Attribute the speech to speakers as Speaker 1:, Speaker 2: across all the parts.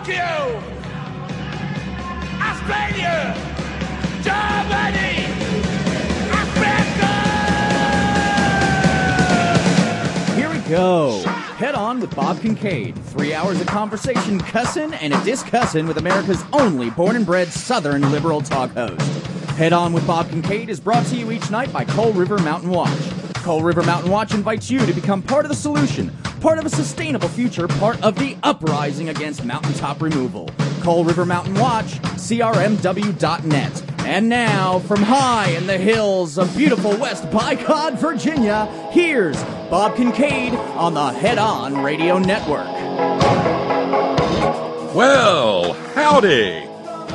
Speaker 1: Tokyo, Australia, Germany, Africa!
Speaker 2: Here we go. Head On with Bob Kincaid. 3 hours of conversation, cussin' and a discussin' with America's only born and bred Southern liberal talk host. Head On with Bob Kincaid is brought to you each night by Coal River Mountain Watch. Coal River Mountain Watch invites you to become part of the solution, part of a sustainable future, part of the uprising against mountaintop removal. Coal River Mountain Watch, crmw.net. And now, from high in the hills of beautiful West Bicod, Virginia, here's Bob Kincaid on the Head On Radio Network.
Speaker 3: Well, howdy.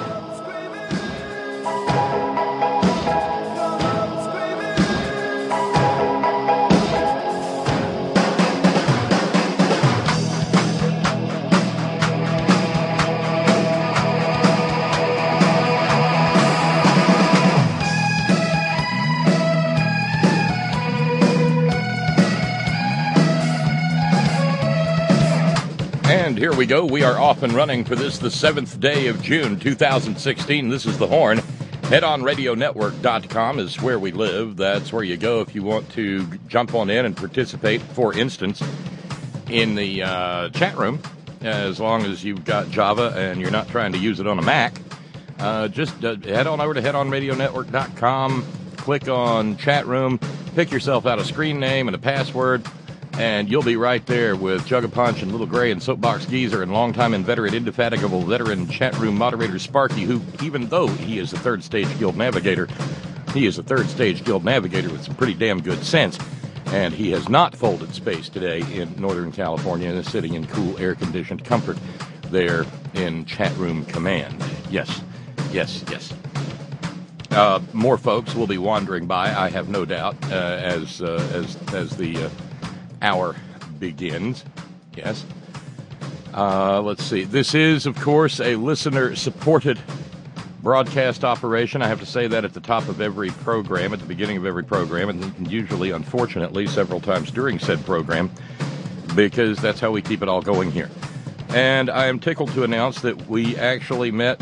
Speaker 3: And here we go. We are off and running for this, the 7th day of June, 2016. This is The Horn. HeadOnRadioNetwork.com is where we live. That's where you go if you want to jump on in and participate, for instance, in the chat room. As long as you've got Java and you're not trying to use it on a Mac, just head on over to HeadOnRadioNetwork.com, click on chat room, pick yourself out a screen name and a password, and you'll be right there with Jug of Punch and Little Gray and Soapbox Geezer and longtime inveterate, indefatigable veteran chat room moderator Sparky, who, even though he is a third stage guild navigator, he is a third stage guild navigator with some pretty damn good sense. And he has not folded space today in Northern California and is sitting in cool, air-conditioned comfort there in chat room command. Yes, yes, yes. More folks will be wandering by, I have no doubt, as the hour begins. Yes. Let's see. This is, of course, a listener-supported broadcast operation. I have to say that at the top of every program, at the beginning of every program, and usually, unfortunately, several times during said program, because that's how we keep it all going here. And I am tickled to announce that we actually met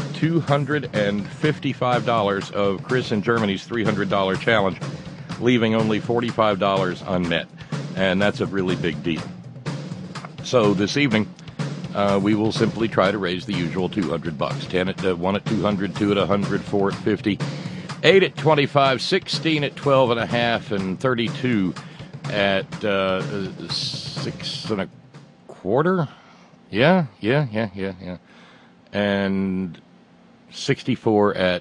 Speaker 3: $255 of Chris in Germany's $300 challenge, leaving only $45 unmet. And that's a really big deal. So this evening, we will simply try to raise the usual $200. 10 at 1 at 200, 2 at 100, 4 at 50, 8 at 25, 16 at 12 and a half, and 32 at 6 and a quarter. Yeah. And 64 at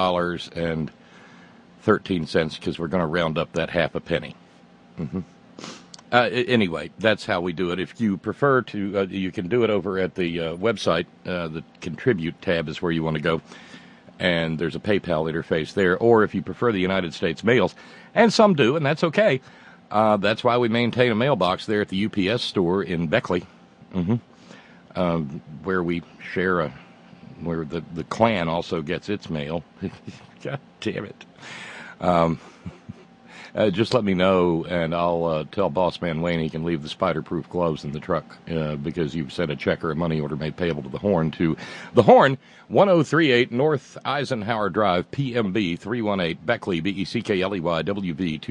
Speaker 3: $3.13, because we're going to round up that half a penny. Mm-hmm. Anyway, that's how we do it. If you prefer to, you can do it over at the website. The Contribute tab is where you want to go, and there's a PayPal interface there. Or if you prefer the United States mails, and some do, and that's okay. That's why we maintain a mailbox there at the UPS store in Beckley, where we share where the clan also gets its mail. God damn it. Just let me know, and I'll tell Boss Man Wayne he can leave the spider-proof gloves in the truck, because you've sent a check or a money order made payable to The Horn, The Horn, 1038 North Eisenhower Drive, PMB 318, Beckley, Beckley, WV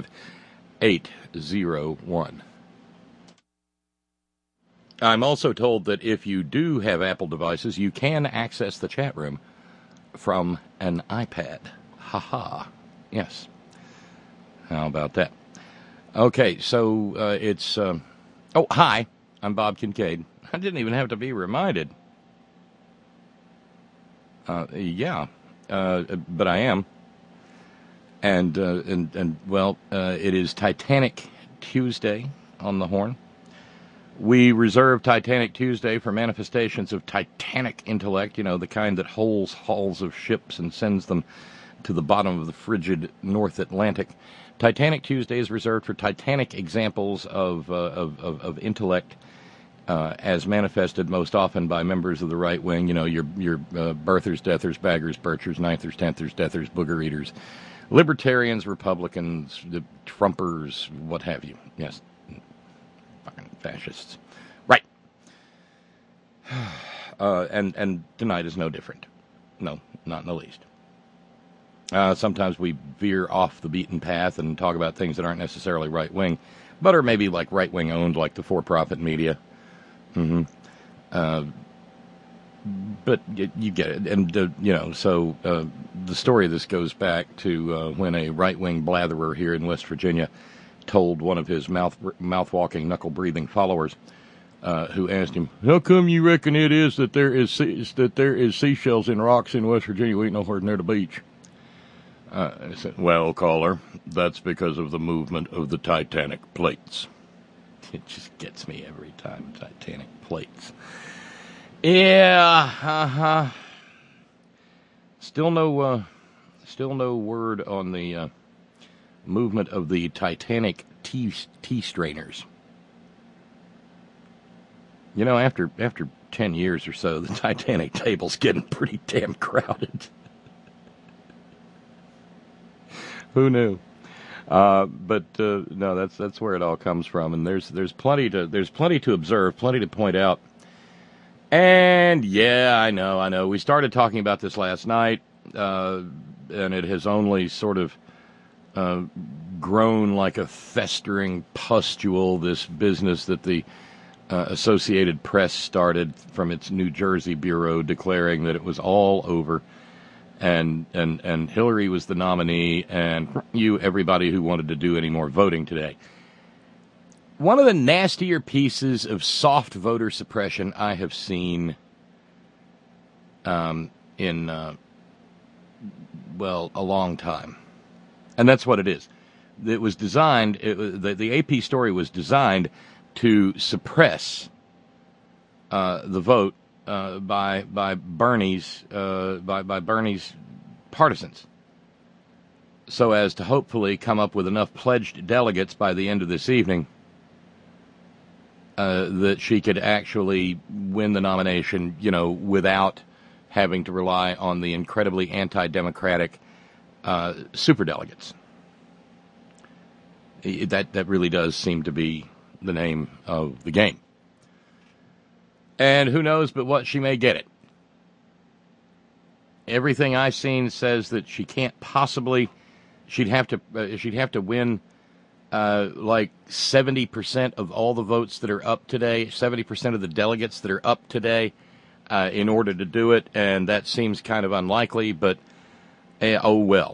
Speaker 3: 25801. I'm also told that if you do have Apple devices, you can access the chat room from an iPad. Ha-ha. Yes. How about that? Okay, so it's... hi, I'm Bob Kincaid. I didn't even have to be reminded. But I am. And it is Titanic Tuesday on The Horn. We reserve Titanic Tuesday for manifestations of titanic intellect, the kind that holds hulls of ships and sends them to the bottom of the frigid North Atlantic. Titanic Tuesday is reserved for titanic examples of intellect, as manifested most often by members of the right wing. Your birthers, deathers, baggers, birchers, ninthers, tenthers, deathers, booger eaters, libertarians, Republicans, the Trumpers, what have you. Yes, fucking fascists. Right. And tonight is no different. No, not in the least. Sometimes we veer off the beaten path and talk about things that aren't necessarily right-wing, but are maybe like right-wing owned, like the for-profit media. But you get it. And, so the story of this goes back to when a right-wing blatherer here in West Virginia told one of his mouth-walking, knuckle-breathing followers, who asked him, "How come you reckon it is that there is seashells in rocks in West Virginia? We ain't nowhere near the beach." I said, "Well, caller, that's because of the movement of the Titanic plates." It just gets me every time, Titanic plates. Yeah, Still no word on the movement of the Titanic tea strainers. You know, after 10 years or so, the Titanic table's getting pretty damn crowded. Who knew? But no, that's where it all comes from, and there's plenty to observe, plenty to point out. And yeah, I know. We started talking about this last night, and it has only sort of grown like a festering pustule. This business that the Associated Press started from its New Jersey bureau, declaring that it was all over, and Hillary was the nominee, and everybody who wanted to do any more voting today. One of the nastier pieces of soft voter suppression I have seen in a long time. And that's what it is. It was designed, the AP story was designed to suppress the vote by Bernie's partisans, so as to hopefully come up with enough pledged delegates by the end of this evening that she could actually win the nomination, without having to rely on the incredibly anti-democratic superdelegates. That really does seem to be the name of the game. And who knows but what she may get it. Everything I've seen says that she can't possibly. She'd have to win like 70% of all the votes that are up today, 70% of the delegates that are up today, in order to do it, and that seems kind of unlikely. But oh well.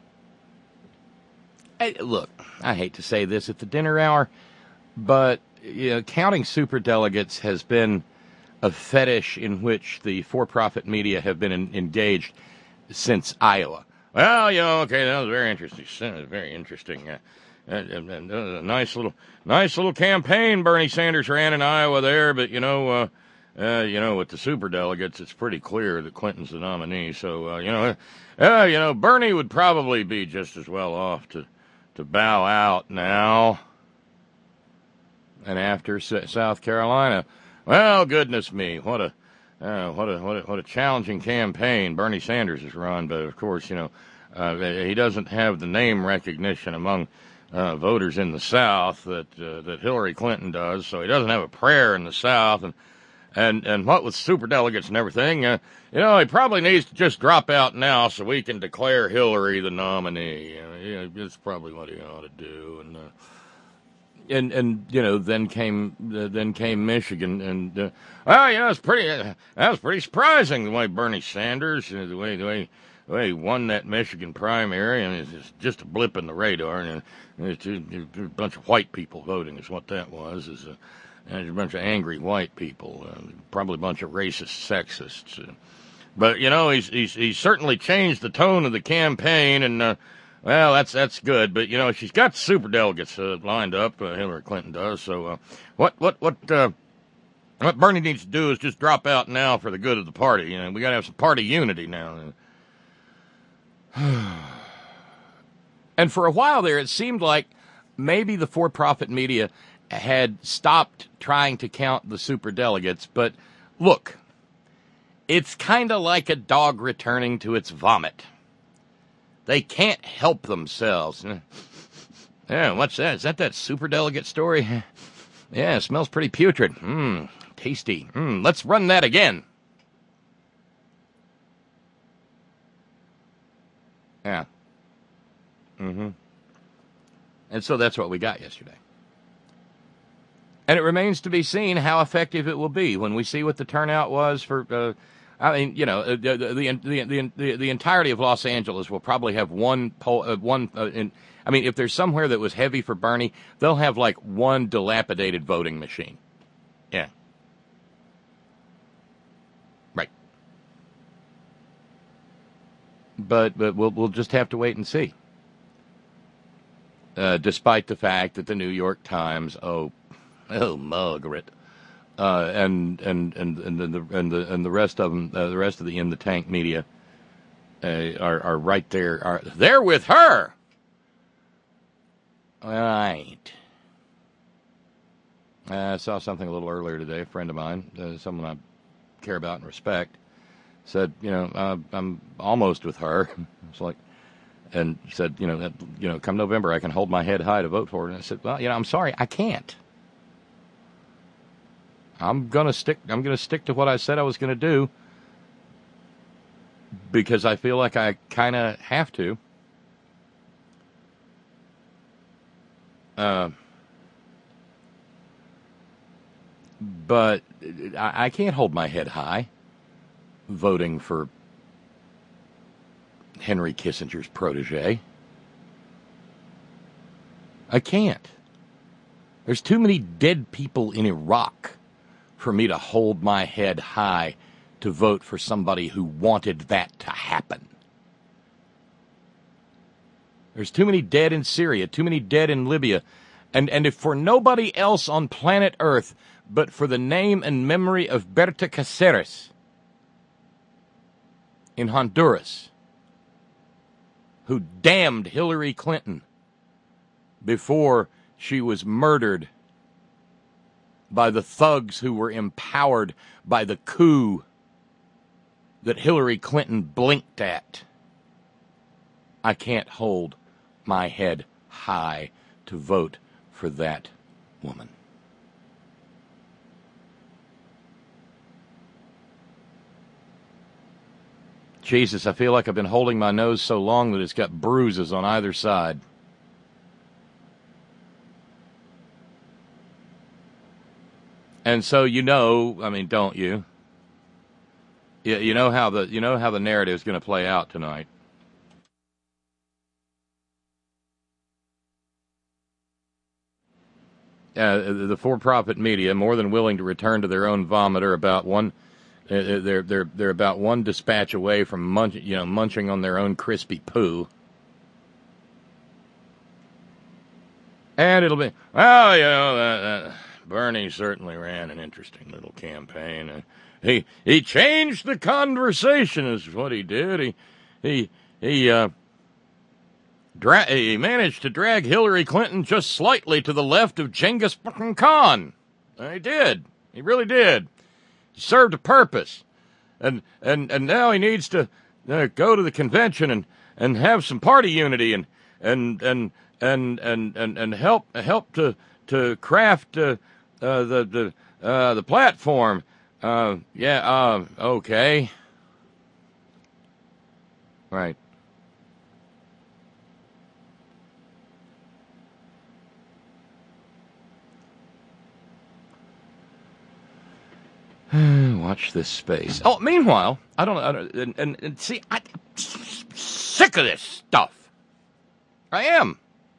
Speaker 3: Hey, look, I hate to say this at the dinner hour, but counting superdelegates has been a fetish in which the for-profit media have been engaged since Iowa. Well, okay, that was very interesting. Very interesting. Nice little campaign Bernie Sanders ran in Iowa there, but with the superdelegates, it's pretty clear that Clinton's the nominee. So Bernie would probably be just as well off to bow out now. And after South Carolina, well, goodness me, what a challenging campaign Bernie Sanders has run. But of course, he doesn't have the name recognition among voters in the South that Hillary Clinton does. So he doesn't have a prayer in the South, and what with superdelegates and everything, he probably needs to just drop out now so we can declare Hillary the nominee. That's probably what he ought to do. And then came Michigan, and that was pretty surprising the way Bernie Sanders, the way he won that Michigan primary, and it's just a blip in the radar, and it's a bunch of white people voting is what that was. There's a bunch of angry white people, probably a bunch of racist sexists. But he's certainly changed the tone of the campaign, and that's good. But she's got superdelegates lined up. Hillary Clinton does. So what Bernie needs to do is just drop out now for the good of the party. We got to have some party unity now. And for a while there, it seemed like maybe the for-profit media had stopped trying to count the superdelegates. But look, it's kind of like a dog returning to its vomit. They can't help themselves. Yeah, what's that? Is that superdelegate story? Yeah, it smells pretty putrid. Tasty. Let's run that again. Yeah. Mm-hmm. And so that's what we got yesterday. And it remains to be seen how effective it will be when we see what the turnout was for. I mean, you know, the entirety of Los Angeles will probably have one poll. I mean, if there's somewhere that was heavy for Bernie, they'll have like one dilapidated voting machine. Yeah. Right. But we'll just have to wait and see. Despite the fact that the New York Times, Margaret, and the rest of them, the rest of the in the tank media, are right there. They're with her. Well, I ain't. I saw something a little earlier today. A friend of mine, someone I care about and respect, said, you know, I'm almost with her. It's like, and said, you know, come November, I can hold my head high to vote for her. And I said, well, you know, I'm sorry, I can't. I'm gonna stick to what I said I was gonna do because I feel like I kind of have to. But I can't hold my head high voting for Henry Kissinger's protege. I can't. There's too many dead people in Iraq for me to hold my head high to vote for somebody who wanted that to happen. There's too many dead in Syria, too many dead in Libya. And if for nobody else on planet Earth, but for the name and memory of Berta Cáceres in Honduras, who damned Hillary Clinton before she was murdered by the thugs who were empowered by the coup that Hillary Clinton blinked at. I can't hold my head high to vote for that woman. Jesus, I feel like I've been holding my nose so long that it's got bruises on either side. And so I mean, don't you? You know how the narrative is going to play out tonight. The for-profit media more than willing to return to their own vomit are about one. They're about one dispatch away from munching on their own crispy poo. And it'll be, well, you know, Bernie certainly ran an interesting little campaign. He changed the conversation is what he did. He managed to drag Hillary Clinton just slightly to the left of Genghis fucking Khan. He did. He really did. He served a purpose. And now he needs to go to the convention and have some party unity and help to craft the platform. Okay. Right. Watch this space. Oh, meanwhile, I don't see, I'm sick of this stuff. I am.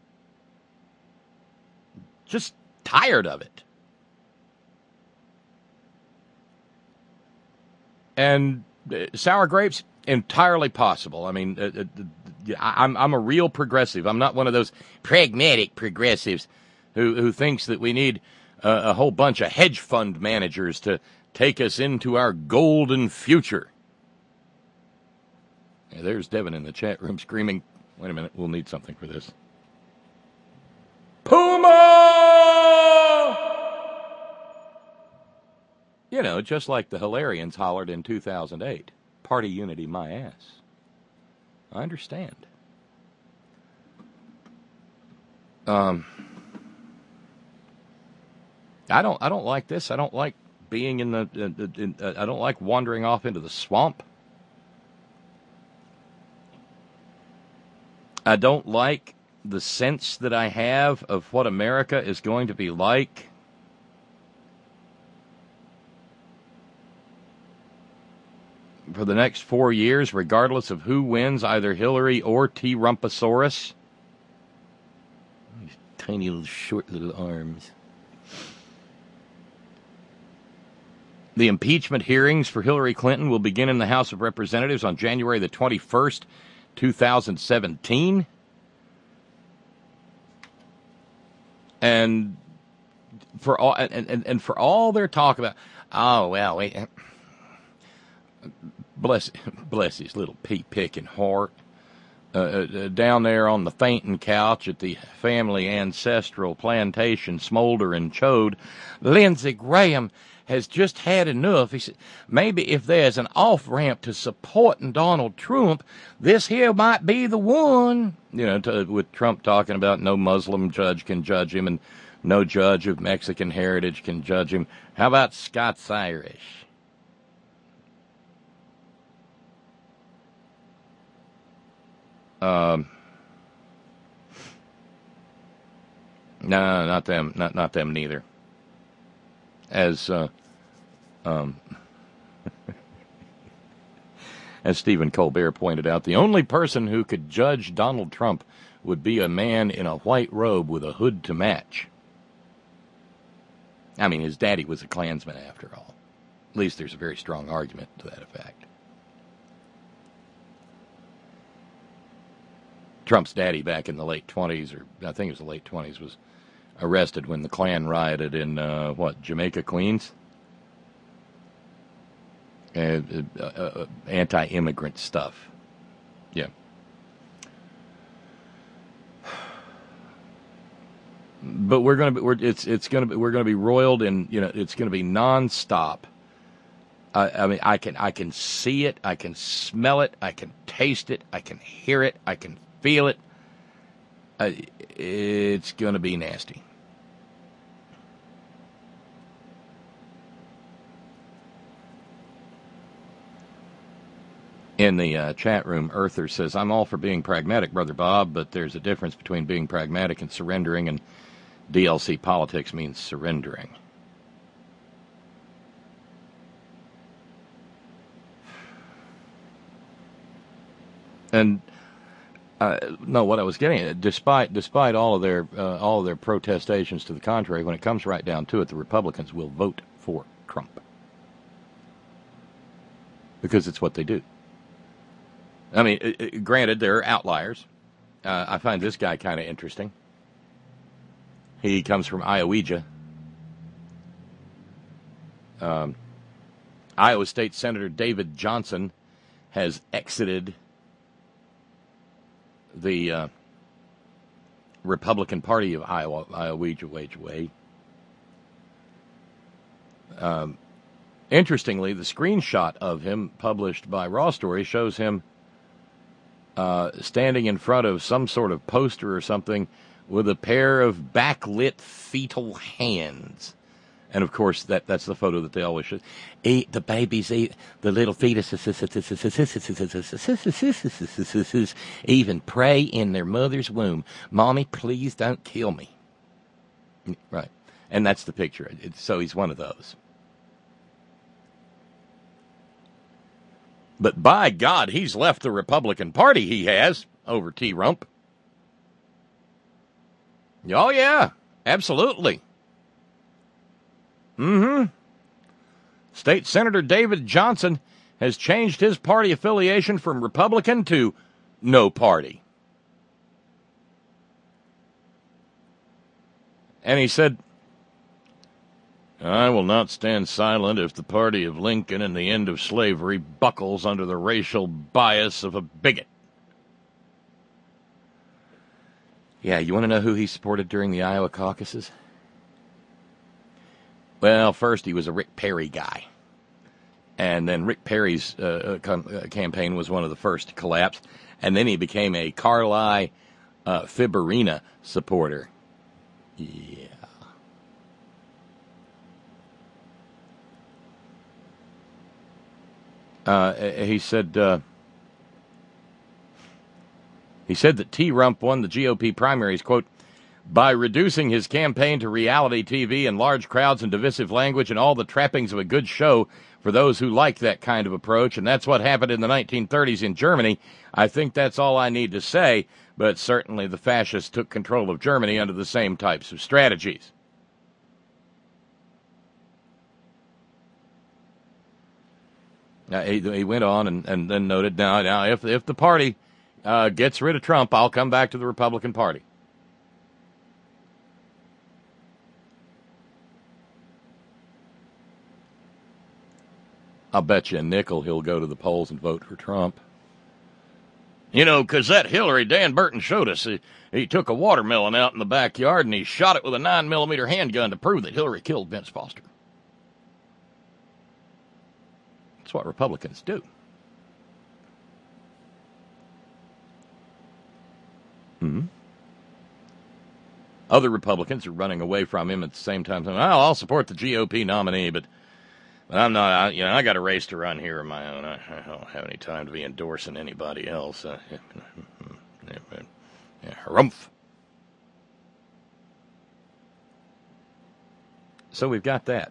Speaker 3: Just tired of it. And sour grapes, entirely possible. I mean, I'm a real progressive. I'm not one of those pragmatic progressives who thinks that we need a whole bunch of hedge fund managers to take us into our golden future. Yeah, there's Devin in the chat room screaming, wait a minute, we'll need something for this. Puma! You know, just like the Hilarians hollered in 2008. Party unity, my ass. I understand. I don't like this. I don't like being in I don't like wandering off into the swamp. I don't like the sense that I have of what America is going to be like for the next 4 years, regardless of who wins, either Hillary or T. Rumpasaurus. These tiny little short little arms. The impeachment hearings for Hillary Clinton will begin in the House of Representatives on January the 21st, 2017. And for all their talk about, oh, well, bless his little pea-picking heart, down there on the fainting couch at the family ancestral plantation Smolder and Chode, Lindsey Graham has just had enough. He said, maybe if there's an off-ramp to supporting Donald Trump, this here might be the one. You know, with Trump talking about no Muslim judge can judge him and no judge of Mexican heritage can judge him. How about Scots-Irish? No, not them. Not them neither. As as Stephen Colbert pointed out, the only person who could judge Donald Trump would be a man in a white robe with a hood to match. I mean, his daddy was a Klansman after all. At least there's a very strong argument to that effect. Trump's daddy back in the late 20s, or I think it was the late 20s, was arrested when the Klan rioted in, Jamaica, Queens? Anti-immigrant stuff. Yeah. But we're going to be roiled in, it's going to be nonstop. I mean, I can see it, I can smell it, I can taste it, I can hear it, I can feel it. It's going to be nasty. In the chat room, Earther says, I'm all for being pragmatic, Brother Bob, but there's a difference between being pragmatic and surrendering, and DLC politics means surrendering. And no, what I was getting at, despite all of their protestations to the contrary, when it comes right down to it, the Republicans will vote for Trump because it's what they do. I mean, granted, there are outliers. I find this guy kind of interesting. He comes from Iowa. Iowa State Senator David Johnson has exited the Republican Party of Iowa. Interestingly, the screenshot of him published by Raw Story shows him standing in front of some sort of poster or something with a pair of backlit fetal hands. And, of course, that's the photo that they always show. Eat the babies, eat the little fetuses, even pray in their mother's womb. Mommy, please don't kill me. Right. And that's the picture. So he's one of those. But by God, he's left the Republican Party, he has, over T. Rump. Oh, yeah, absolutely. State Senator David Johnson has changed his party affiliation from Republican to no party. And he said, I will not stand silent if the party of Lincoln and the end of slavery buckles under the racial bias of a bigot. Yeah, you want to know who he supported during the Iowa caucuses? Well, first he was a Rick Perry guy. And then Rick Perry's campaign was one of the first to collapse. And then he became a Carly Fiorina supporter. Yeah. He said, He said that T-Rump won the GOP primaries, quote, by reducing his campaign to reality TV and large crowds and divisive language and all the trappings of a good show for those who like that kind of approach. And that's what happened in the 1930s in Germany. I think that's all I need to say, but certainly the fascists took control of Germany under the same types of strategies. He went on and then noted, now if the party gets rid of Trump, I'll come back to the Republican Party. I'll bet you a nickel he'll go to the polls and vote for Trump. You know, because that Hillary, Dan Burton showed us, he took a watermelon out in the backyard and he shot it with a 9mm handgun to prove that Hillary killed Vince Foster. That's what Republicans do. Other Republicans are running away from him at the same time saying, I'll support the GOP nominee, but I'm not, I got a race to run here of my own. I don't have any time to be endorsing anybody else. Harumph. So we've got that.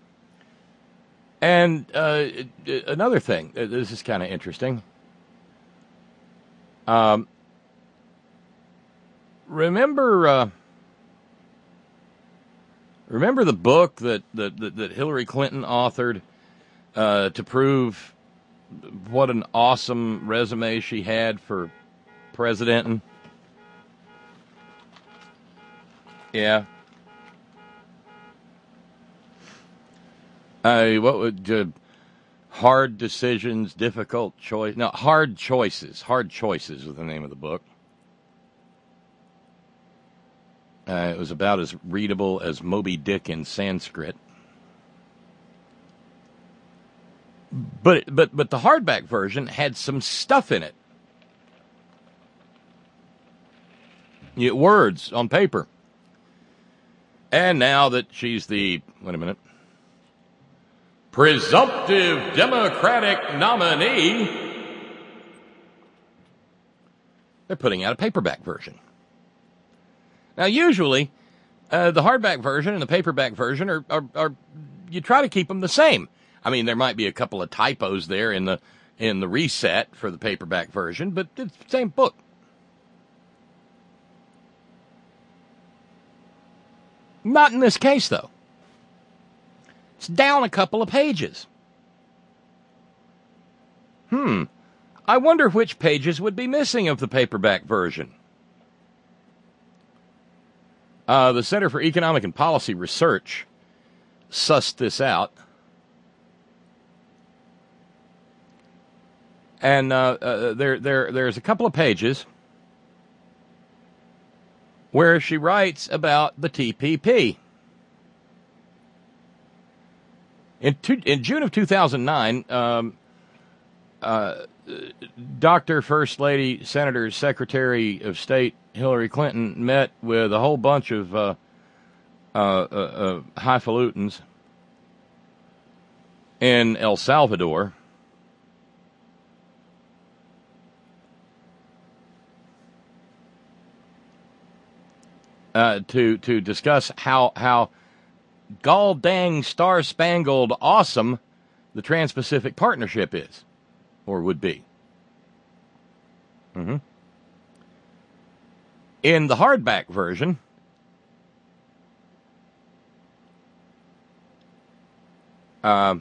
Speaker 3: And another thing, this is kind of interesting. Remember the book that Hillary Clinton authored to prove what an awesome resume she had for president? Yeah. What would hard decisions, difficult choice? No, hard choices. Hard choices was the name of the book. It was about as readable as Moby Dick in Sanskrit. But the hardback version had some stuff in it. Words on paper. And now that she's the, presumptive Democratic nominee, they're putting out a paperback version. Now, usually, the hardback version and the paperback version are you try to keep them the same. I mean, there might be a couple of typos there in the reset for the paperback version, but it's the same book. Not in this case, though. It's down a couple of pages. I wonder which pages would be missing of the paperback version. The Center for Economic and Policy Research sussed this out. And there's a couple of pages where she writes about the TPP. In June of 2009, Dr. First Lady, Senator, Secretary of State Hillary Clinton met with a whole bunch of highfalutins in El Salvador. To discuss how gall dang star-spangled awesome the Trans-Pacific Partnership is, or would be. In the hardback version, let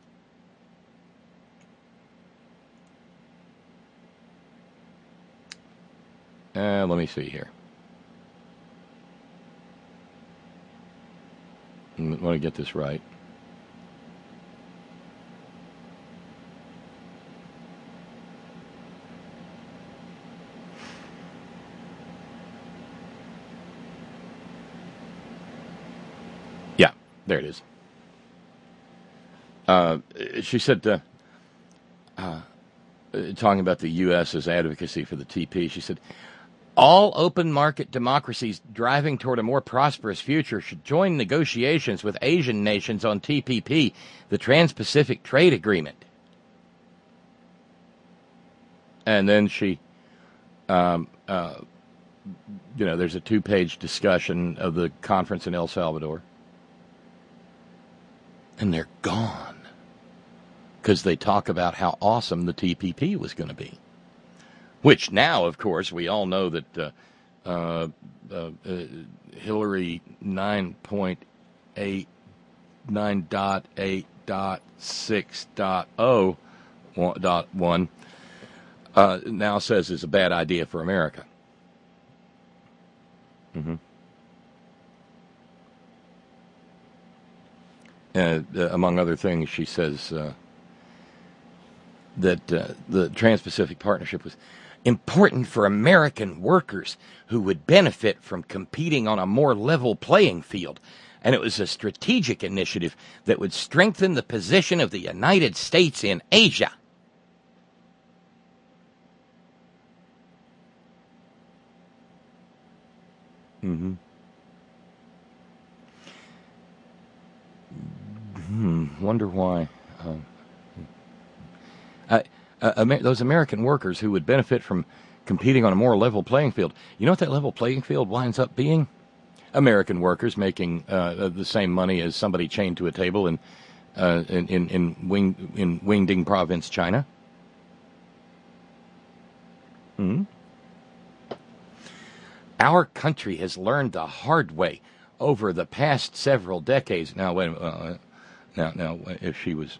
Speaker 3: me see here. I want to get this right. Yeah, there it is. She said, talking about the U.S.'s advocacy for the TP, she said, all open market democracies driving toward a more prosperous future should join negotiations with Asian nations on TPP, the Trans-Pacific Trade Agreement. And then she there's a 2-page discussion of the conference in El Salvador. And they're gone because they talk about how awesome the TPP was going to be. Which now, of course, we all know that Hillary 9.8.6.1 now says is a bad idea for America. Mm-hmm. Among other things, she says that the Trans-Pacific Partnership was important for American workers who would benefit from competing on a more level playing field. And it was a strategic initiative that would strengthen the position of the United States in Asia. Mm-hmm. Wonder why. Those American workers who would benefit from competing on a more level playing field. You know what that level playing field winds up being? American workers making the same money as somebody chained to a table in Wingding Province, China. Hmm? Our country has learned the hard way over the past several decades. Now, wait a minute. Now, if she was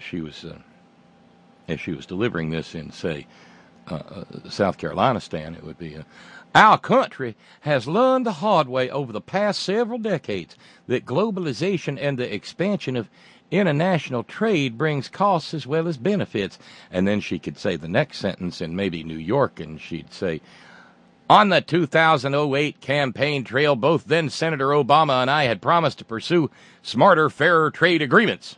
Speaker 3: delivering this in, say, South Carolina, Stan, it would be, our country has learned the hard way over the past several decades that globalization and the expansion of international trade brings costs as well as benefits. And then she could say the next sentence in maybe New York, and she'd say, on the 2008 campaign trail, both then Senator Obama and I had promised to pursue smarter, fairer trade agreements.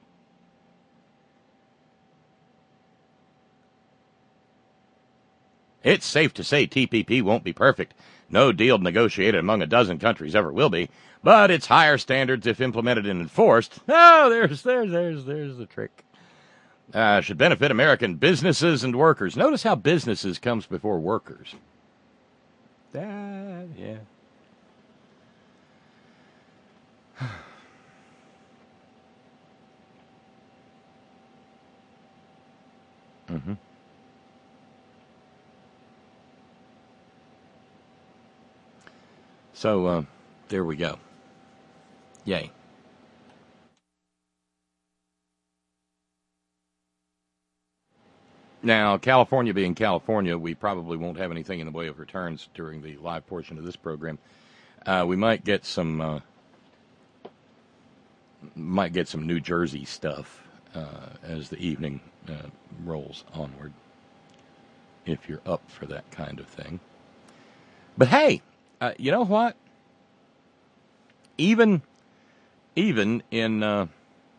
Speaker 3: It's safe to say TPP won't be perfect. No deal negotiated among a dozen countries ever will be, but it's higher standards if implemented and enforced. Oh, there's the trick. Should benefit American businesses and workers. Notice how businesses comes before workers. Yeah. Mm-hmm. So, there we go. Yay. Now, California being California, we probably won't have anything in the way of returns during the live portion of this program. We might get some New Jersey stuff as the evening rolls onward, if you're up for that kind of thing. But hey, you know what? Even in the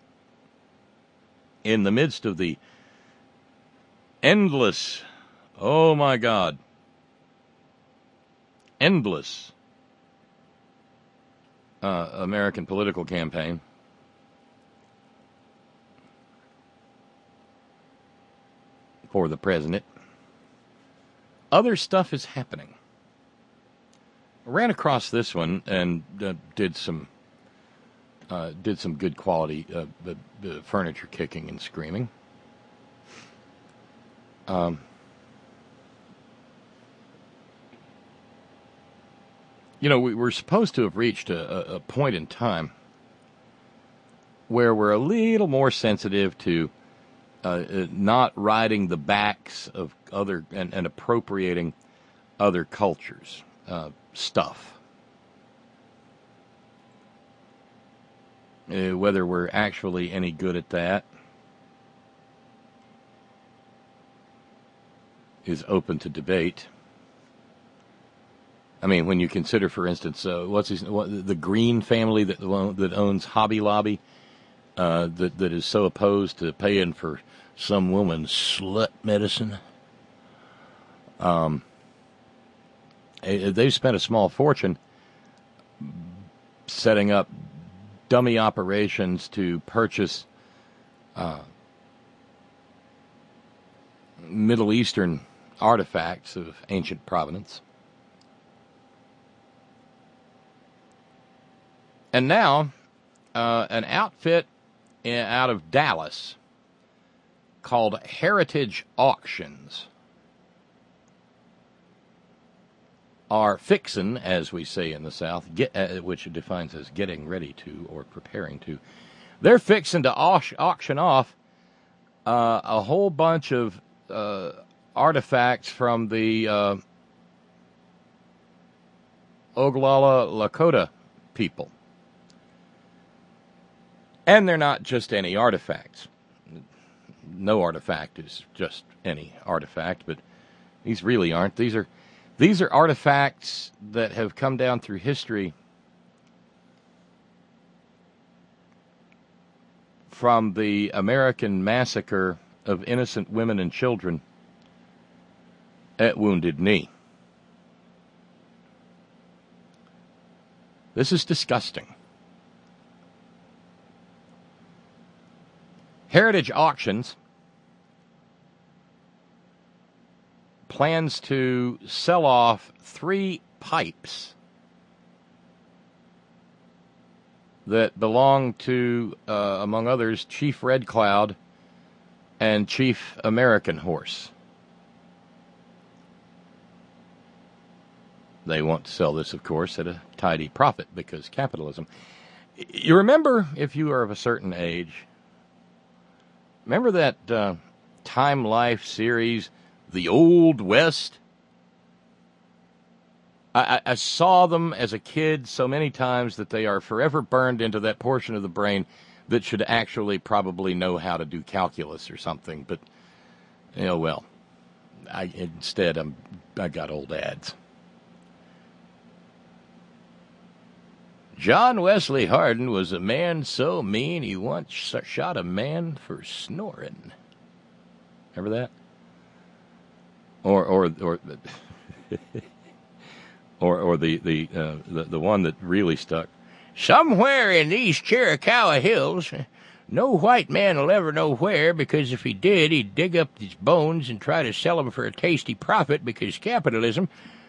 Speaker 3: midst of the endless, oh my God, endless American political campaign, for the president, other stuff is happening. I ran across this one and did some good quality furniture kicking and screaming. We were supposed to have reached a point in time where we're a little more sensitive to not riding the backs of other and appropriating other cultures' stuff. Whether we're actually any good at that is open to debate. I mean, when you consider, for instance, the Green family that owns Hobby Lobby, that is so opposed to paying for some woman's slut medicine. They've spent a small fortune setting up dummy operations to purchase Middle Eastern artifacts of ancient provenance. And now, an outfit out of Dallas called Heritage Auctions are fixin', as we say in the South, which it defines as getting ready to or preparing to. They're fixing to auction off a whole bunch of artifacts from the Oglala Lakota people. And they're not just any artifacts. No artifact is just any artifact, but these really aren't. These are artifacts that have come down through history from the American massacre of innocent women and children at Wounded Knee. This is disgusting. Heritage Auctions plans to sell off 3 pipes that belong to, among others, Chief Red Cloud and Chief American Horse. They want to sell this, of course, at a tidy profit because capitalism. You remember, if you are of a certain age, remember that Time Life series, The Old West? I saw them as a kid so many times that they are forever burned into that portion of the brain that should actually probably know how to do calculus or something. But, well, instead I got old ads. John Wesley Hardin was a man so mean he once shot a man for snoring. Remember that? Or the one that really stuck. Somewhere in these Chiricahua hills, no white man will ever know where, because if he did, he'd dig up his bones and try to sell them for a tasty profit, because capitalism.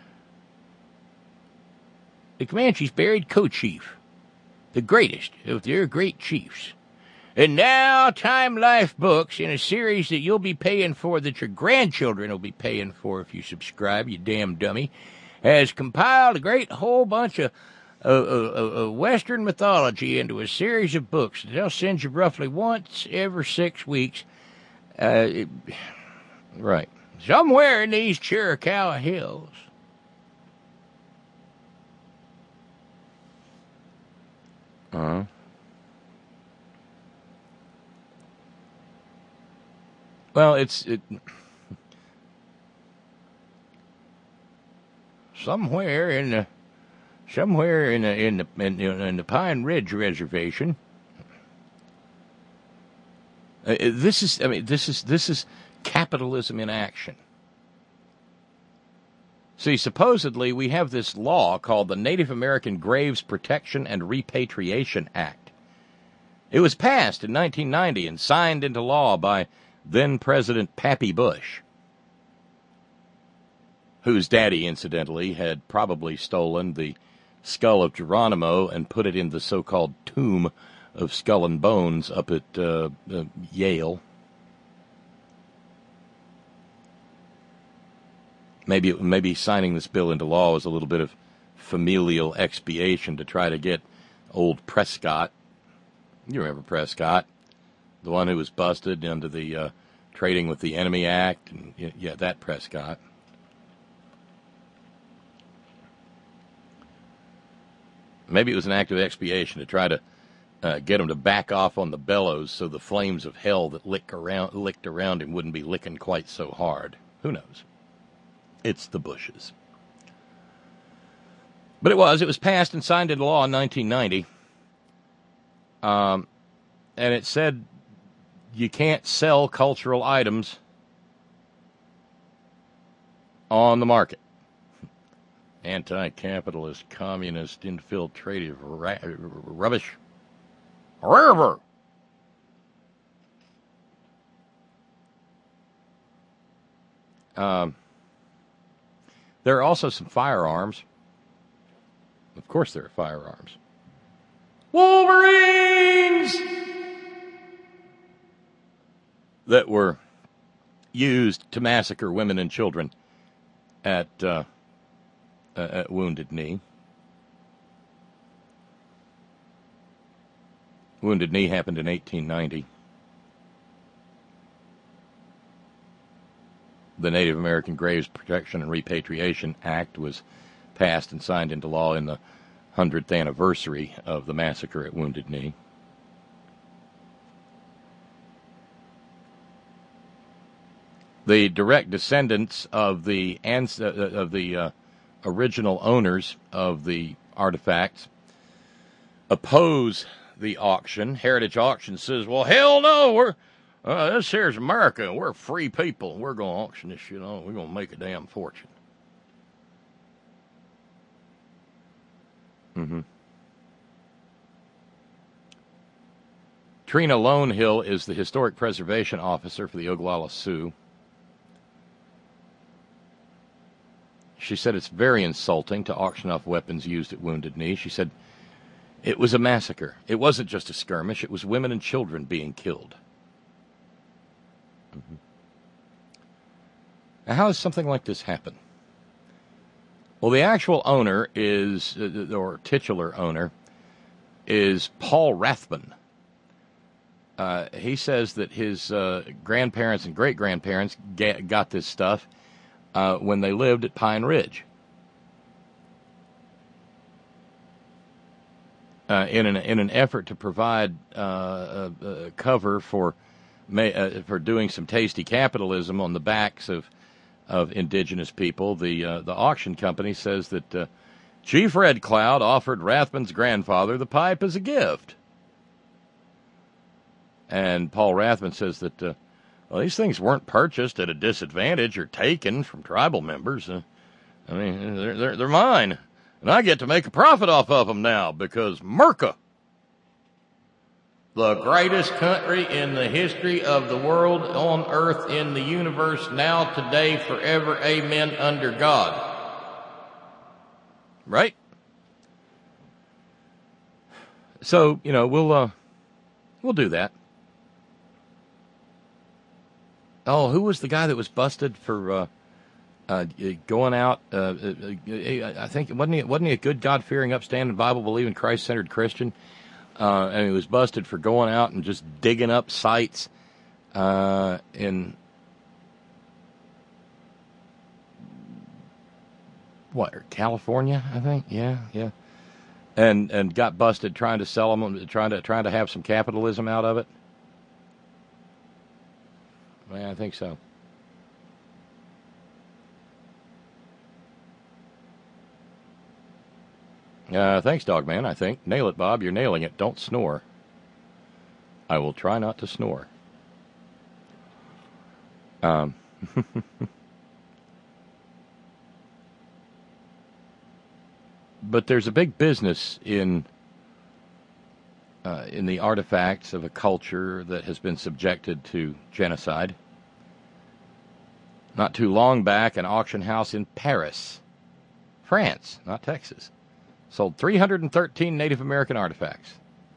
Speaker 3: The Comanches buried Co-Chief, the greatest of their great chiefs. And now Time Life Books, in a series that you'll be paying for, that your grandchildren will be paying for if you subscribe, you damn dummy, has compiled a great whole bunch of Western mythology into a series of books that they'll send you roughly once every 6 weeks. Right. Somewhere in these Chiricahua hills. Well, somewhere in the Pine Ridge Reservation. This is capitalism in action. See, supposedly we have this law called the Native American Graves Protection and Repatriation Act. It was passed in 1990 and signed into law by then-President Pappy Bush, whose daddy, incidentally, had probably stolen the skull of Geronimo and put it in the so-called tomb of Skull and Bones up at Yale. Maybe signing this bill into law was a little bit of familial expiation to try to get old Prescott. You remember Prescott, the one who was busted under the Trading with the Enemy Act, and yeah, that Prescott. Maybe it was an act of expiation to try to get him to back off on the bellows so the flames of hell that licked around him wouldn't be licking quite so hard. Who knows? It's the Bushes. But it was passed and signed into law in 1990. And it said you can't sell cultural items on the market. Anti-capitalist, communist, infiltrative rubbish. River. There are also some firearms. Of course there are firearms. Wolverines! That were used to massacre women and children at Wounded Knee. Wounded Knee happened in 1890. The Native American Graves Protection and Repatriation Act was passed and signed into law in the 100th anniversary of the massacre at Wounded Knee. The direct descendants of the original owners of the artifacts oppose the auction. Heritage Auction says, well, hell no, this here's America. We're free people. We're going to auction this shit on. We're going to make a damn fortune. Trina Lonehill is the Historic Preservation Officer for the Oglala Sioux. She said it's very insulting to auction off weapons used at Wounded Knee. She said it was a massacre. It wasn't just a skirmish. It was women and children being killed. Now, how does something like this happen? Well, the actual owner is, or titular owner, is Paul Rathbun. He says that his grandparents and great-grandparents got this stuff when they lived at Pine Ridge. In an effort to provide cover for doing some tasty capitalism on the backs of indigenous people, the auction company says that Chief Red Cloud offered Rathbun's grandfather the pipe as a gift. And Paul Rathbun says that well, these things weren't purchased at a disadvantage or taken from tribal members. I mean, they're mine, and I get to make a profit off of them now because Merca, the greatest country in the history of the world, on earth, in the universe, now, today, forever, amen, under God. Right? So, we'll do that. Oh, who was the guy that was busted for going out? I think wasn't he a good, God-fearing, upstanding, Bible-believing, Christ-centered Christian? And he was busted for going out and just digging up sites in California, I think. Yeah. And got busted trying to sell them, trying to have some capitalism out of it. Yeah, I think so. Thanks, Dogman, I think. Nail it, Bob. You're nailing it. Don't snore. I will try not to snore. But there's a big business in the artifacts of a culture that has been subjected to genocide. Not too long back, an auction house in Paris, France, not Texas, sold 313 Native American artifacts.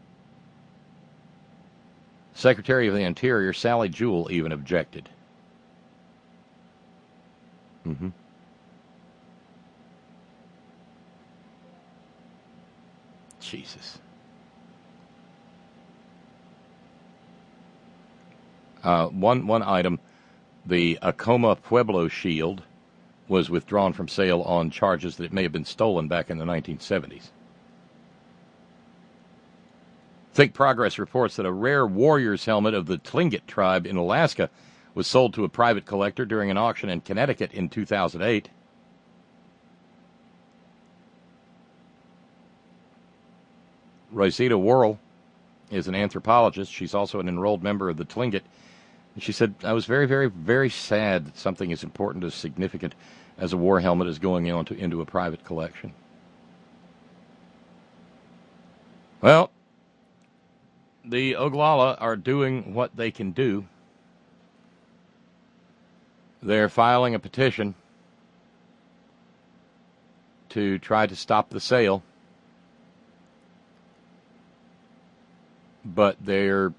Speaker 3: Secretary of the Interior, Sally Jewell, even objected. Jesus. One item, the Acoma Pueblo shield, was withdrawn from sale on charges that it may have been stolen back in the 1970s. Think Progress reports that a rare warrior's helmet of the Tlingit tribe in Alaska was sold to a private collector during an auction in Connecticut in 2008. Rosita Worrell is an anthropologist. She's also an enrolled member of the Tlingit. And she said, I was very, very, very sad that something as important, as significant as a war helmet is going into a private collection. Well, the Oglala are doing what they can do. They're filing a petition to try to stop the sale. But they're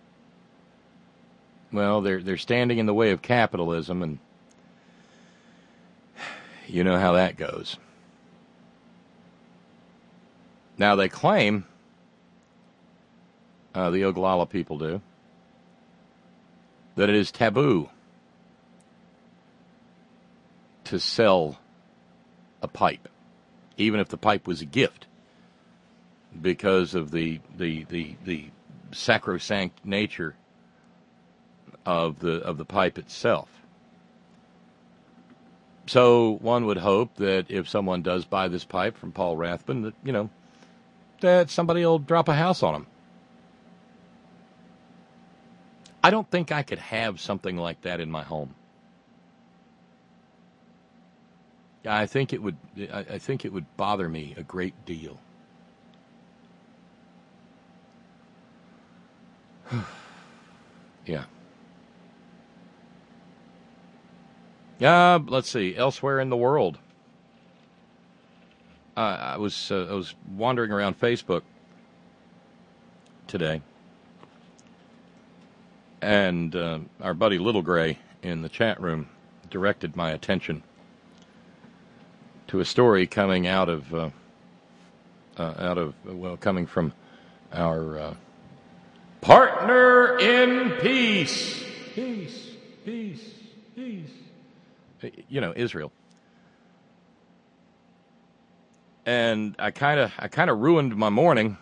Speaker 3: standing in the way of capitalism, and you know how that goes. Now they claim, the Oglala people do, that it is taboo to sell a pipe, even if the pipe was a gift, because of the sacrosanct nature of the pipe itself. So one would hope that if someone does buy this pipe from Paul Rathbun, that that somebody will drop a house on him. I don't think I could have something like that in my home. I think it would bother me a great deal. Yeah. Let's see. Elsewhere in the world, I was wandering around Facebook today, and our buddy Little Gray in the chat room directed my attention to a story coming coming from our partner in peace. Peace. Israel. And I kind of ruined my morning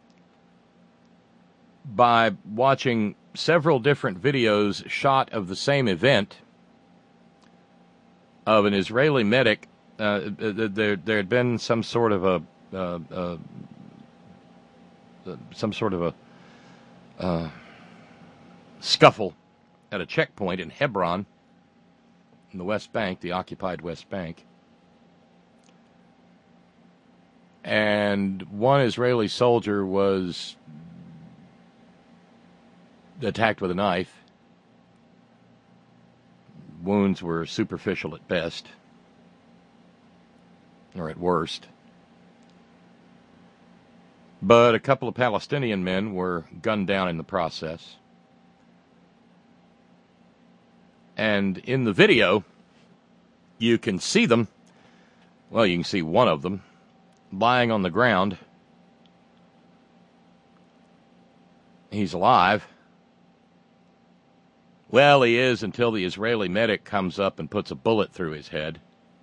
Speaker 3: by watching several different videos shot of the same event of an Israeli medic. There had been some sort of a scuffle at a checkpoint in Hebron, in the West Bank, the occupied West Bank. And one Israeli soldier was attacked with a knife. Wounds were superficial at best, or at worst. But a couple of Palestinian men were gunned down in the process. And in the video, you can see them. Well, you can see one of them lying on the ground. He's alive. Well, he is until the Israeli medic comes up and puts a bullet through his head.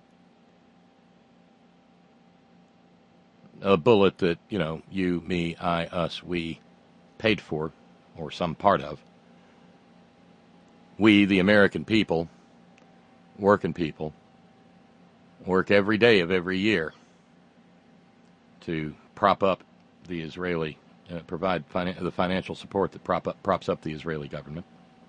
Speaker 3: A bullet that, you, me, I, us, we paid for, or some part of. We, the American people, working people, work every day of every year to prop up the Israeli, provide the financial support that props up the Israeli government.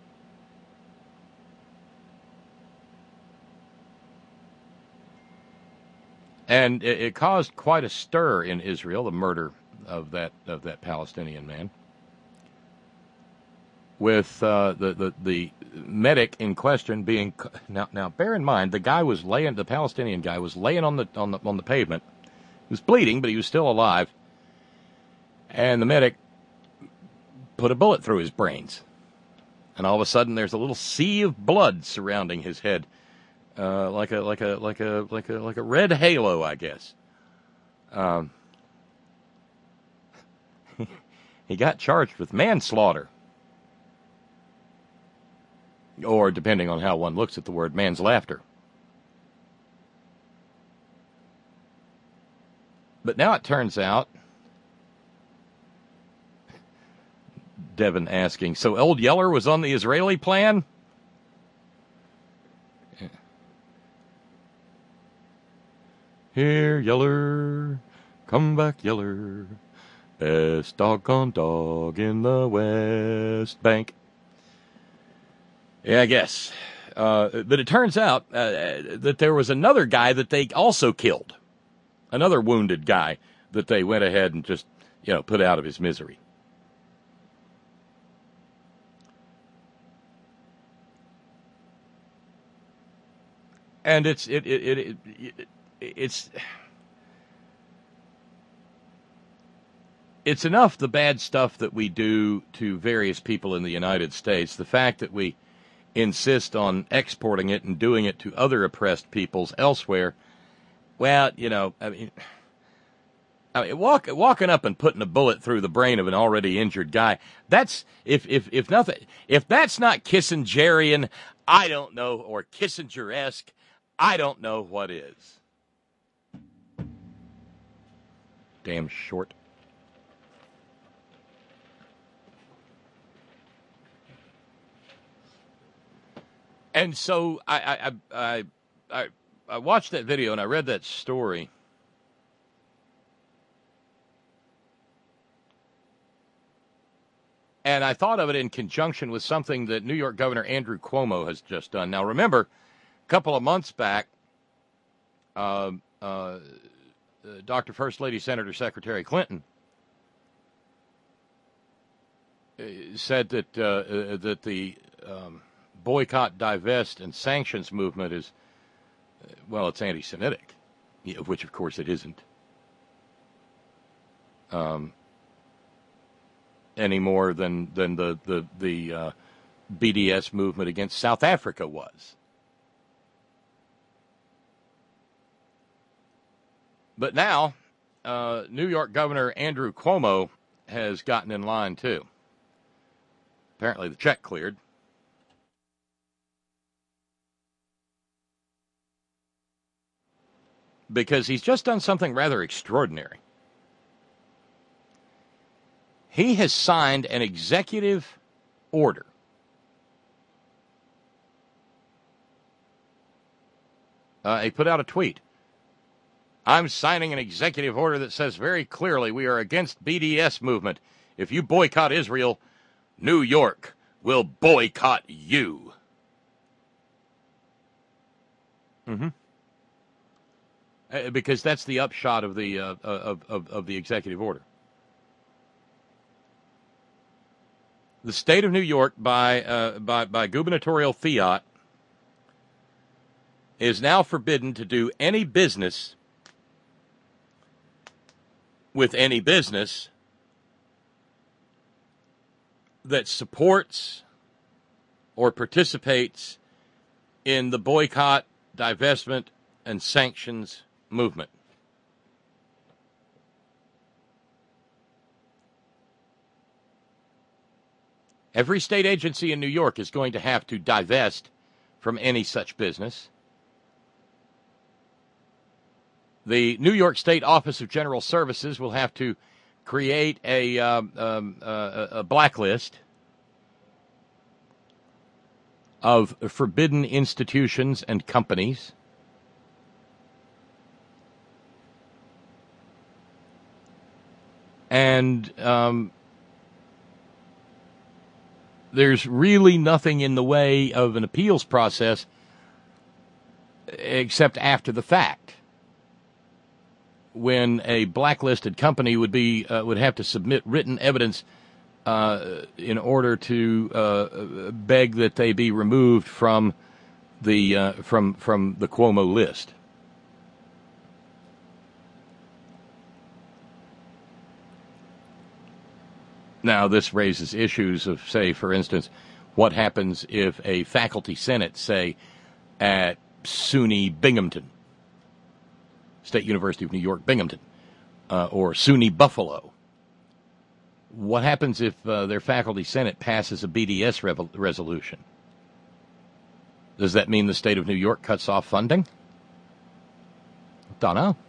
Speaker 3: And it caused quite a stir in Israel, the murder of that Palestinian man, with the medic in question being now. Bear in mind, the Palestinian guy was laying on the pavement. He was bleeding, but he was still alive. And the medic put a bullet through his brains, and all of a sudden, there's a little sea of blood surrounding his head. Like a red halo, I guess. He got charged with manslaughter, or depending on how one looks at the word, manslaughter. But now it turns out, Devin asking, so old Yeller was on the Israeli plan? Here, Yeller, come back, Yeller, best doggone dog in the West Bank. Yeah, I guess. But it turns out that there was another guy that they also killed, another wounded guy that they went ahead and just, put out of his misery. And it's it's enough the bad stuff that we do to various people in the United States. The fact that we insist on exporting it and doing it to other oppressed peoples elsewhere, well, walking up and putting a bullet through the brain of an already injured guy, that's, if that's not Kissingerian, I don't know, or Kissinger-esque, I don't know what is. Damn short. And so I watched that video and I read that story. And I thought of it in conjunction with something that New York Governor Andrew Cuomo has just done. Now, remember, a couple of months back, Dr. First Lady Senator Secretary Clinton said that the boycott, divest, and sanctions movement is, well, it's anti-Semitic, which, of course, it isn't. Any more than the BDS movement against South Africa was. But now, New York Governor Andrew Cuomo has gotten in line, too. Apparently the check cleared. Because he's just done something rather extraordinary. He has signed an executive order he put out a tweet. I'm signing an executive order that says very clearly we are against BDS movement. If you boycott Israel, New York will boycott you. Because that's the upshot of the of the executive order. The state of New York, by gubernatorial fiat, is now forbidden to do any business with any business that supports or participates in the boycott, divestment, and sanctions movement. Every state agency in New York is going to have to divest from any such business. The New York State Office of General Services will have to create a blacklist of forbidden institutions and companies. And there's really nothing in the way of an appeals process except after the fact, when a blacklisted company would have to submit written evidence in order to beg that they be removed from the Cuomo list. Now, this raises issues of, say, for instance, what happens if a faculty senate, say, at SUNY Binghamton, State University of New York, Binghamton, or SUNY Buffalo, what happens if their faculty senate passes a BDS resolution? Does that mean the state of New York cuts off funding? Don't know.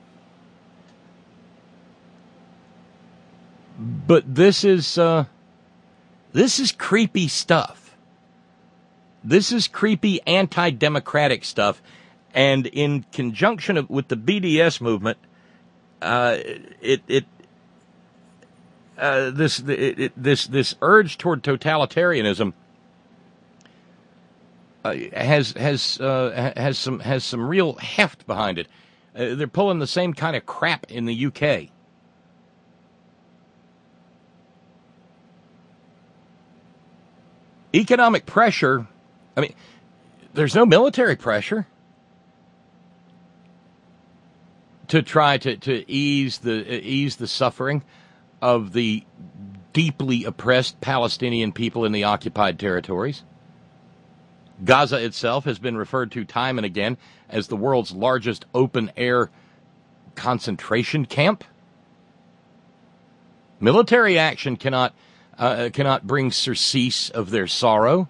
Speaker 3: But this is creepy stuff. This is creepy anti-democratic stuff, and in conjunction with the BDS movement, this urge toward totalitarianism has some real heft behind it. They're pulling the same kind of crap in the UK. Economic pressure, I mean, there's no military pressure to try to ease the suffering of the deeply oppressed Palestinian people in the occupied territories. Gaza itself has been referred to time and again as the world's largest open-air concentration camp. Military action cannot bring surcease of their sorrow.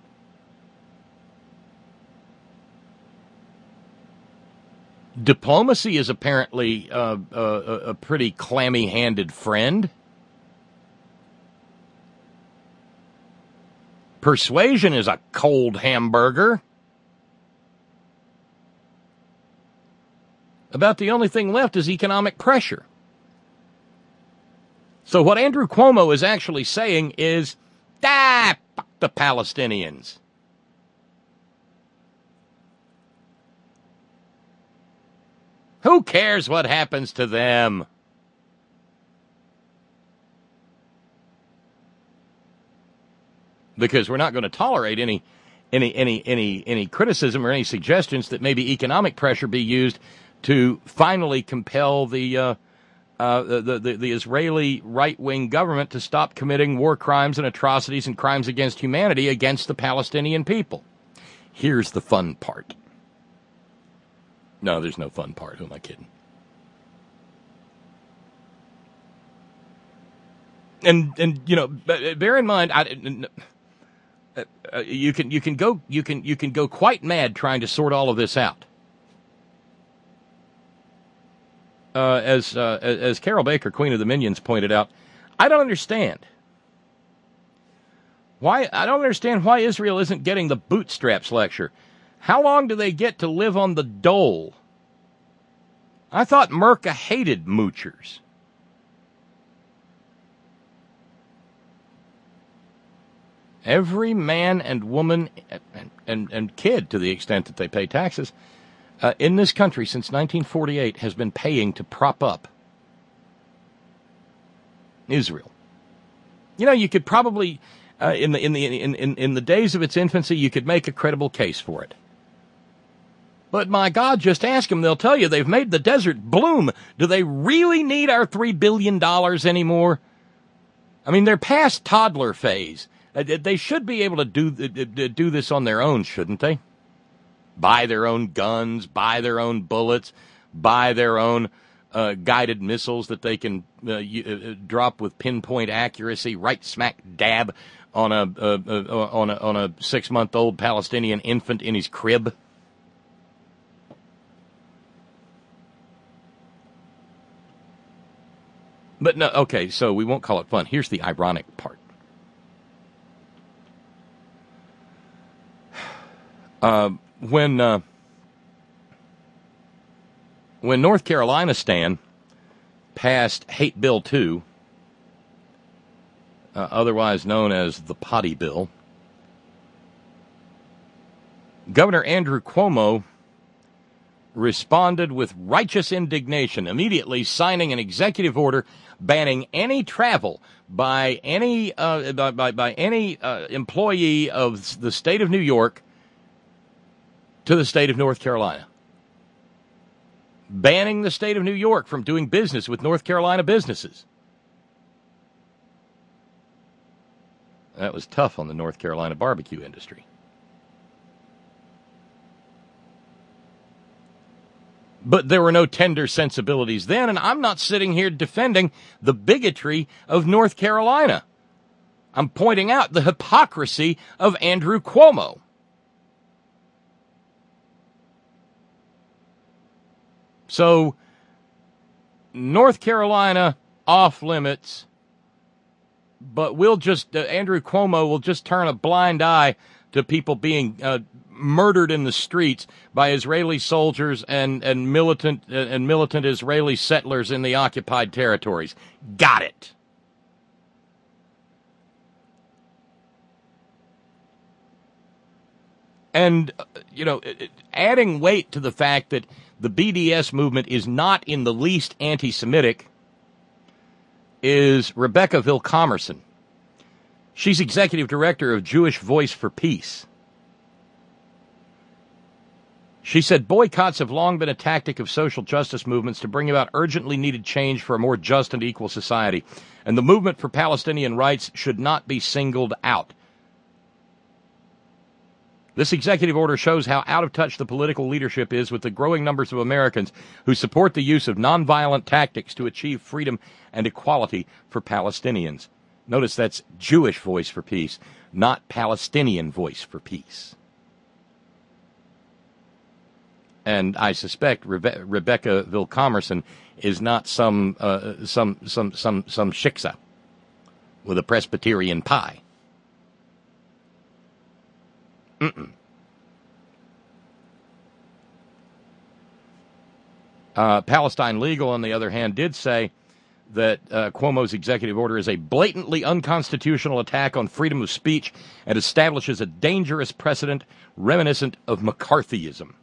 Speaker 3: Diplomacy is apparently a pretty clammy-handed friend. Persuasion is a cold hamburger. About the only thing left is economic pressure. So what Andrew Cuomo is actually saying is, fuck the Palestinians. Who cares what happens to them? Because we're not going to tolerate any criticism or any suggestions that maybe economic pressure be used to finally compel the Israeli right-wing government to stop committing war crimes and atrocities and crimes against humanity against the Palestinian people. Here's the fun part. No, there's no fun part. Who am I kidding? And you know, bear in mind, you can go quite mad trying to sort all of this out. As Carol Baker, Queen of the Minions, pointed out, I don't understand why Israel isn't getting the bootstraps lecture. How long do they get to live on the dole? I thought Merca hated moochers. Every man and woman and kid, to the extent that they pay taxes, in this country since 1948 has been paying to prop up Israel. You know, you could probably in the days of its infancy, you could make a credible case for it. But my God, just ask them. They'll tell you they've made the desert bloom. Do they really need our $3 billion anymore? I mean, they're past toddler phase. They should be able to do this on their own, shouldn't they? Buy their own guns, buy their own bullets, buy their own guided missiles that they can drop with pinpoint accuracy right smack dab on a 6-month-old Palestinian infant in his crib. But no, okay, so we won't call it fun. Here's the ironic part. When North Carolina Stan passed Hate Bill 2, otherwise known as the Potty Bill, Governor Andrew Cuomo responded with righteous indignation, immediately signing an executive order banning any travel by any employee of the state of New York to the state of North Carolina. Banning the state of New York from doing business with North Carolina businesses. That was tough on the North Carolina barbecue industry. But there were no tender sensibilities then, and I'm not sitting here defending the bigotry of North Carolina. I'm pointing out the hypocrisy of Andrew Cuomo. So, North Carolina off limits, but Andrew Cuomo will just turn a blind eye to people being murdered in the streets by Israeli soldiers and militant Israeli settlers in the occupied territories. Got it. And, adding weight to the fact that the BDS movement is not in the least anti-Semitic is Rebecca Vilkomerson. She's executive director of Jewish Voice for Peace. She said boycotts have long been a tactic of social justice movements to bring about urgently needed change for a more just and equal society, and the movement for Palestinian rights should not be singled out. This executive order shows how out of touch the political leadership is with the growing numbers of Americans who support the use of nonviolent tactics to achieve freedom and equality for Palestinians. Notice that's Jewish Voice for Peace, not Palestinian Voice for Peace. And I suspect Rebecca Vilcomerson is not some shiksa with a Presbyterian pie. Palestine Legal, on the other hand, did say that Cuomo's executive order is a blatantly unconstitutional attack on freedom of speech and establishes a dangerous precedent reminiscent of McCarthyism.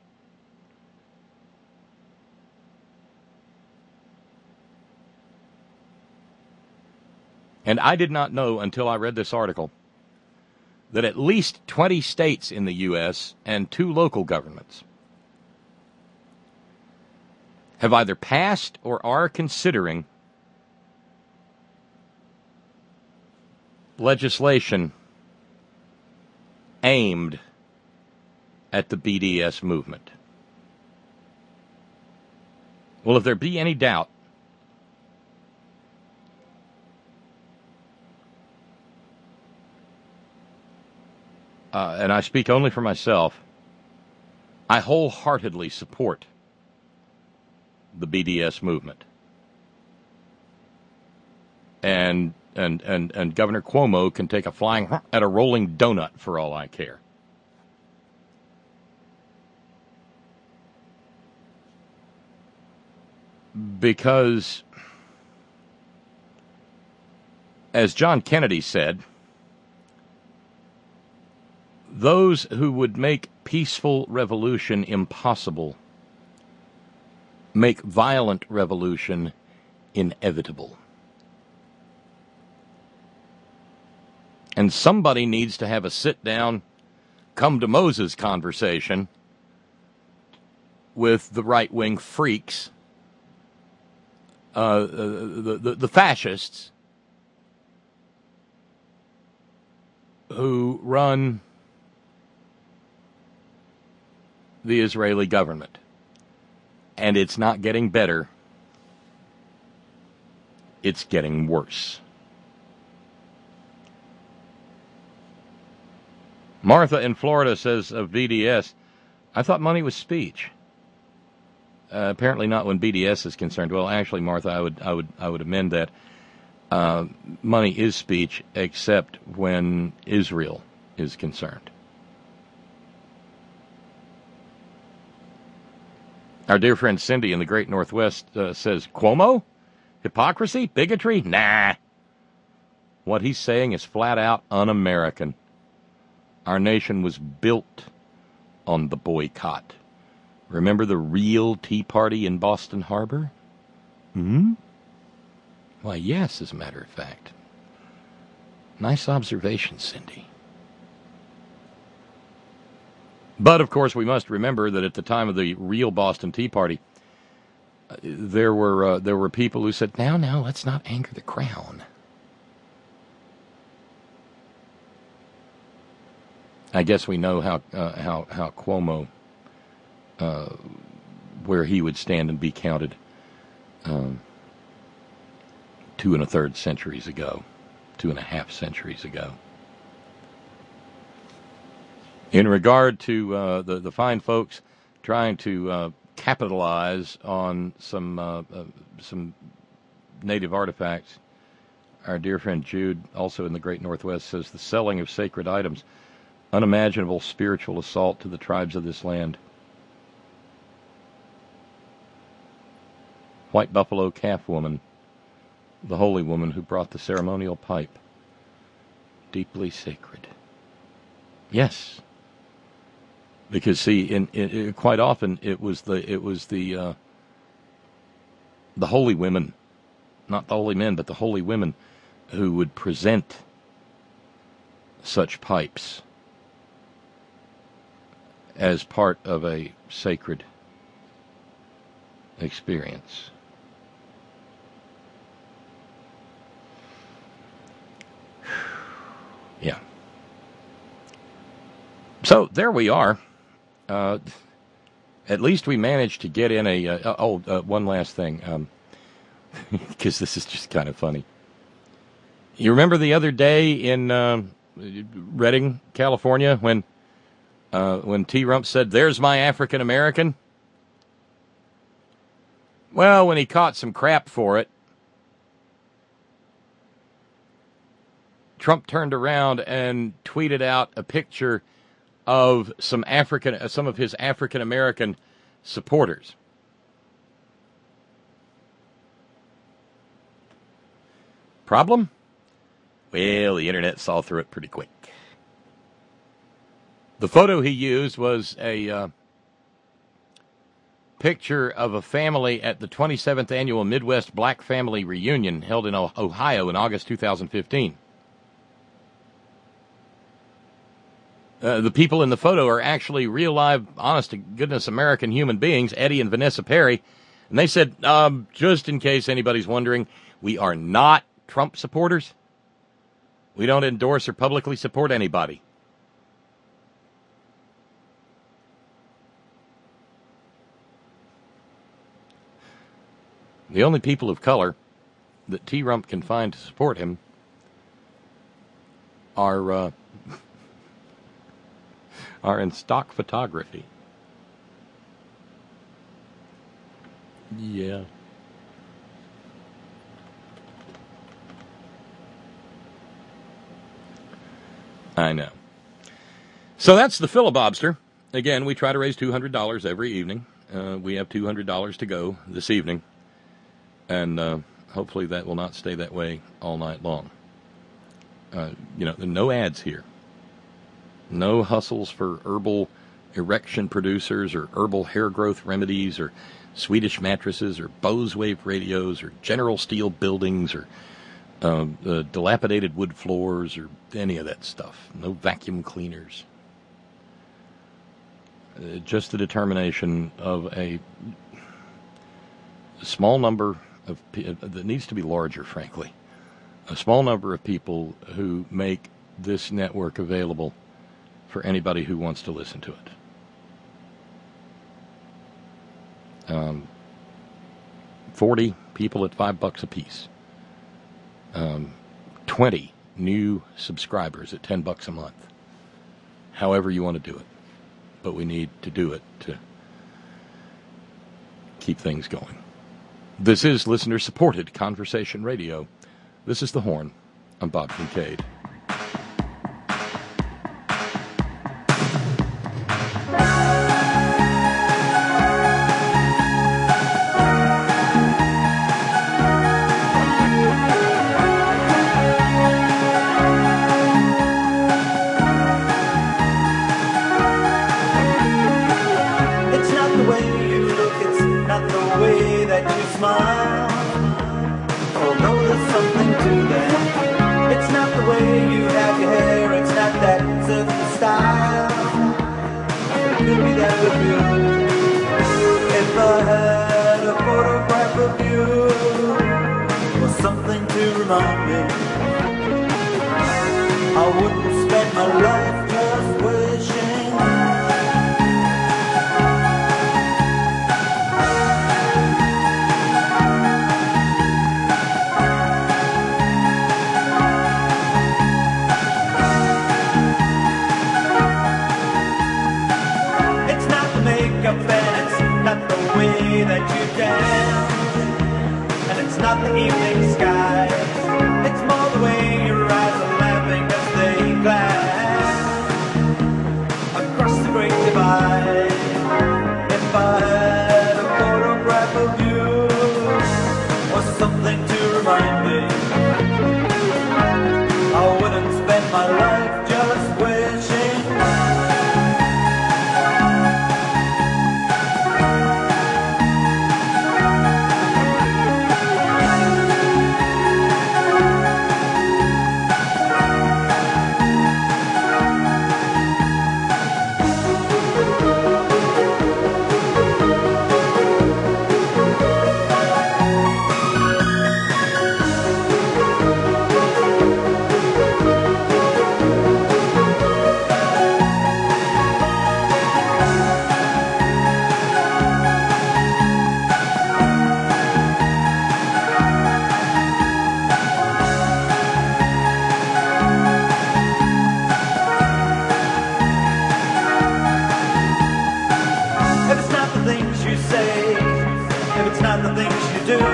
Speaker 3: And I did not know until I read this article that at least 20 states in the U.S. and 2 local governments have either passed or are considering legislation aimed at the BDS movement. Well, if there be any doubt, and I speak only for myself, I wholeheartedly support the BDS movement. And Governor Cuomo can take a flying at a rolling donut for all I care. Because, as John Kennedy said, those who would make peaceful revolution impossible make violent revolution inevitable. And somebody needs to have a sit-down, come-to-Moses conversation with the right-wing freaks, the fascists, who run the Israeli government. And it's not getting better. It's getting worse. Martha in Florida says of BDS, I thought money was speech. Apparently not when BDS is concerned. Well, actually, Martha, I would amend that. Money is speech, except when Israel is concerned. Our dear friend Cindy in the Great Northwest says, Cuomo? Hypocrisy? Bigotry? Nah. What he's saying is flat out un-American. Our nation was built on the boycott. Remember the real Tea Party in Boston Harbor? Why, yes, as a matter of fact. Nice observation, Cindy. But, of course, we must remember that at the time of the real Boston Tea Party, there were people who said, now, let's not anger the crown. I guess we know how Cuomo, where he would stand and be counted 2 1/3 centuries ago, 2.5 centuries ago. In regard to the fine folks trying to capitalize on some native artifacts, our dear friend Jude, also in the Great Northwest, says the selling of sacred items, unimaginable spiritual assault to the tribes of this land. White Buffalo Calf Woman, the holy woman who brought the ceremonial pipe, deeply sacred. Yes. Because see, quite often it was the holy women, not the holy men, but the holy women who would present such pipes as part of a sacred experience. Yeah. So there we are. At least we managed to get in one last thing, because this is just kind of funny. You remember the other day in Redding, California, when T. Rump said, "There's my African American"? Well, when he caught some crap for it, Trump turned around and tweeted out a picture of some of his African American supporters. Problem? Well, the internet saw through it pretty quick. The photo he used was a picture of a family at the 27th Annual Midwest Black Family Reunion held in Ohio in August 2015. The people in the photo are actually real, live, honest-to-goodness American human beings, Eddie and Vanessa Perry. And they said, just in case anybody's wondering, we are not Trump supporters. We don't endorse or publicly support anybody. The only people of color that T. Rump can find to support him are in stock photography. Yeah. I know. So that's the filibobster. Again, we try to raise $200 every evening. We have $200 to go this evening. And hopefully that will not stay that way all night long. No ads here. No hustles for herbal erection producers or herbal hair growth remedies or Swedish mattresses or Bose wave radios or General Steel buildings or dilapidated wood floors or any of that stuff. No vacuum cleaners. Just the determination of a small number of that needs to be larger, frankly. A small number of people who make this network available for anybody who wants to listen to it. 40 people at $5 a piece. 20 new subscribers at $10 a month. However you want to do it. But we need to do it to keep things going. This is listener-supported conversation radio. This is The Horn. I'm Bob Kincaid.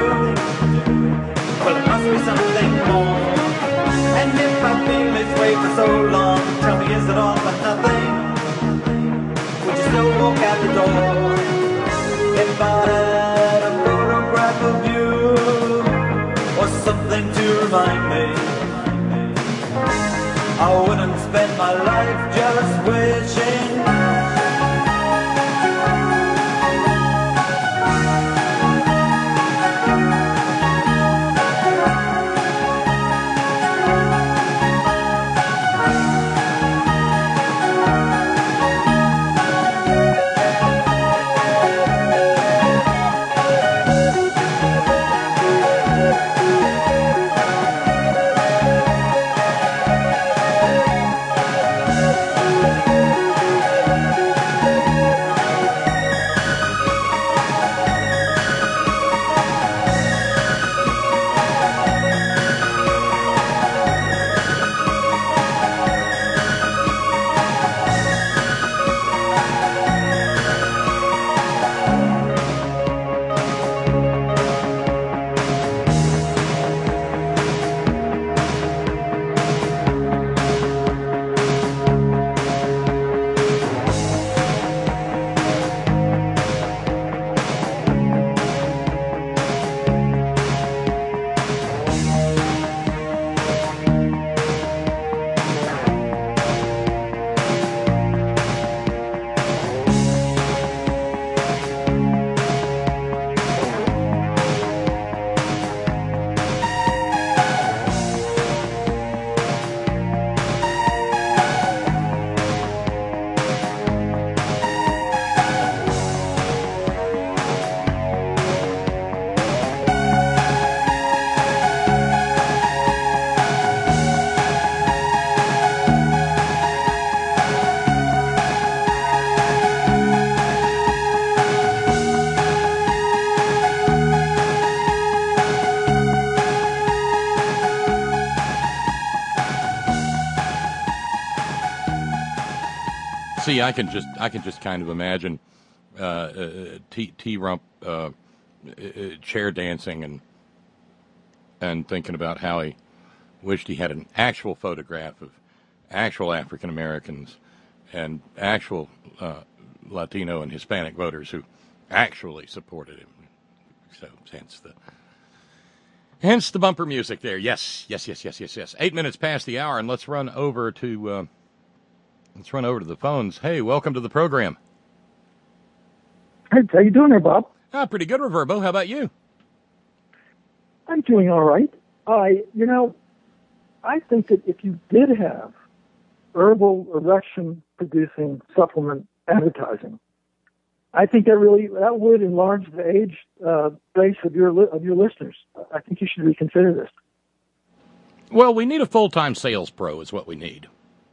Speaker 4: Well, it must be something more. And if I've been this way for so long, tell me, is it all for nothing? Would you still walk out the door? If I had a photograph of you, or something to remind me, I wouldn't spend my life just wishing.
Speaker 3: See, I can just kind of imagine T. Rump chair dancing and thinking about how he wished he had an actual photograph of actual African Americans and actual Latino and Hispanic voters who actually supported him. So hence the bumper music there. Yes. 8 minutes past the hour, and let's run over to the phones. Hey, welcome to the program.
Speaker 5: Hey, how you doing there, Bob?
Speaker 3: Pretty good, Reverbo. How about you?
Speaker 5: I'm doing all right. I think that if you did have herbal erection-producing supplement advertising, I think that would enlarge the age base of your listeners. I think you should reconsider this.
Speaker 3: Well, we need a full-time sales pro is what we need.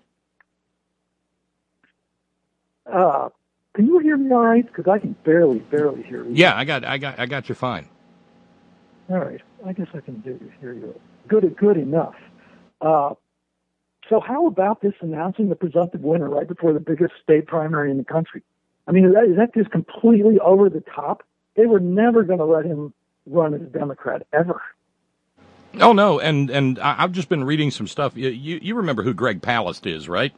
Speaker 5: Can you hear me all right? Because I can barely hear you.
Speaker 3: Yeah, I got you fine.
Speaker 5: All right. I guess I can hear you. Good enough. So how about this announcing the presumptive winner right before the biggest state primary in the country? I mean, is that just completely over the top? They were never going to let him run as a Democrat, ever.
Speaker 3: Oh, no, and I've just been reading some stuff. You remember who Greg Palast is, right?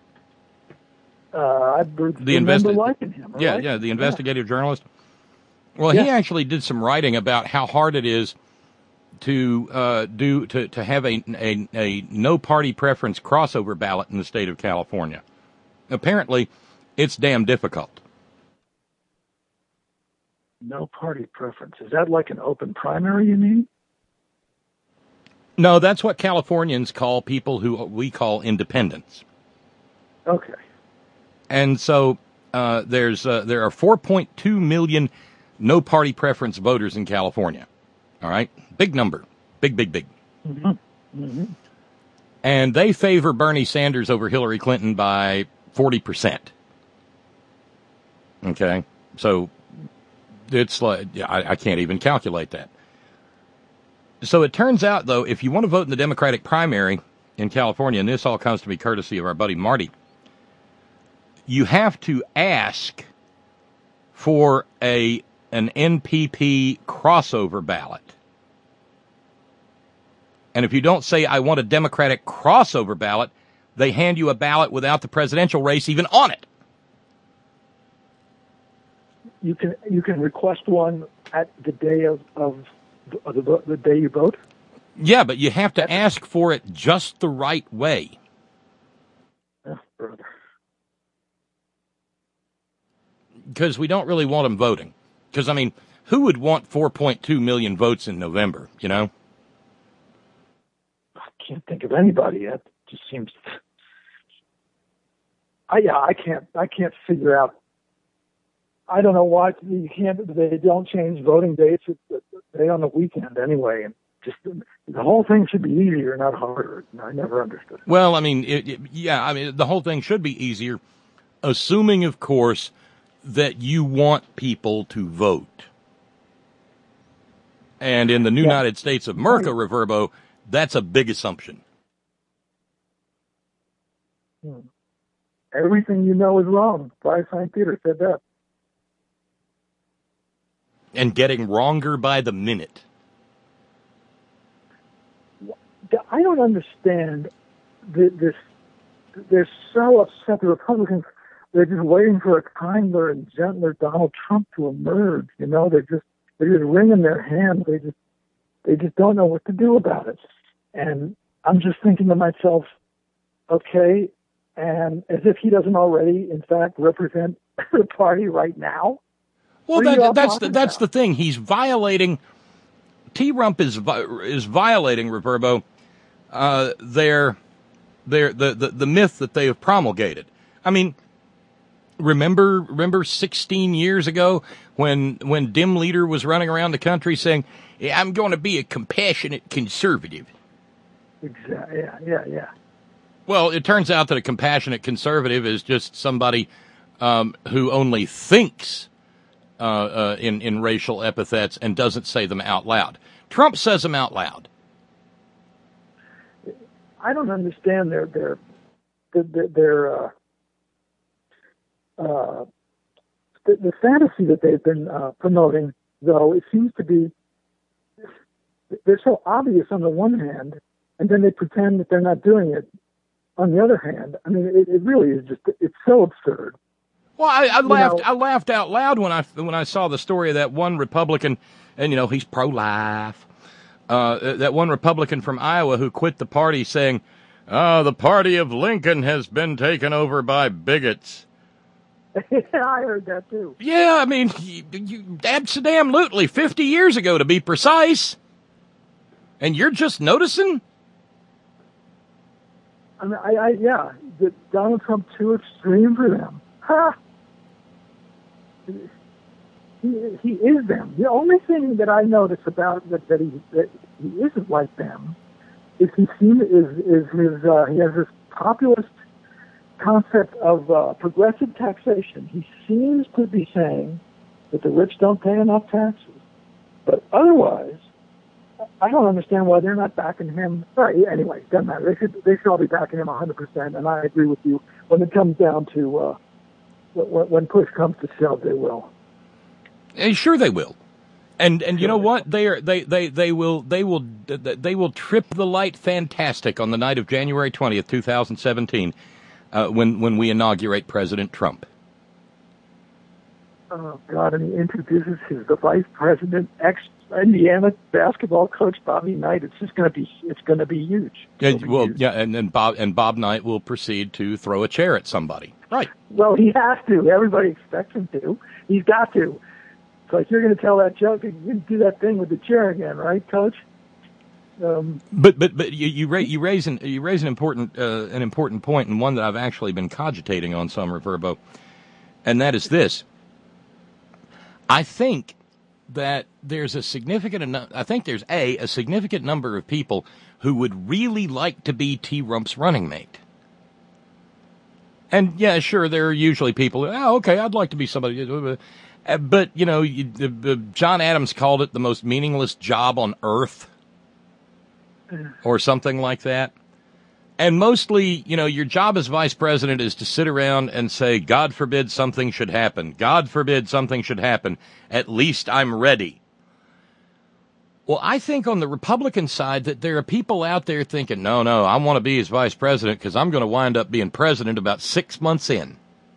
Speaker 5: I remember liking him. Right?
Speaker 3: Yeah, the investigative journalist. Well, he actually did some writing about how hard it is to have a no party preference crossover ballot in the state of California. Apparently, it's damn difficult.
Speaker 5: No party preference. Is that like an open primary, you mean?
Speaker 3: No, that's what Californians call people who we call independents.
Speaker 5: Okay. And
Speaker 3: so there are 4.2 million no party preference voters in California. All right, big number, big.
Speaker 5: Mm-hmm. Mm-hmm.
Speaker 3: And they favor Bernie Sanders over Hillary Clinton by 40%. Okay, so it's like I can't even calculate that. So it turns out, though, if you want to vote in the Democratic primary in California, and this all comes to me courtesy of our buddy Marty, you have to ask for an NPP crossover ballot. And if you don't say, I want a Democratic crossover ballot, they hand you a ballot without the presidential race even on it.
Speaker 5: You can request one at the day of the day you vote.
Speaker 3: Yeah, but you have to ask for it just the right way.
Speaker 5: Oh, brother.
Speaker 3: Because we don't really want them voting. Because, I mean, who would want 4.2 million votes in November, you know?
Speaker 5: I can't think of anybody. That just seems... I can't figure out. I don't know why they don't change voting dates. They on the weekend anyway, and just the whole thing should be easier, not harder. I never understood.
Speaker 3: Well, I mean, the whole thing should be easier, assuming, of course, that you want people to vote. And in the United States of America, Reverbo, that's a big assumption.
Speaker 5: Everything you know is wrong. Friar St. Peter said that.
Speaker 3: And getting wronger by the minute.
Speaker 5: I don't understand this. They're so upset. The Republicans, they're just waiting for a kinder and gentler Donald Trump to emerge. You know, they're just wringing their hands. They just don't know what to do about it. And I'm just thinking to myself, okay, and as if he doesn't already, in fact, represent the party right now.
Speaker 3: Well, that's the thing. He's violating. T-Rump is violating, Reverbo, the myth that they have promulgated. I mean, remember 16 years ago when Dim Leader was running around the country saying, I'm going to be a compassionate conservative.
Speaker 5: Exactly. Yeah.
Speaker 3: Well, it turns out that a compassionate conservative is just somebody who only thinks in racial epithets and doesn't say them out loud. Trump says them out loud.
Speaker 5: I don't understand their the fantasy that they've been promoting. Though it seems to be, they're so obvious on the one hand, and then they pretend that they're not doing it on the other hand. I mean, it really is it's so absurd.
Speaker 3: Well, I laughed out loud when I saw the story of that one Republican, and he's pro-life. That one Republican from Iowa who quit the party saying, the party of Lincoln has been taken over by bigots.
Speaker 5: I heard that too.
Speaker 3: Yeah, I mean, you absolutely 50 years ago to be precise. And you're just noticing?
Speaker 5: I mean, Donald Trump too extreme for them. Ha! He is them. The only thing that I notice about that he isn't like them is he has this populist concept of progressive taxation. He seems to be saying that the rich don't pay enough taxes, but otherwise, I don't understand why they're not backing him. Right, anyway, doesn't matter. They should all be backing him 100%, and I agree with you. When it comes down to when push comes to shove, they will.
Speaker 3: Sure, they will, and you know what? They will trip the light fantastic on the night of January 20th, 2017, when we inaugurate President Trump.
Speaker 5: Oh God! And he introduces the vice president, ex-Indiana basketball coach Bobby Knight. It's going to be huge.
Speaker 3: And Bob Knight will proceed to throw a chair at somebody. Right.
Speaker 5: Well, he has to. Everybody expects him to. He's got to. It's like you're going to tell that joke and you do that thing with the chair again, right, Coach?
Speaker 3: But you raise an important point, and one that I've actually been cogitating on some, Reverbo, and that is this. I think that there's a significant number of people who would really like to be T-Rump's running mate. And yeah, sure, there are usually people who, okay, I'd like to be somebody. But, John Adams called it the most meaningless job on earth or something like that. And mostly, your job as vice president is to sit around and say, God forbid something should happen. God forbid something should happen. At least I'm ready. Well, I think on the Republican side that there are people out there thinking, no, I want to be his vice president because I'm going to wind up being president about 6 months in.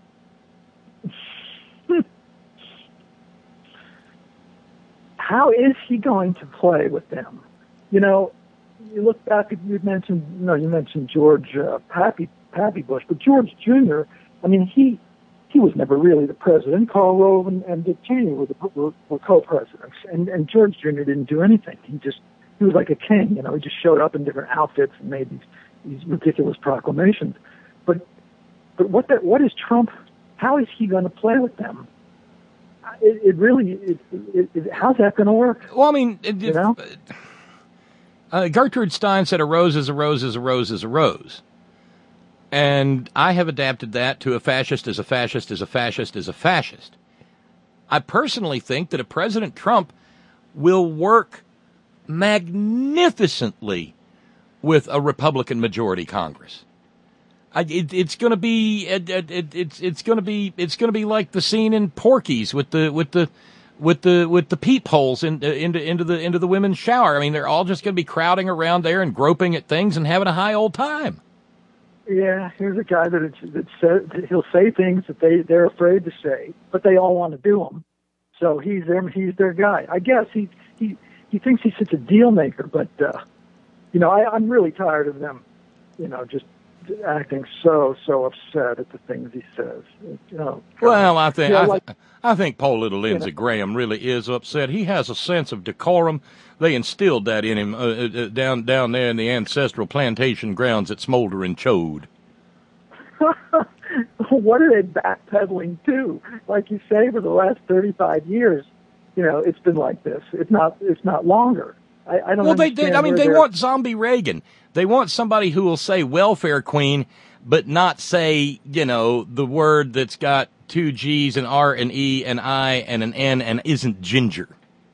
Speaker 5: How is he going to play with them? You know, you look back at, you mentioned George Pappy Bush, but George Jr., I mean, he was never really the president. Karl Rove and Dick Cheney were co-presidents, and George Jr. didn't do anything. He was like a king, you know. He just showed up in different outfits and made these ridiculous proclamations. But what is Trump? How is he going to play with them? How's that going to work?
Speaker 3: Well, I mean,
Speaker 5: you know?
Speaker 3: Gertrude Stein said a rose is a rose is a rose is a rose. And I have adapted that to a fascist is a fascist is a fascist is a fascist. I personally think that a President Trump will work magnificently with a Republican majority Congress. It's going to be like the scene in Porky's with the peepholes into the women's shower. I mean, they're all just going to be crowding around there and groping at things and having a high old time.
Speaker 5: Yeah, here's a guy that says he'll say things that they're afraid to say, but they all want to do them. So he's their guy. I guess he thinks he's such a deal maker, but you know, I'm really tired of them, you know, just acting so upset at the things he says. You know,
Speaker 3: well, I think poor little Lindsey Graham really is upset. He has a sense of decorum. They instilled that in him down there in the ancestral plantation grounds at Smolder and Chode.
Speaker 5: What are they backpedaling to? Like you say, for the last 35 years, you know, it's been like this. It's not longer. I don't. Well,
Speaker 3: they want zombie Reagan. They want somebody who will say welfare queen, but not say, you know, the word that's got 2 G's, an R, an E, an I, and an N, and isn't ginger.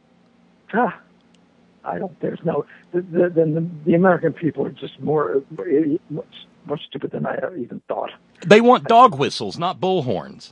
Speaker 5: There's no. The American people are just more stupid than I even thought.
Speaker 3: They want dog whistles, not bullhorns.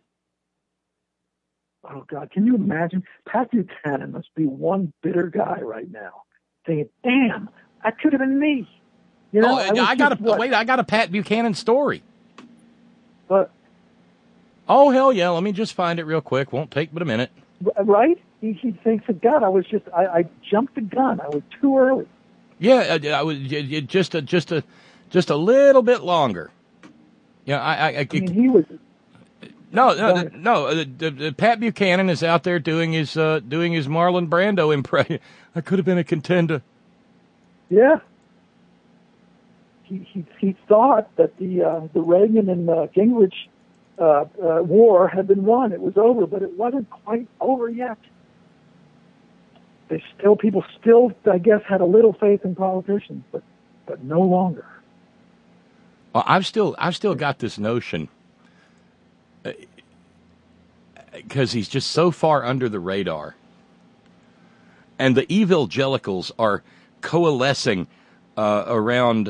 Speaker 5: Oh, God, can you imagine? Pat Buchanan must be one bitter guy right now, thinking, damn, that could have been me. You know,
Speaker 3: I got a Pat Buchanan story.
Speaker 5: But
Speaker 3: oh, hell yeah, let me just find it real quick. Won't take but a minute.
Speaker 5: Right? He thinks, God, I jumped the gun. I was too early.
Speaker 3: Yeah, I was just a little bit longer. Yeah, I mean,
Speaker 5: he was.
Speaker 3: No. Pat Buchanan is out there doing his Marlon Brando impression. I could have been a contender.
Speaker 5: Yeah. He thought that the Reagan and Gingrich war had been won. It was over, but it wasn't quite over yet. People still, I guess, had a little faith in politicians, but no longer.
Speaker 3: Well, I've still got this notion, because he's just so far under the radar, and the evangelicals are coalescing around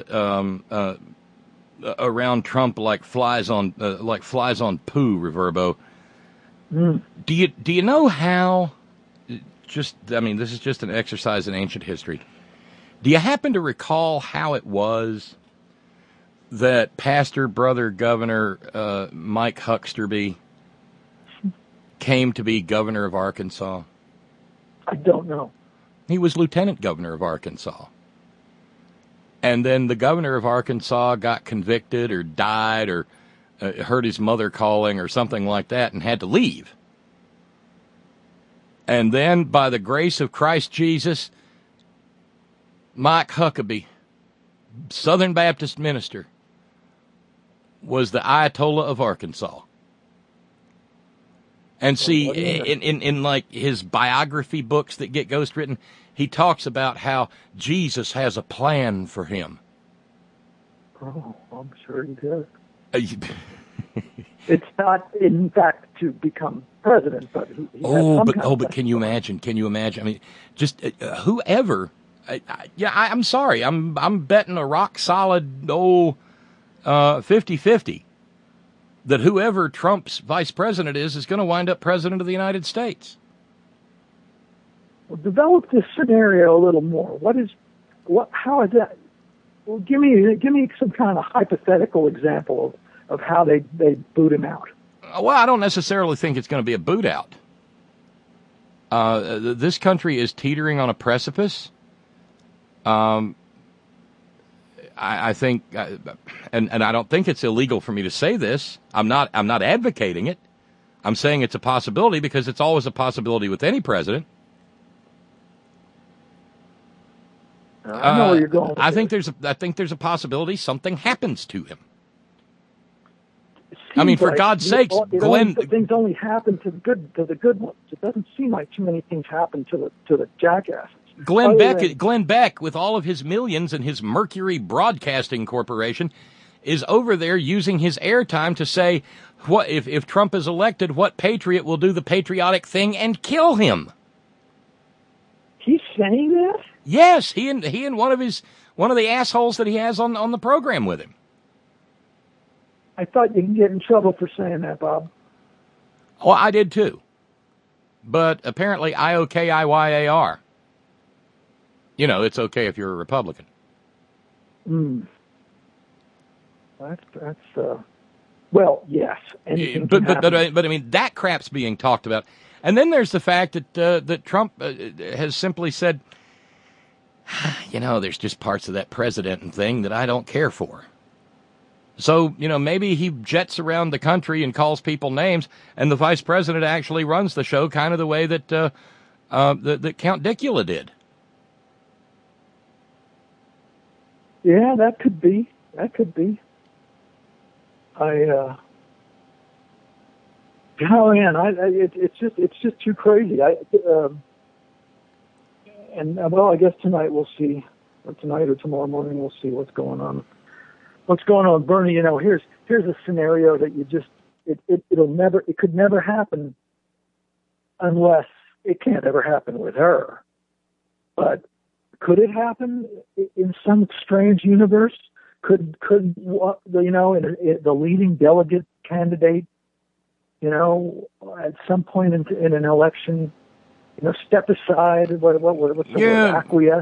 Speaker 3: Trump like flies on poo, Reverbo.
Speaker 5: Mm.
Speaker 3: Do you know how? This is just an exercise in ancient history. Do you happen to recall how it was that Pastor Brother Governor Mike Hucksterby came to be governor of Arkansas?
Speaker 5: I don't know.
Speaker 3: He was lieutenant governor of Arkansas. And then the governor of Arkansas got convicted or died or heard his mother calling or something like that and had to leave. And then, by the grace of Christ Jesus, Mike Huckabee, Southern Baptist minister, was the Ayatollah of Arkansas. And see, in like his biography books that get ghostwritten, he talks about how Jesus has a plan for him.
Speaker 5: Oh, I'm sure he does. It's not, in fact, to become president, but he
Speaker 3: but can you imagine? Can you imagine? I mean, just whoever. I'm sorry. I'm betting a rock solid 50-50 that whoever Trump's vice president is going to wind up president of the United States.
Speaker 5: develop this scenario a little more. How is that? Well, give me some kind of hypothetical example of how they boot him out.
Speaker 3: Well, I don't necessarily think it's going to be a boot out. This country is teetering on a precipice. I think, and I don't think it's illegal for me to say this. I'm not advocating it. I'm saying it's a possibility because it's always a possibility with any president.
Speaker 5: I know where you're going.
Speaker 3: I think there's a possibility something happens to him. I mean, for God's sakes, Glenn.
Speaker 5: Things only happen to the good ones. It doesn't seem like too many things happen to the jackasses.
Speaker 3: Glenn Beck, with all of his millions and his Mercury Broadcasting Corporation, is over there using his airtime to say, "What if Trump is elected? What patriot will do the patriotic thing and kill him?"
Speaker 5: He's saying that?
Speaker 3: Yes, he and one of the assholes that he has on the program with him.
Speaker 5: I thought you can get in trouble for saying that, Bob.
Speaker 3: Well, I did too. But apparently IOKIYAR. You know, it's okay if you're a Republican.
Speaker 5: Well, yes.
Speaker 3: But I mean, that crap's being talked about. And then there's the fact that Trump has simply said, you know, there's just parts of that president thing that I don't care for. So, you know, maybe he jets around the country and calls people names, and the vice president actually runs the show kind of the way that Count Dicula did.
Speaker 5: Yeah, that could be. It's just too crazy. I guess tonight we'll see, or tonight or tomorrow morning we'll see what's going on. What's going on, Bernie? You know, here's a scenario that it could never happen unless it can't ever happen with her. But could it happen in some strange universe? Could you know, in the leading delegate candidate, you know, at some point in an election, you know, step aside? What's the word? Acquiesce.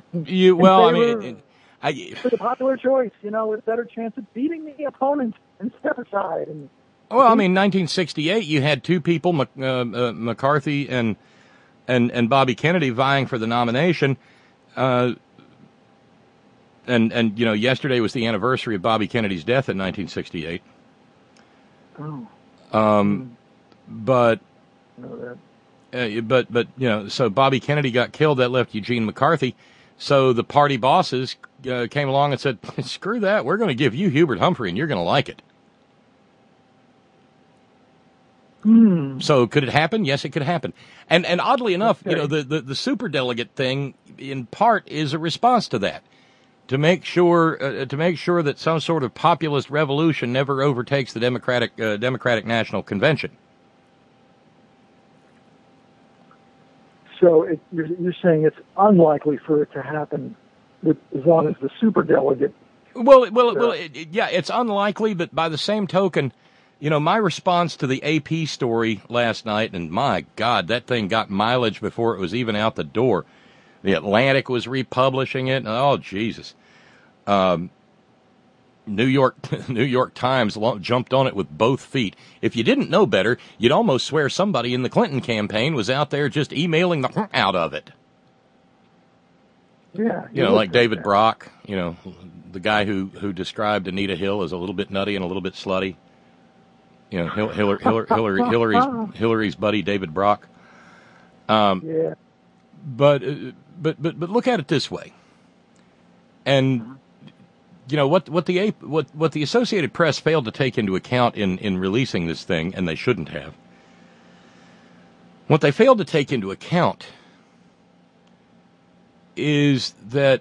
Speaker 5: For the popular choice, you know, with a better chance of beating the opponent and step aside.
Speaker 3: Well, I mean, 1968, you had two people, McCarthy and Bobby Kennedy, vying for the nomination. And you know, yesterday was the anniversary of Bobby Kennedy's death in 1968. But you know, so Bobby Kennedy got killed. That left Eugene McCarthy. So the party bosses came along and said, "Screw that! We're going to give you Hubert Humphrey, and you're going to like it." So could it happen? Yes, it could happen. And oddly enough, you know, the superdelegate thing in part is a response to that, to make sure that some sort of populist revolution never overtakes the Democratic National Convention.
Speaker 5: So you're saying it's unlikely for it to happen as long as the superdelegate.
Speaker 3: Yeah, it's unlikely, but by the same token, you know, my response to the AP story last night, and my God, that thing got mileage before it was even out the door. The Atlantic was republishing it. Oh, Jesus. New York Times jumped on it with both feet. If you didn't know better, you'd almost swear somebody in the Clinton campaign was out there just emailing the out of it.
Speaker 5: Yeah.
Speaker 3: You know, like David Brock, you know, the guy who described Anita Hill as a little bit nutty and a little bit slutty. You know, Hillary's buddy, David Brock.
Speaker 5: Yeah.
Speaker 3: But look at it this way. And you know what the Associated Press failed to take into account in releasing this thing, and they shouldn't have. What they failed to take into account is that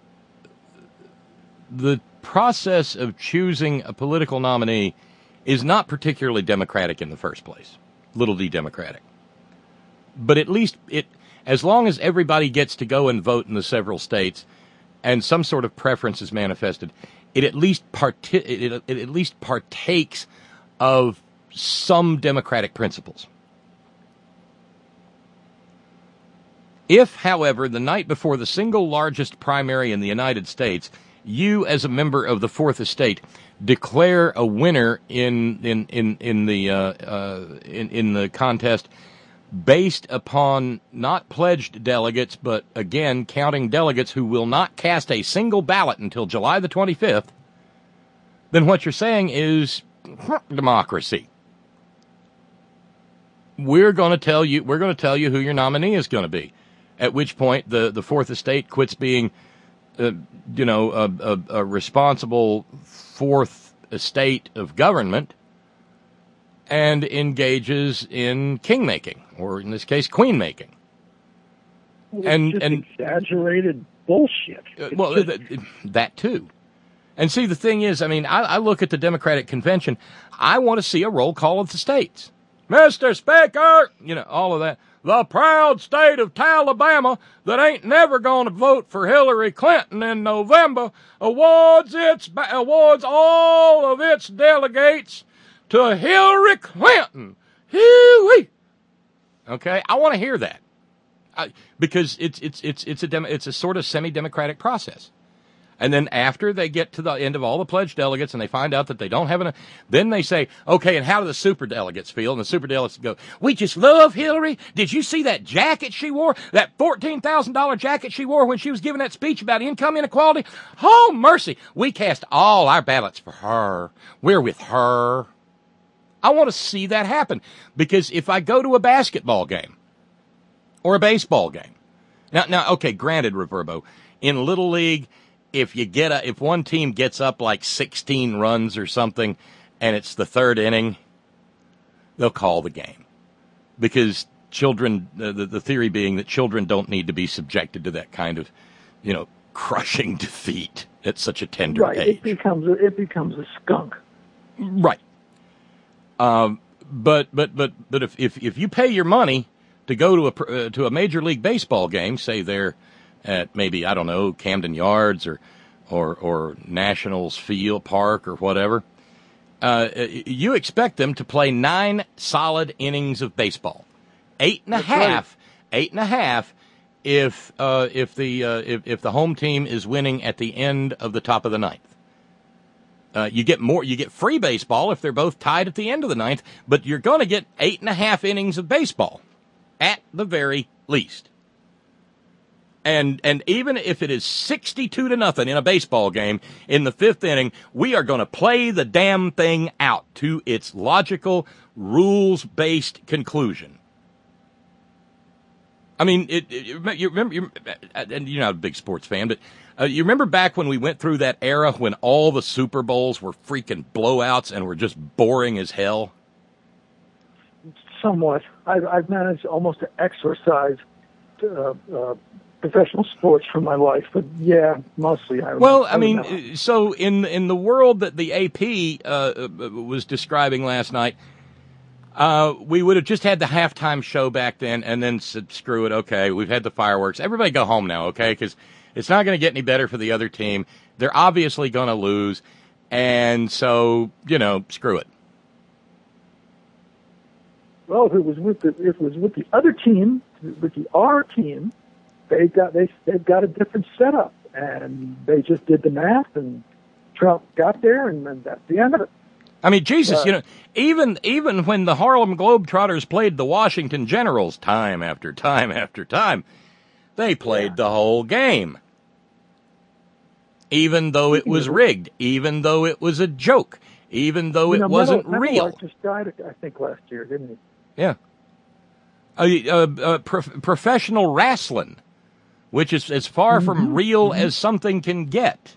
Speaker 3: the process of choosing a political nominee is not particularly democratic in the first place. Little d democratic. But at least as long as everybody gets to go and vote in the several states, and some sort of preference is manifested, it at least partakes of some democratic principles. If, however, the night before the single largest primary in the United States, you, as a member of the Fourth Estate, declare a winner in the contest based upon not pledged delegates, but again counting delegates who will not cast a single ballot until July the 25th, then what you're saying is democracy. We're going to tell you who your nominee is going to be. At which point the Fourth Estate quits being, a responsible Fourth Estate of government and engages in king-making, or in this case, queen-making.
Speaker 5: It's exaggerated bullshit.
Speaker 3: That too. And see, the thing is, I mean, I look at the Democratic Convention, I want to see a roll call of the states. Mr. Speaker, all of that. The proud state of Alabama that ain't never going to vote for Hillary Clinton in November awards all of its delegates to Hillary Clinton. Hee-wee. Okay, I want to hear that because it's a sort of semi-democratic process. And then after they get to the end of all the pledged delegates and they find out that they don't have enough, then they say, okay, and how do the superdelegates feel? And the superdelegates go, we just love Hillary. Did you see that jacket she wore? That $14,000 jacket she wore when she was giving that speech about income inequality? Oh, mercy. We cast all our ballots for her. We're with her. I want to see that happen because if I go to a basketball game or a baseball game, now, okay, granted, Reverbo, in Little League, if one team gets up like 16 runs or something and it's the third inning, they'll call the game because children, the theory being that children don't need to be subjected to that kind of, crushing defeat at such a tender age.
Speaker 5: It becomes a skunk.
Speaker 3: Right. But if you pay your money to go to a Major League Baseball game, say they're at maybe, I don't know, Camden Yards or Nationals Field Park or whatever, you expect them to play 9 solid innings of baseball. 8.5 if the home team is winning at the end of the top of the ninth. You get free baseball if they're both tied at the end of the ninth, but you're going to get 8.5 innings of baseball at the very least. And even if it is 62-0 in a baseball game in the 5th inning, we are going to play the damn thing out to its logical, rules-based conclusion. I mean, you remember, and you're not a big sports fan, but you remember back when we went through that era when all the Super Bowls were freaking blowouts and were just boring as hell?
Speaker 5: Somewhat. I've managed almost to exorcise professional sports from my life, but yeah, mostly I remember.
Speaker 3: Well, I mean, so in the world that the AP was describing last night, we would have just had the halftime show back then and then said, screw it, okay, we've had the fireworks. Everybody go home now, okay, because it's not going to get any better for the other team. They're obviously going to lose, and so, screw it.
Speaker 5: Well, if it was with the other team, with our team, they've got a different setup, and they just did the math, and Trump got there, and that's the end of it.
Speaker 3: I mean, Jesus, even when the Harlem Globetrotters played the Washington Generals time after time after time, they played the whole game. Even though it was rigged, even though it was a joke, even though it wasn't real.
Speaker 5: Meadowlark just died, I think, last year, didn't he?
Speaker 3: Yeah. Professional wrestling, which is as far from real as something can get.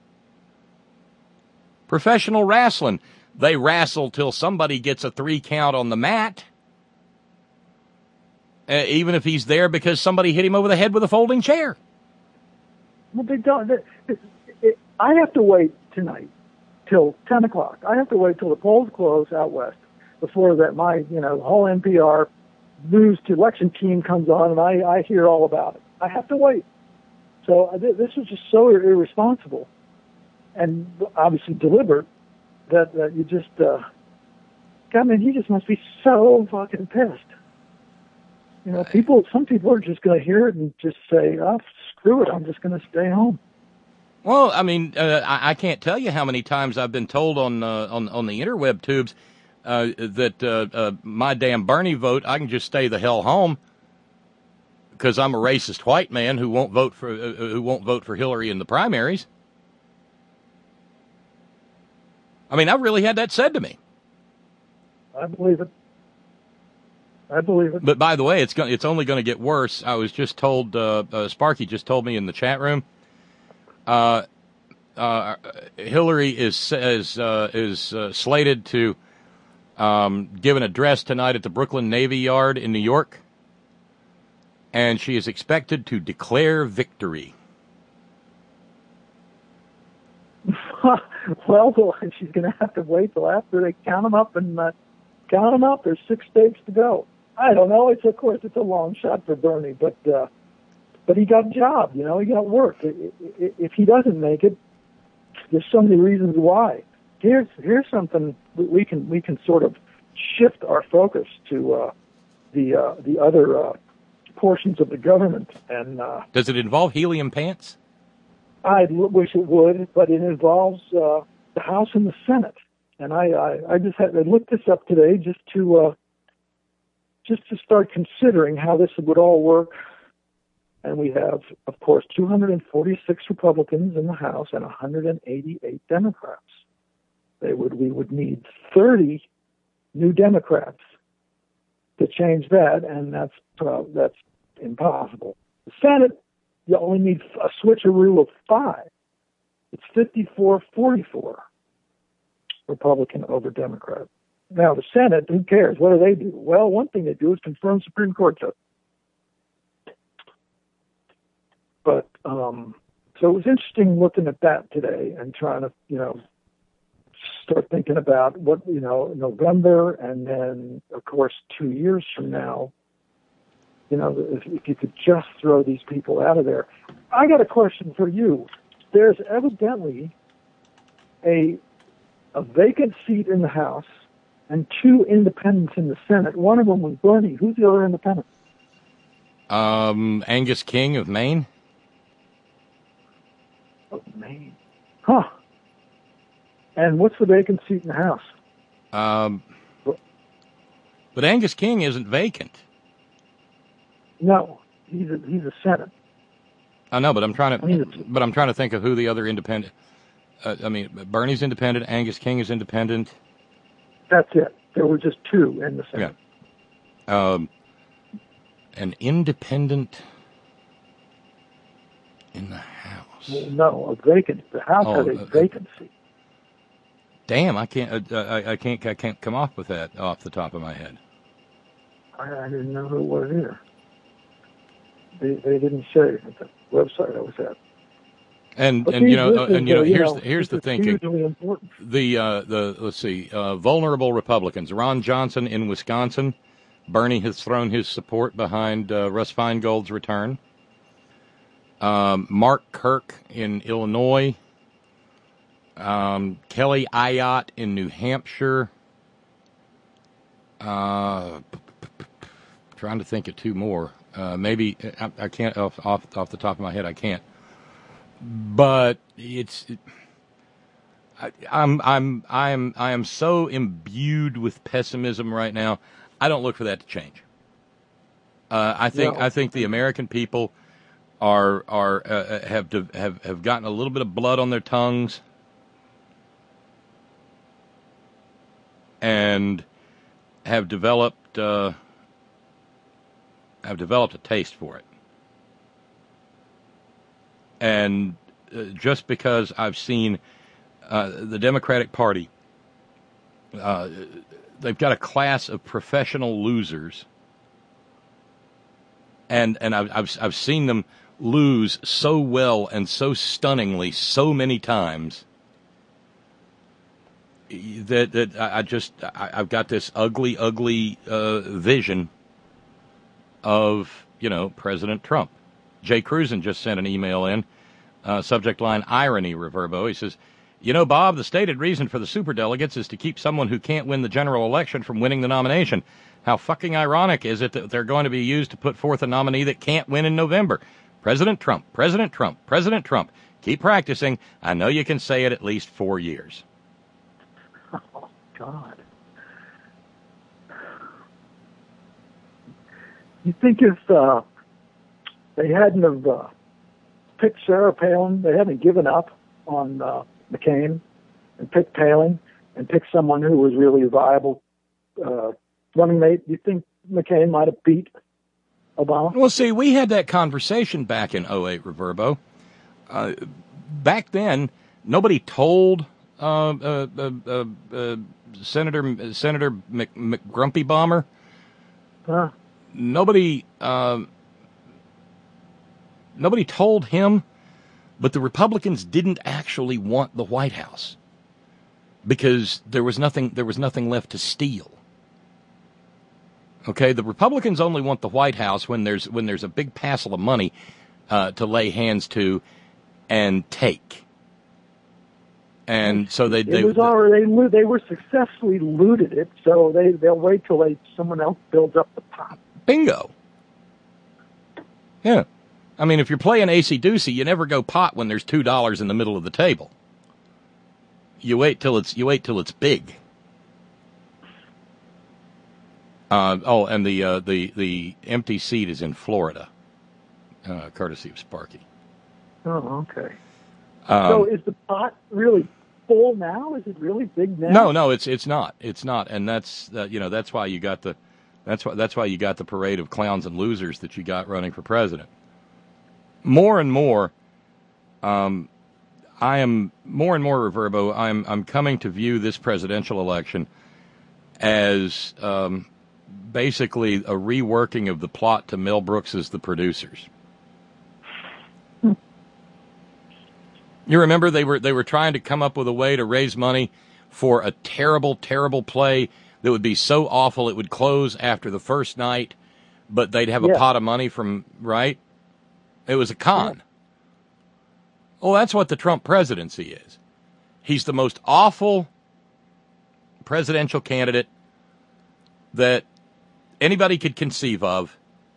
Speaker 3: Professional wrestling. They wrestle till somebody gets a 3 count on the mat. Even if he's there because somebody hit him over the head with a folding chair.
Speaker 5: Well, they don't. I have to wait tonight till 10 o'clock. I have to wait till the polls close out west before that my, whole NPR news to election team comes on and I hear all about it. I have to wait. So this is just so irresponsible and obviously deliberate that you just, he just must be so fucking pissed. You know, some people are just going to hear it and just say, "Oh, screw it, I'm just going to stay home."
Speaker 3: Well, I mean, I can't tell you how many times I've been told on the interweb tubes that my damn Bernie vote, I can just stay the hell home because I'm a racist white man who won't vote for Hillary in the primaries. I mean, I've really had that said to me.
Speaker 5: I believe it.
Speaker 3: But by the way, it's only going to get worse. I was just told, Sparky just told me in the chat room, Hillary is slated to give an address tonight at the Brooklyn Navy Yard in New York, and she is expected to declare victory.
Speaker 5: Well, she's going to have to wait till after they count them up and count them up. There's 6 states to go. I don't know. Of course, it's a long shot for Bernie, but he got a job. You know, he got work. If he doesn't make it, there's so many reasons why. Here's something we can sort of shift our focus to the other portions of the government. And
Speaker 3: does it involve helium pants?
Speaker 5: I wish it would, but it involves the House and the Senate. And I looked this up today just to start considering how this would all work. And we have, of course, 246 Republicans in the House and 188 Democrats. We would need 30 new Democrats to change that, and that's impossible. The Senate, you only need a switcheroo of 5. It's 54-44 Republican over Democrat. Now, the Senate, who cares? What do? Well, one thing they do is confirm Supreme Court judges. But so it was interesting looking at that today and trying to, start thinking about what, November, and then, of course, 2 years from now, if you could just throw these people out of there. I got a question for you. There's evidently a vacant seat in the House and 2 independents in the Senate. One of them was Bernie. Who's the other independent?
Speaker 3: Angus King of Maine.
Speaker 5: Oh, Maine. Huh. And what's the vacant seat in the House?
Speaker 3: But Angus King isn't vacant.
Speaker 5: No, he's a Senate.
Speaker 3: I know, but I'm trying to think of who the other independent. Bernie's independent. Angus King is independent.
Speaker 5: That's it. There were just 2 in the Senate.
Speaker 3: Yeah. An independent in the House.
Speaker 5: Well, no, a vacant. The House has a vacancy.
Speaker 3: Damn, I can't come off with that off the top of my head.
Speaker 5: I didn't know who it was either. They didn't say at the website I was at. Here's the thinking.
Speaker 3: Let's see, vulnerable Republicans. Ron Johnson in Wisconsin. Bernie has thrown his support behind Russ Feingold's return. Mark Kirk in Illinois. Kelly Ayotte in New Hampshire. Trying to think of 2 more. Maybe I can't off the top of my head. I can't. But I am so imbued with pessimism right now. I don't look for that to change. I think the American people have gotten a little bit of blood on their tongues and have developed a taste for it. And just because I've seen the Democratic Party, they've got a class of professional losers, and I've seen them lose so well and so stunningly so many times that I've got this ugly vision of President Trump. Jay Cruzen just sent an email in, subject line irony, Reverbo. He says, Bob, the stated reason for the superdelegates is to keep someone who can't win the general election from winning the nomination. How fucking ironic is it that they're going to be used to put forth a nominee that can't win in November? President Trump, President Trump, President Trump. Keep practicing. I know you can say it at least 4 years.
Speaker 5: Oh, God. You think if they hadn't have picked Sarah Palin, they hadn't given up on McCain and picked Palin and picked someone who was really a viable running mate, do you think McCain might have beat Obama?
Speaker 3: Well, see, we had that conversation back in 08, Reverbo. Back then, nobody told Senator McGrumpy Bomber. Nobody told him, but the Republicans didn't actually want the White House because there was nothing left to steal. Okay, the Republicans only want the White House when there's a big parcel of money to lay hands to and take. And so they were successfully looted it, so they'll wait till someone else builds up the pot. Bingo. Yeah. I mean, if you're playing acey-deucey, you never go pot when there's $2 in the middle of the table. You wait till it's big. And the empty seat is in Florida, courtesy of Sparky.
Speaker 5: Oh, okay. So is the pot really full now? Is it really big now?
Speaker 3: No, it's not. It's not, and that's why you got the parade of clowns and losers that you got running for president. More and more, Reverbo. I'm coming to view this presidential election as basically a reworking of the plot to Mel Brooks's The Producers. You remember they were trying to come up with a way to raise money for a terrible, terrible play that would be so awful it would close after the first night, but they'd have a pot of money from, right? It was a con. Yeah. Well, that's what the Trump presidency is. He's the most awful presidential candidate that anybody could conceive of.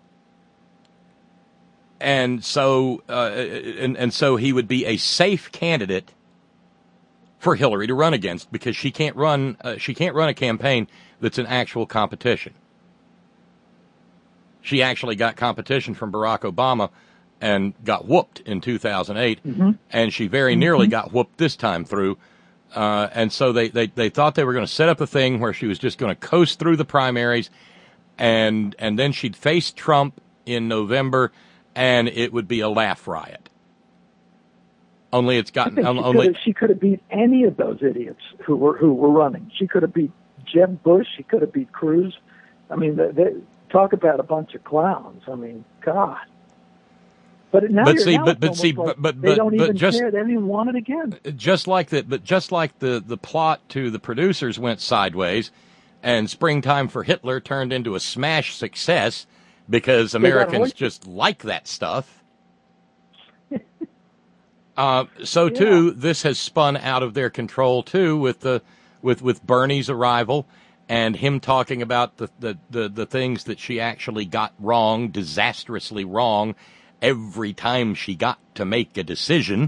Speaker 3: And so so he would be a safe candidate for Hillary to run against because she can't run a campaign that's an actual competition. She actually got competition from Barack Obama and got whooped in 2008, and she very nearly got whooped this time through. And so they thought they were going to set up a thing where she was just going to coast through the primaries, and then she'd face Trump in November, and it would be a laugh riot. Only it's gotten
Speaker 5: she could have beat any of those idiots who were running. She could have beat Jeb Bush. She could have beat Cruz. I mean, they talk about a bunch of clowns. I mean, God. But they don't even care. They don't even want it again.
Speaker 3: Just like that, but just like the plot to The Producers went sideways, and Springtime for Hitler turned into a smash success because Americans just like that stuff. So too, this has spun out of their control too with Bernie's arrival and him talking about the things that she actually got wrong, disastrously wrong, every time she got to make a decision.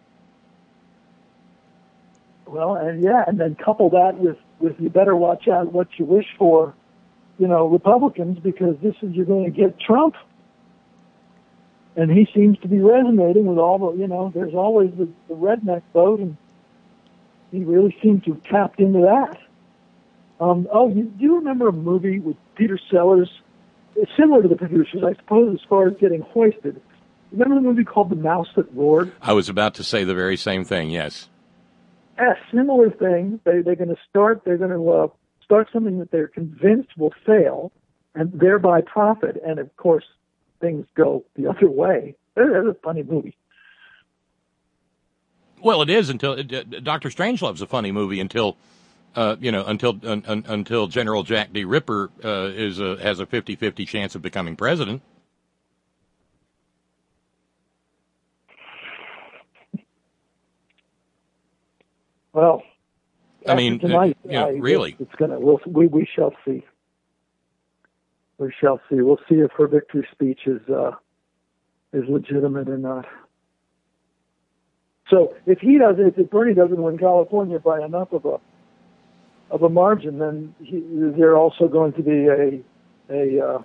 Speaker 5: Well, and then couple that with you better watch out what you wish for, Republicans, because you're going to get Trump. And he seems to be resonating with all the, there's always the redneck vote, and he really seems to have tapped into that. Do you remember a movie with Peter Sellers? It's similar to The Producers, I suppose, as far as getting hoisted. Remember the movie called The Mouse That Roared?
Speaker 3: I was about to say the very same thing, yes.
Speaker 5: A similar thing. They're going to start something that they're convinced will fail and thereby profit. And, of course, things go the other way. It's a funny movie.
Speaker 3: Well, it is until Dr. Strangelove's a funny movie until General Jack D. Ripper has a 50-50 chance of becoming president.
Speaker 5: Well,
Speaker 3: I mean,
Speaker 5: tonight,
Speaker 3: really,
Speaker 5: it's gonna. We shall see. we shall see. We'll see if her victory speech is legitimate or not. So if Bernie doesn't win California by enough of a margin, then they're also going to be the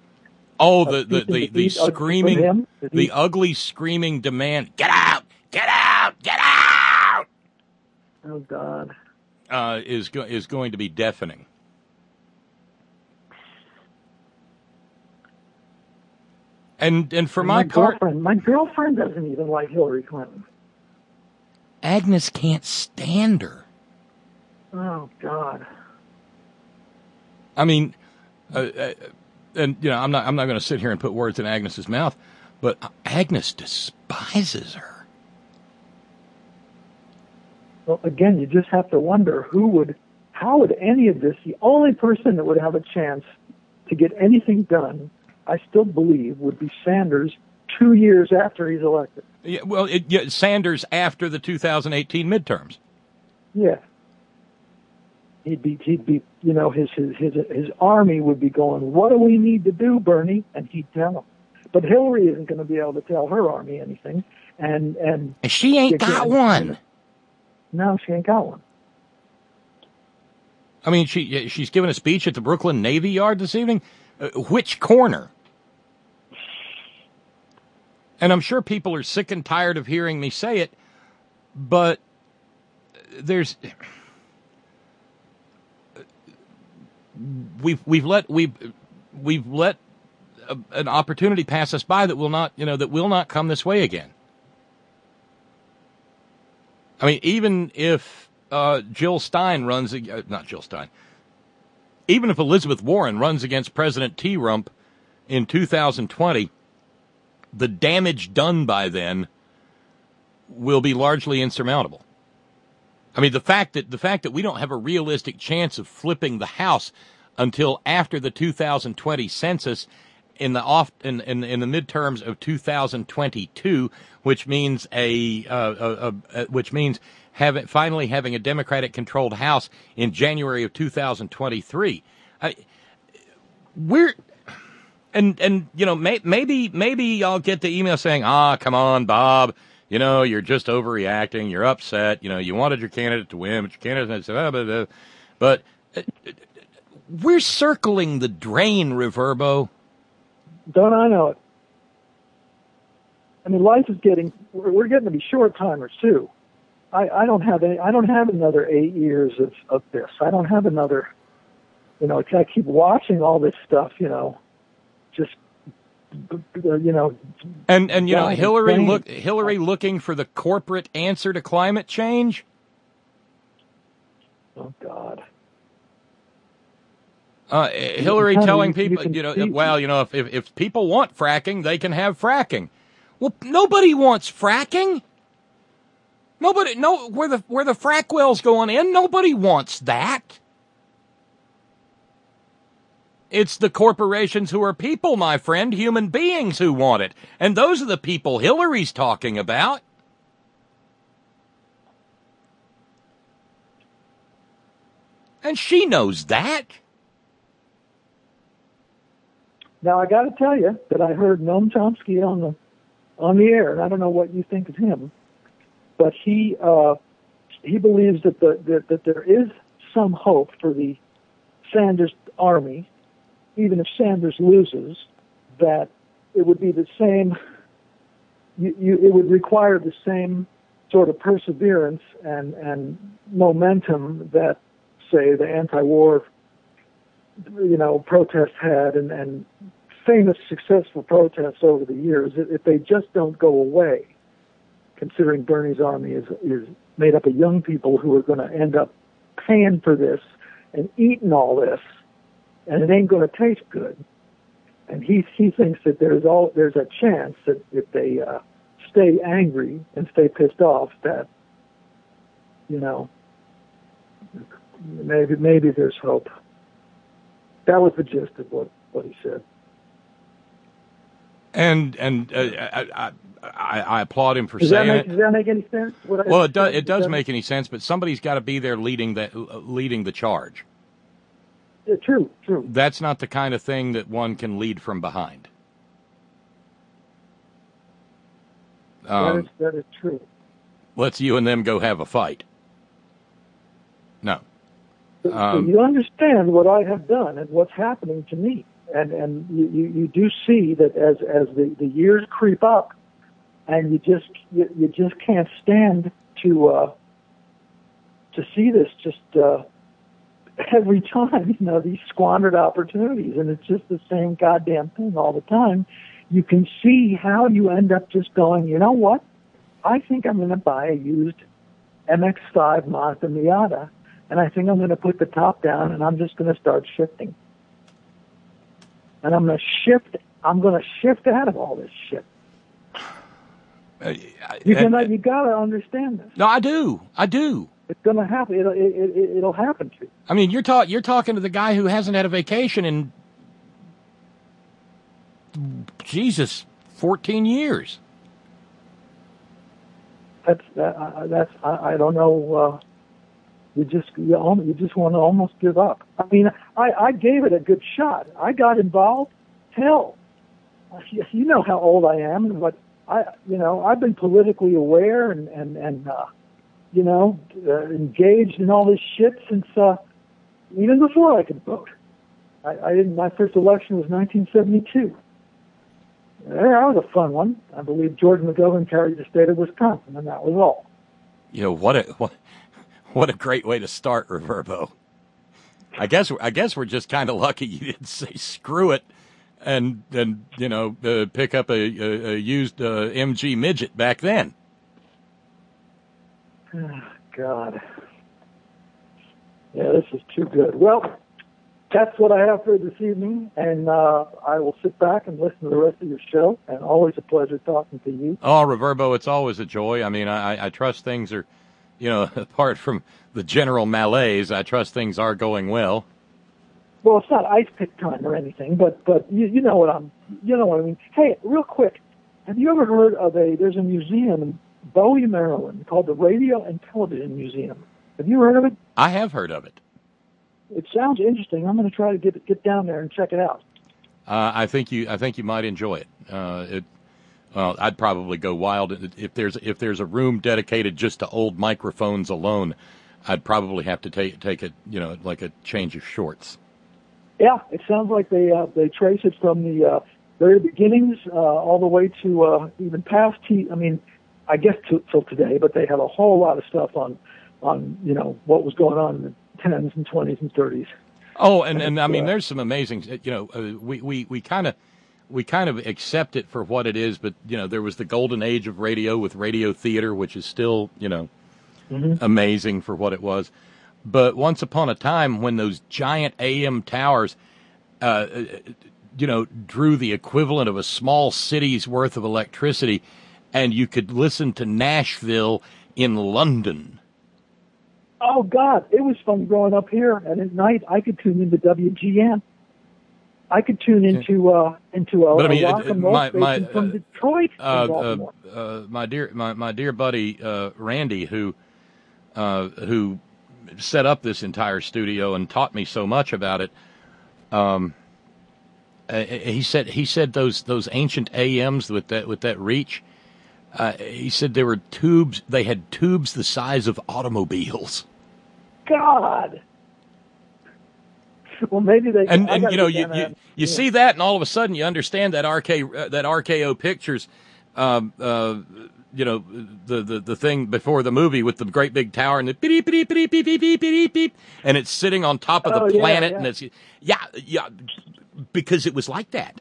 Speaker 3: screaming, the ugly screaming demand, get out, get out, get out.
Speaker 5: Oh God.
Speaker 3: Is going to be deafening. And for my part,
Speaker 5: my girlfriend doesn't even like Hillary Clinton.
Speaker 3: Agnes can't stand her.
Speaker 5: Oh God.
Speaker 3: I mean, and you know, I'm not going to sit here and put words in Agnes's mouth, but Agnes despises her.
Speaker 5: Well, again, you just have to wonder how would any of this, the only person that would have a chance to get anything done, I still believe, would be Sanders 2 years after he's elected.
Speaker 3: Yeah, well, Sanders after the 2018 midterms.
Speaker 5: Yeah. He'd be, you know, his army would be going, what do we need to do, Bernie? And he'd tell them. But Hillary isn't going to be able to tell her army anything. And
Speaker 3: she ain't got one.
Speaker 5: No, she ain't got one.
Speaker 3: I mean, she's giving a speech at the Brooklyn Navy Yard this evening. Which corner? And I'm sure people are sick and tired of hearing me say it, but we've let an opportunity pass us by that will not come this way again. I mean, even if Jill Stein even if Elizabeth Warren runs against President T-Rump in 2020, the damage done by then will be largely insurmountable. I mean, the fact that we don't have a realistic chance of flipping the House until after the 2020 census in the midterms of 2022, which means finally having a Democratic-controlled House in January of 2023. And you know, maybe I'll get the email saying, come on, Bob, you know, you're just overreacting, you're upset, you know, you wanted your candidate to win, but your candidate said, but we're circling the drain, Reverbo.
Speaker 5: Don't I know it? I mean, life is we're getting to be short timers too. I don't have another 8 years of this. I don't have another, you know, I keep watching all this stuff, you know, just, you know.
Speaker 3: And you know, Hillary looking for the corporate answer to climate change.
Speaker 5: Oh God.
Speaker 3: Hillary telling people, you know, well, you know, if people want fracking, they can have fracking. Well, nobody wants fracking. Where the frack well's going in, nobody wants that. It's the corporations who are people, my friend, human beings who want it. And those are the people Hillary's talking about. And she knows that.
Speaker 5: Now, I got to tell you that I heard Noam Chomsky on the air, and I don't know what you think of him, but he believes that there is some hope for the Sanders army, even if Sanders loses, that it would be the same. It would require the same sort of perseverance and momentum that, say, the anti-war, you know, protests had and famous successful protests over the years. If they just don't go away, considering Bernie's army is made up of young people who are going to end up paying for this and eating all this, and it ain't going to taste good. And he thinks that there's a chance that if they stay angry and stay pissed off, that, you know, maybe there's hope. That was the gist of what he said. And
Speaker 3: I applaud him for saying it.
Speaker 5: Does that make any sense?
Speaker 3: Well, it does make any sense, but somebody's got to be there leading the charge.
Speaker 5: True.
Speaker 3: That's not the kind of thing that one can lead from behind.
Speaker 5: That is true.
Speaker 3: Let's you and them go have a fight. No.
Speaker 5: So you understand what I have done and what's happening to me, and you do see that as the years creep up, and you just can't stand to see this just every time, these squandered opportunities, and it's just the same goddamn thing all the time. You can see how you end up just going, you know what? I think I'm going to buy a used MX-5 Mazda Miata, and I think I'm going to put the top down, and I'm just going to start shifting. And I'm going to shift out of all this shit. You got to understand this.
Speaker 3: No, I do.
Speaker 5: It's going to happen. It'll happen to you.
Speaker 3: I mean, you're talking to the guy who hasn't had a vacation in 14 years. I don't know. You just want to almost give up. I mean, I gave it a good shot. I got involved. Hell, you know how old I am, but I've been politically aware and engaged in all this shit since even before I could vote. My first election was 1972. That was a fun one. I believe George McGovern carried the state of Wisconsin, and that was all. What a great way to start, Reverbo. I guess we're just kind of lucky you didn't say screw it and pick up a used MG midget back then.
Speaker 5: Oh, God. Yeah, this is too good. Well, that's what I have for this evening, and I will sit back and listen to the rest of your show, and always a pleasure talking to you.
Speaker 3: Oh, Reverbo, it's always a joy. I mean, I trust things are, apart from the general malaise, I trust things are going well.
Speaker 5: Well, it's not ice pick time or anything, but you know what I mean. Hey, real quick, have you ever heard of there's a museum in Bowie, Maryland, called the Radio and Television Museum. Have you heard of it? I
Speaker 3: have heard of it.
Speaker 5: It sounds interesting. I'm going to try to get down there and check it out.
Speaker 3: I think you might enjoy it. I'd probably go wild if there's a room dedicated just to old microphones alone. I'd probably have to take it, like a change of shorts.
Speaker 5: Yeah, it sounds like they trace it from the very beginnings all the way to even past I guess till today, but they have a whole lot of stuff on what was going on in the 10s and 20s and 30s.
Speaker 3: Oh, and I mean, there's some amazing, we kind of accept it for what it is, but there was the golden age of radio with Radio Theater, which is still, amazing for what it was. But once upon a time, when those giant AM towers, drew the equivalent of a small city's worth of electricity, and you could listen to Nashville in London.
Speaker 5: Oh, God, it was fun growing up here, and at night I could tune into WGN. I could tune into a rock and roll station from Detroit.
Speaker 3: My dear buddy Randy, who set up this entire studio and taught me so much about it. He said those ancient AMs with that reach. He said there were tubes. They had tubes the size of automobiles.
Speaker 5: God. Well, maybe they.
Speaker 3: And you see that, and all of a sudden you understand that RKO Pictures, the thing before the movie with the great big tower and the beep beep beep beep beep beep beep beep, and it's sitting on top of the planet, and it's because it was like that.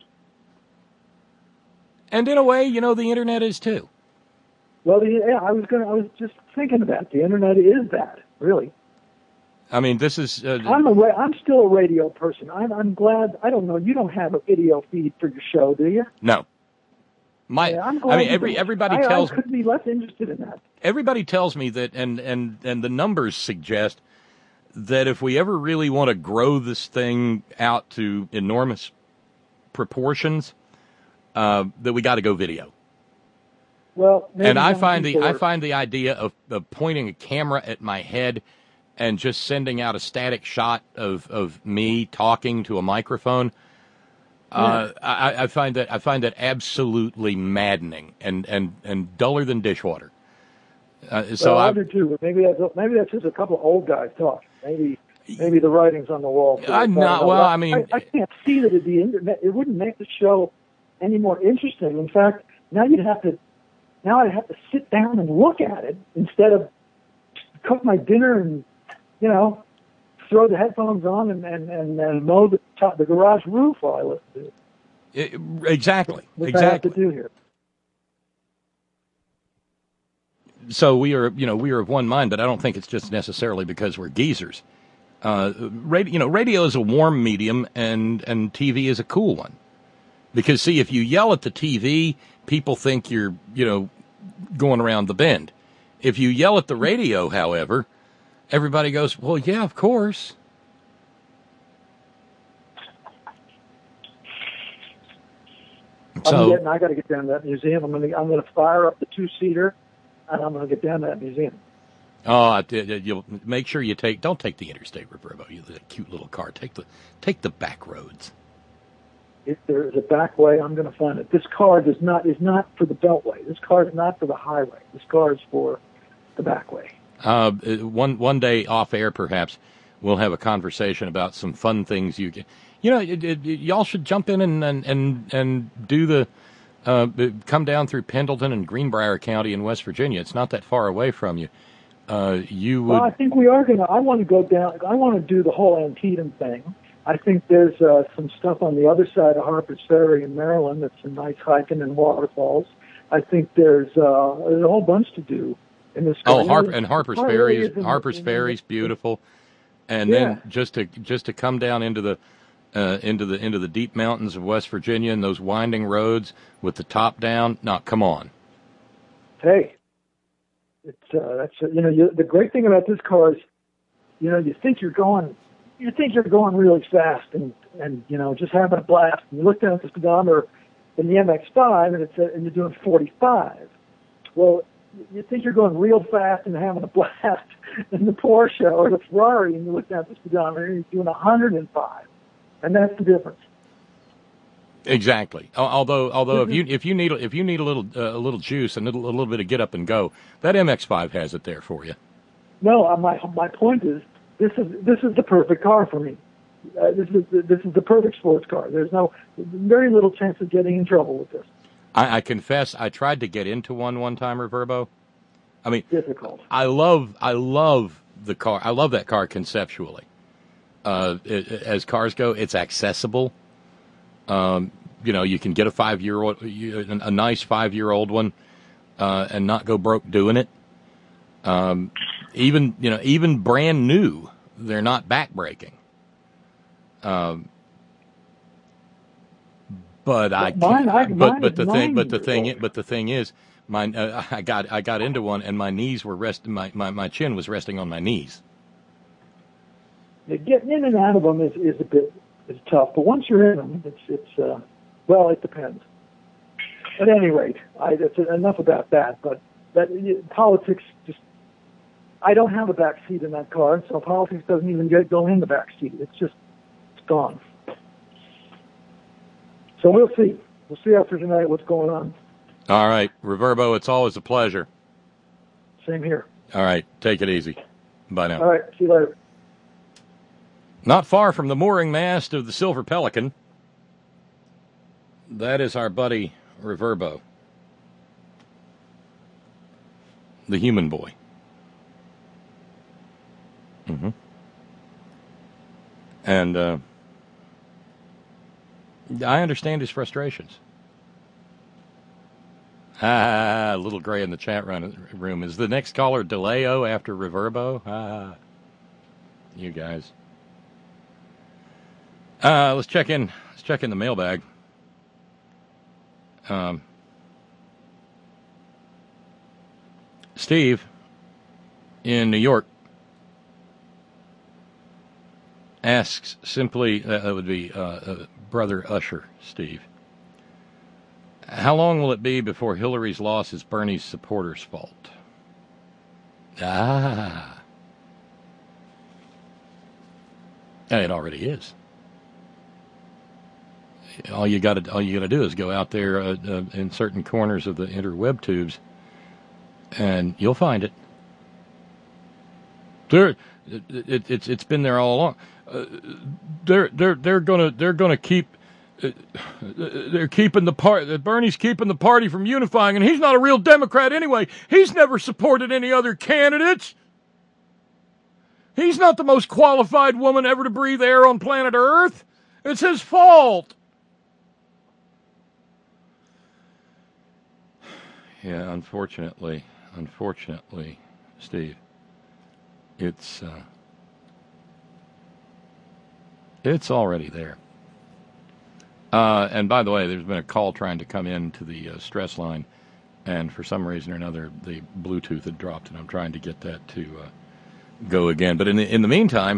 Speaker 3: And in a way, the internet is too.
Speaker 5: Well, I was just thinking about the internet is that, really.
Speaker 3: I mean, this is.
Speaker 5: I'm still a radio person. I'm glad. I don't know. You don't have a video feed for your show, do you?
Speaker 3: No. Everybody tells me.
Speaker 5: I could be less interested in that.
Speaker 3: Everybody tells me that, and the numbers suggest that if we ever really want to grow this thing out to enormous proportions, that we got to go video.
Speaker 5: Well,
Speaker 3: and I find the idea of pointing a camera at my head and just sending out a static shot of me talking to a microphone. I find that absolutely maddening and duller than dishwater. So
Speaker 5: I do too. But maybe that's just a couple of old guys talking. Maybe the writing's on the wall.
Speaker 3: I
Speaker 5: can't see that it wouldn't make the show any more interesting. In fact, now I'd have to sit down and look at it instead of cook my dinner and, throw the headphones on and mow the garage roof while I listen to it.
Speaker 3: Exactly.
Speaker 5: What I have to do here.
Speaker 3: So we are of one mind, but I don't think it's just necessarily because we're geezers. Radio is a warm medium, and TV is a cool one. Because see, if you yell at the TV, people think you're going around the bend. If you yell at the radio, however, everybody goes, well, yeah, of course.
Speaker 5: I got to get down to that museum. I'm going to fire up the 2-seater, and I'm going to get down to that museum.
Speaker 3: Oh, you'll make sure don't take the interstate, Roberto. That cute little car. Take the back roads.
Speaker 5: If there is a back way, I'm going to find it. This car is not for the beltway. This car is not for the highway. This car is for the back way.
Speaker 3: One day off air, perhaps we'll have a conversation about some fun things you can. Y'all should jump in and do the come down through Pendleton and Greenbrier County in West Virginia. It's not that far away from you. Well,
Speaker 5: I think we are going to. I want to go down. I want to do the whole Antietam thing. I think there's some stuff on the other side of Harper's Ferry in Maryland that's some nice hiking and waterfalls. I think there's a whole bunch to do in this.
Speaker 3: Harper's Ferry is beautiful, and then just to come down into the deep mountains of West Virginia and those winding roads with the top down. Now, come on.
Speaker 5: Hey, it's the great thing about this car is, you think you're going really fast and just having a blast. And you look down at the speedometer in the MX-5 and you're doing 45. Well, you think you're going real fast and having a blast in the Porsche or the Ferrari, and you look down at the speedometer and you're doing 105, and that's the difference.
Speaker 3: Exactly. Although if you need a little juice and a little bit of get up and go, that MX-5 has it there for you.
Speaker 5: No, my point is this is the perfect car for me. This is the perfect sports car. There's very little chance of getting in trouble with this.
Speaker 3: I confess, I tried to get into one time, Reverbo. I mean,
Speaker 5: difficult. I
Speaker 3: love the car. I love that car conceptually. As cars go, it's accessible. You can get a 5-year-old, a nice 5-year-old one, and not go broke doing it. Even brand new, they're not backbreaking. But the thing is, I got into one and my knees were my chin was resting on my knees.
Speaker 5: Yeah, getting in and out of them is tough, but once you're in them, it depends. At any rate, that's enough about that. But politics I don't have a back seat in that car, so politics doesn't even go in the back seat. It's gone. So we'll see. We'll see after tonight what's going on.
Speaker 3: All right, Reverbo, it's always a pleasure.
Speaker 5: Same here.
Speaker 3: All right, take it easy. Bye now.
Speaker 5: All right, see you later.
Speaker 3: Not far from the mooring mast of the Silver Pelican, that is our buddy Reverbo, the human boy. Mm-hmm. And I understand his frustrations. Little Gray in the chat room. Is the next caller DeLeo after Reverbo? You guys. Let's check in the mailbag. Steve in New York asks simply, that would be Brother Usher, Steve. How long will it be before Hillary's loss is Bernie's supporters' fault? It already is. All you got to do is go out there in certain corners of the interweb tubes, and you'll find it. It's been there all along. They're gonna keep. They're keeping the party. Bernie's keeping the party from unifying, and he's not a real Democrat anyway. He's never supported any other candidates. He's not the most qualified woman ever to breathe air on planet Earth. It's his fault. Yeah, unfortunately, Steve, it's already there. And by the way, there's been a call trying to come in to the stress line, and for some reason or another, the Bluetooth had dropped, and I'm trying to get that to go again. But in the meantime,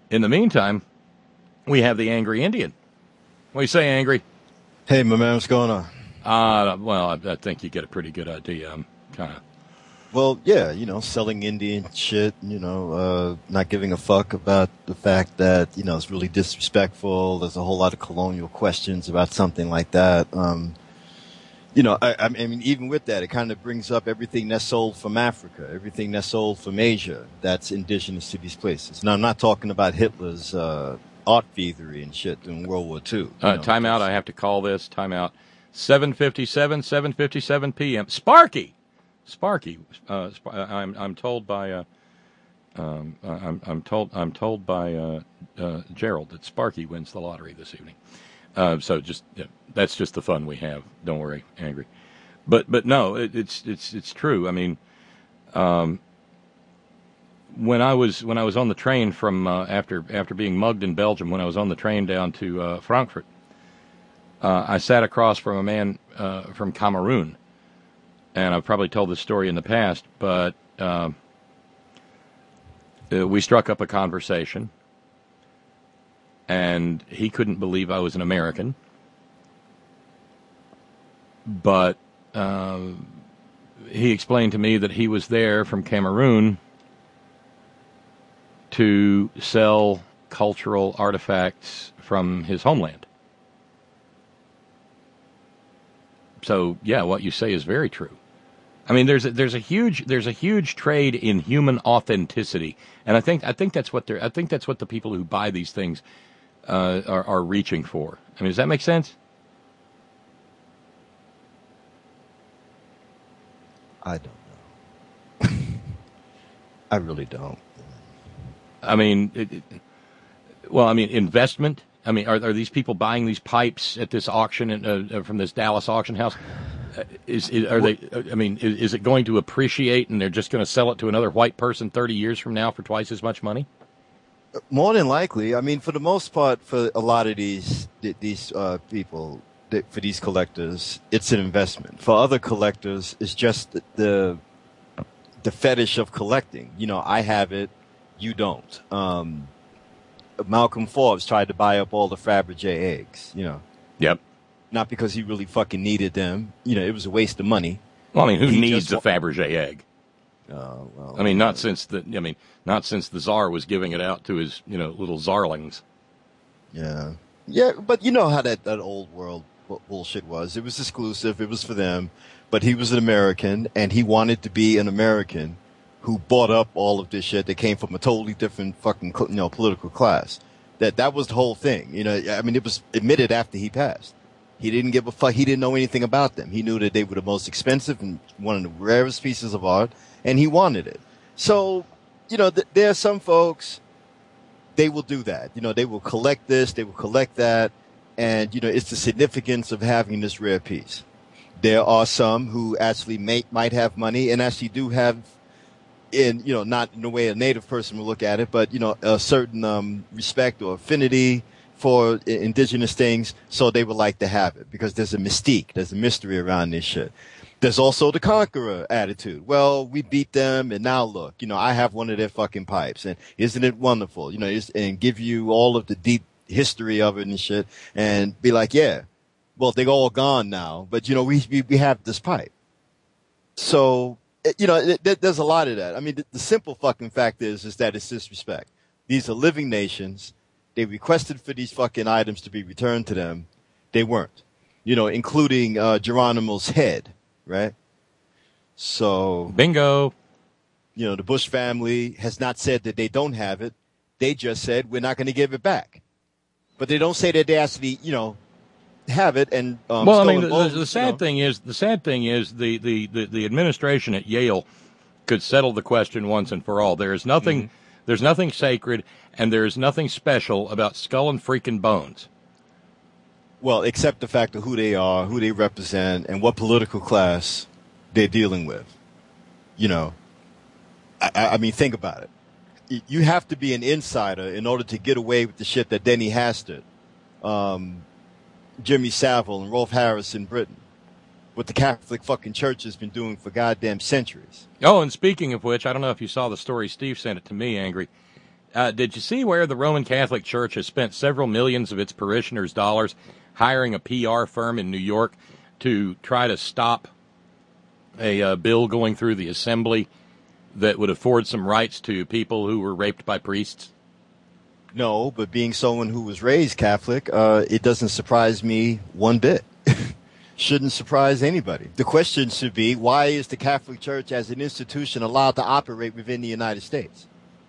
Speaker 3: we have the Angry Indian. What do you say, Angry?
Speaker 6: Hey, my man, what's going on?
Speaker 3: Well, I think you get a pretty good idea. I'm kind of...
Speaker 6: Well, yeah, selling Indian shit, not giving a fuck about the fact that, it's really disrespectful. There's a whole lot of colonial questions about something like that. I mean, even with that, it kind of brings up everything that's sold from Africa, everything that's sold from Asia that's indigenous to these places. Now, I'm not talking about Hitler's art thievery and shit in World War II.
Speaker 3: Time out. I have to call this. Time out. 7:57 p.m. Sparky. I'm told by Gerald that Sparky wins the lottery this evening. So that's just the fun we have. Don't worry, Angry. But no, it's true. I mean, when I was on the train from after being mugged in Belgium, when I was on the train down to Frankfurt, I sat across from a man from Cameroon. And I've probably told this story in the past, but we struck up a conversation, and he couldn't believe I was an American. But he explained to me that he was there from Cameroon to sell cultural artifacts from his homeland. So, yeah, what you say is very true. I mean, there's a huge trade in human authenticity, and I think that's what the people who buy these things are reaching for. I mean, does that make sense?
Speaker 6: I don't know. I really don't.
Speaker 3: I mean, investment. I mean, are these people buying these pipes at this auction from this Dallas auction house? Is it going to appreciate and they're just going to sell it to another white person 30 years from now for twice as much money?
Speaker 6: More than likely. I mean, for the most part, for a lot of these people, for these collectors, it's an investment. For other collectors, it's just the fetish of collecting. I have it, you don't. Malcolm Forbes tried to buy up all the Fabergé eggs,
Speaker 3: Yep.
Speaker 6: Not because he really fucking needed them. It was a waste of money.
Speaker 3: Well, I mean, who needs a Fabergé egg?
Speaker 6: Well,
Speaker 3: I mean, not since the Tsar was giving it out to his, little Tsarlings.
Speaker 6: Yeah. Yeah, but you know how that old world bullshit was. It was exclusive. It was for them. But he was an American, and he wanted to be an American who bought up all of this shit that came from a totally different fucking, political class. That was the whole thing. I mean, it was admitted after he passed. He didn't give a fuck. He didn't know anything about them. He knew that they were the most expensive and one of the rarest pieces of art, and he wanted it. So, there are some folks, they will do that. They will collect this, they will collect that, and, it's the significance of having this rare piece. There are some who actually might have money and actually do have, not in the way a native person will look at it, but, a certain respect or affinity for indigenous things, so they would like to have it because there's a mystique, there's a mystery around this shit. There's also the conqueror attitude. Well, we beat them, and now look, I have one of their fucking pipes, and isn't it wonderful? And give you all of the deep history of it and shit, and be like, yeah, well, they're all gone now, but we have this pipe. So, there's a lot of that. I mean, the simple fucking fact is that it's disrespect. These are living nations. They requested for these fucking items to be returned to them. They weren't. You know, including Geronimo's head, right? So,
Speaker 3: Bingo.
Speaker 6: you know, the Bush family has not said that they don't have it. They just said, we're not going to give it back. But they don't say that they actually, you know, have it. And
Speaker 3: well, I mean, the
Speaker 6: the
Speaker 3: sad thing is, the administration at Yale could settle the question once and for all. There is nothing, there's nothing sacred, and there is nothing special about skull and freaking bones.
Speaker 6: Well, except the fact of who they are, who they represent, and what political class they're dealing with. You know, I mean, think about it. You have to be an insider in order to get away with the shit that Denny Hastert, Jimmy Savile, and Rolf Harris in Britain, what the Catholic fucking Church has been doing for goddamn centuries.
Speaker 3: Oh, and speaking of which, I don't know if you saw the story. Steve sent it to me, Angry. Did you see where the Roman Catholic Church has spent several millions of its parishioners' dollars hiring a PR firm in New York to try to stop a bill going through the assembly that would afford some rights to people who were raped by priests?
Speaker 6: No, but being someone who was raised Catholic, it doesn't surprise me one bit. Shouldn't surprise anybody. The question should be, why is the Catholic Church as an institution allowed to operate within the United States?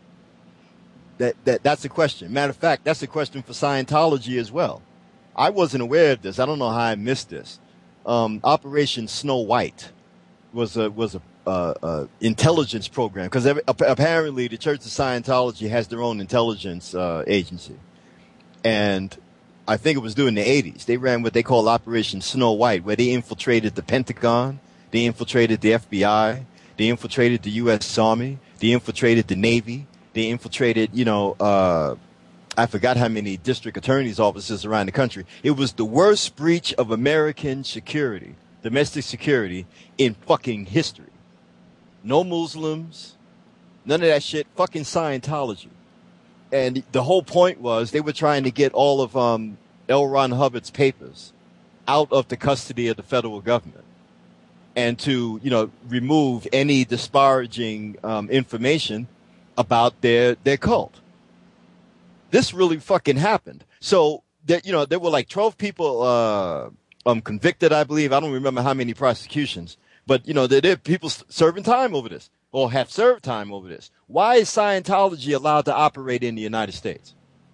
Speaker 6: That's the question. Matter of fact, that's a question for Scientology as well. I wasn't aware of this. I don't know how I missed this. Operation Snow White was a intelligence program, because apparently the Church of Scientology has their own intelligence agency, and I think it was during the 80s. They ran what they call Operation Snow White, where they infiltrated the Pentagon, they infiltrated the FBI, they infiltrated the U.S. Army, they infiltrated the Navy, they infiltrated, I forgot how many district attorneys' offices around the country. It was the worst breach of American security, domestic security, in fucking history. No Muslims, none of that shit, fucking Scientology. And the whole point was they were trying to get all of L. Ron Hubbard's papers out of the custody of the federal government, and to, remove any disparaging information about their cult. This really fucking happened. So there were like 12 people convicted, I believe. I don't remember how many prosecutions, but there are people serving time over this, or have served time over this. Why is Scientology allowed to operate in the United States?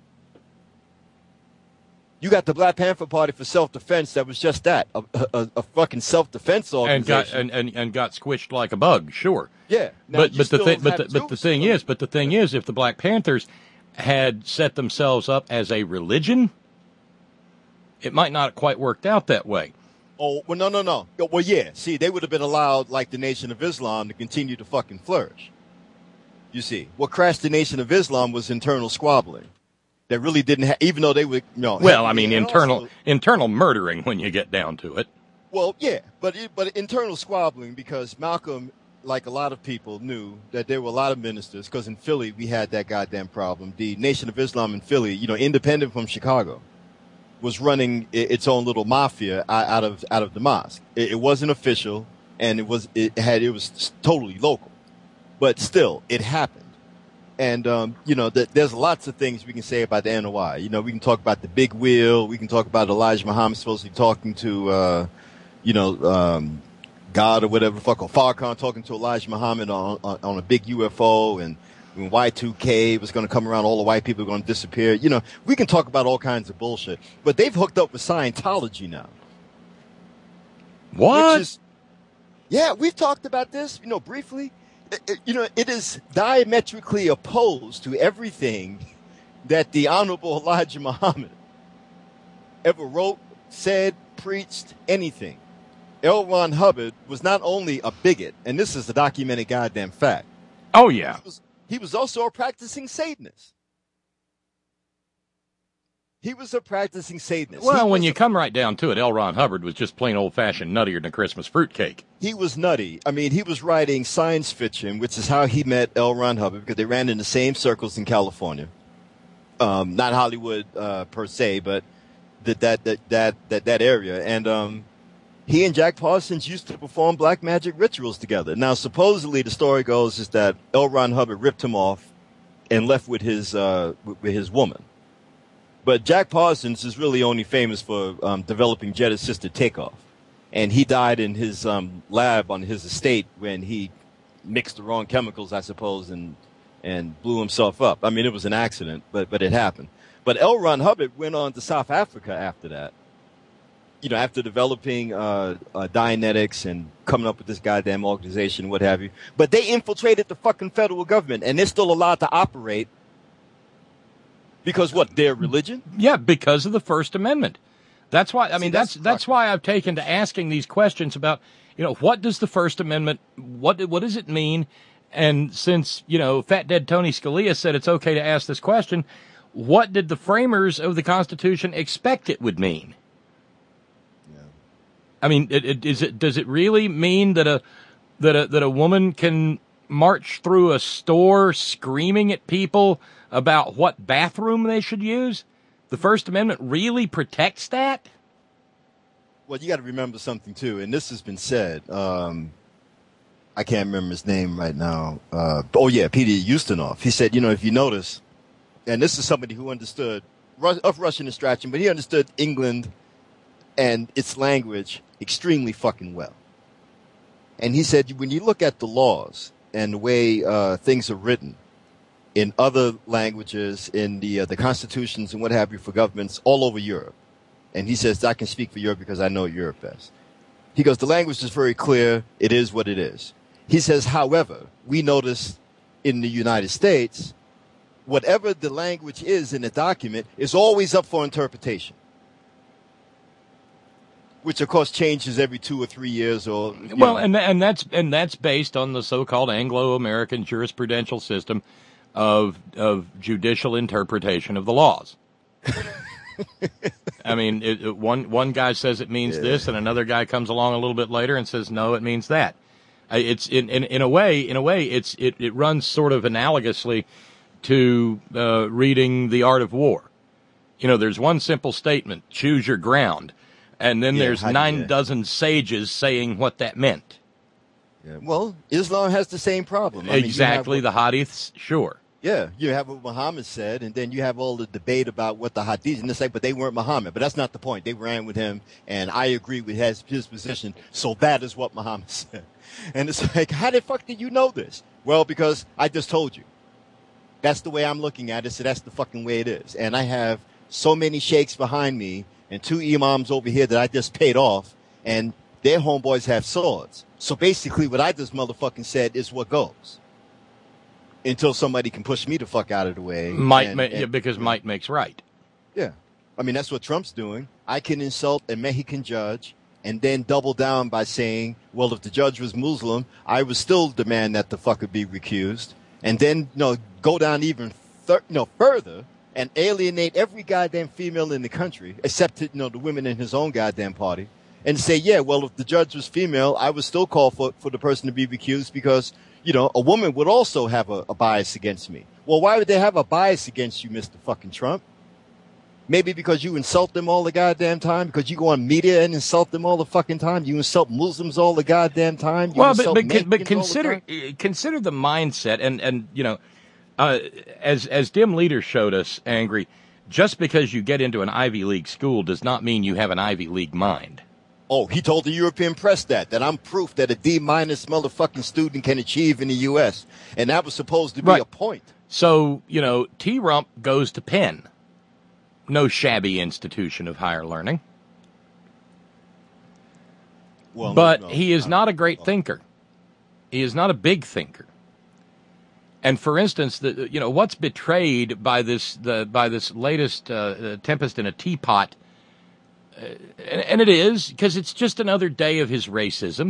Speaker 6: You got the Black Panther Party for self-defense that was just that, a fucking self-defense organization,
Speaker 3: and got squished like a bug. Sure.
Speaker 6: Yeah.
Speaker 3: But the thing is, if the Black Panthers had set themselves up as a religion, it might not have quite worked out that way.
Speaker 6: Oh, well, no. Well, yeah. See, they would have been allowed, like the Nation of Islam, to continue to fucking flourish. You see, what crashed the Nation of Islam was internal squabbling. That really didn't have, even though they would,
Speaker 3: Well, I mean, internal murdering when you get down to it.
Speaker 6: Well, yeah, but internal squabbling, because Malcolm, like a lot of people, knew that there were a lot of ministers, because in Philly we had that goddamn problem. The Nation of Islam in Philly, independent from Chicago, was running its own little mafia out of the mosque. It wasn't official, and it was totally local, but still, it happened. And there's lots of things we can say about the NOI. We can talk about the big wheel. We can talk about Elijah Muhammad supposedly talking to, God or whatever, or Farrakhan talking to Elijah Muhammad on a big UFO, and when Y2K was going to come around, all the white people are going to disappear. We can talk about all kinds of bullshit, but they've hooked up with Scientology now.
Speaker 3: What?
Speaker 6: Yeah, we've talked about this, briefly. It is diametrically opposed to everything that the Honorable Elijah Muhammad ever wrote, said, preached, anything. L. Ron Hubbard was not only a bigot, and this is a documented goddamn fact.
Speaker 3: Oh, yeah.
Speaker 6: He was also a practicing Satanist.
Speaker 3: Well, when you come right down to it, L. Ron Hubbard was just plain old-fashioned nuttier than a Christmas fruitcake.
Speaker 6: He was nutty. I mean, he was writing science fiction, which is how he met L. Ron Hubbard, because they ran in the same circles in California. Not Hollywood per se, but that area. And he and Jack Parsons used to perform black magic rituals together. Now, supposedly, the story goes is that L. Ron Hubbard ripped him off and left with his woman. But Jack Parsons is really only famous for developing jet-assisted takeoff. And he died in his lab on his estate when he mixed the wrong chemicals, I suppose, and blew himself up. I mean, it was an accident, but it happened. But L. Ron Hubbard went on to South Africa after that. You know, after developing Dianetics and coming up with this goddamn organization, what have you. But they infiltrated the fucking federal government, and they're still allowed to operate because what? Their religion?
Speaker 3: Yeah, because of the First Amendment. That's why. I mean, that's why I've taken to asking these questions about, you know, what does the First Amendment? What does it mean? And since, you know, Fat Dead Tony Scalia said it's okay to ask this question, what did the framers of the Constitution expect it would mean? I mean, does it really mean that a woman can march through a store screaming at people about what bathroom they should use? The First Amendment really protects that?
Speaker 6: Well, you got to remember something too, and this has been said. I can't remember his name right now. Peter Ustinov. He said, you know, if you notice, and this is somebody who understood of Russian extraction, but he understood England and its language extremely fucking well. And he said, when you look at the laws and the way things are written in other languages, in the constitutions and what have you for governments all over Europe, and he says, I can speak for Europe because I know Europe best. He goes, the language is very clear. It is what it is. He says, however, we notice in the United States, whatever the language is in a document is always up for interpretation, which of course changes every 2 or 3 years, or
Speaker 3: well, and that's based on the so-called Anglo-American jurisprudential system of judicial interpretation of the laws. I mean, one guy says it means this, and another guy comes along a little bit later and says no, it means that. It's in a way, it runs sort of analogously to reading The Art of War. You know, there's one simple statement: choose your ground. And then there's 9 dozen sages saying what that meant.
Speaker 6: Yeah. Well, Islam has the same problem.
Speaker 3: Exactly, the hadiths, sure.
Speaker 6: Yeah, you have what Muhammad said, and then you have all the debate about what the hadiths, and it's like, but they weren't Muhammad. But that's not the point. They ran with him, and I agree with his position, so that is what Muhammad said. And it's like, how the fuck did you know this? Well, because I just told you. That's the way I'm looking at it, so that's the fucking way it is. And I have so many sheikhs behind me, and 2 imams over here that I just paid off, and their homeboys have swords. So basically what I just motherfucking said is what goes. Until somebody can push me the fuck out of the way.
Speaker 3: Because might makes right.
Speaker 6: Yeah. I mean, that's what Trump's doing. I can insult a Mexican judge and then double down by saying, well, if the judge was Muslim, I would still demand that the fucker be recused. And then, go down even further and alienate every goddamn female in the country, except, the women in his own goddamn party, and say, yeah, well, if the judge was female, I would still call for the person to be recused because, a woman would also have a bias against me. Well, why would they have a bias against you, Mr. fucking Trump? Maybe because you insult them all the goddamn time? Because you go on media and insult them all the fucking time? You insult Muslims all the goddamn time?
Speaker 3: But consider the mindset and as Dim Leader showed us, Angry, just because you get into an Ivy League school does not mean you have an Ivy League mind.
Speaker 6: Oh, he told the European press that I'm proof that a D- motherfucking student can achieve in the U.S. And that was supposed to be a point.
Speaker 3: So, T-Rump goes to Penn. No shabby institution of higher learning. But he is not a great thinker. He is not a big thinker. And for instance, what's betrayed by this latest Tempest in a Teapot, and it is because it's just another day of his racism.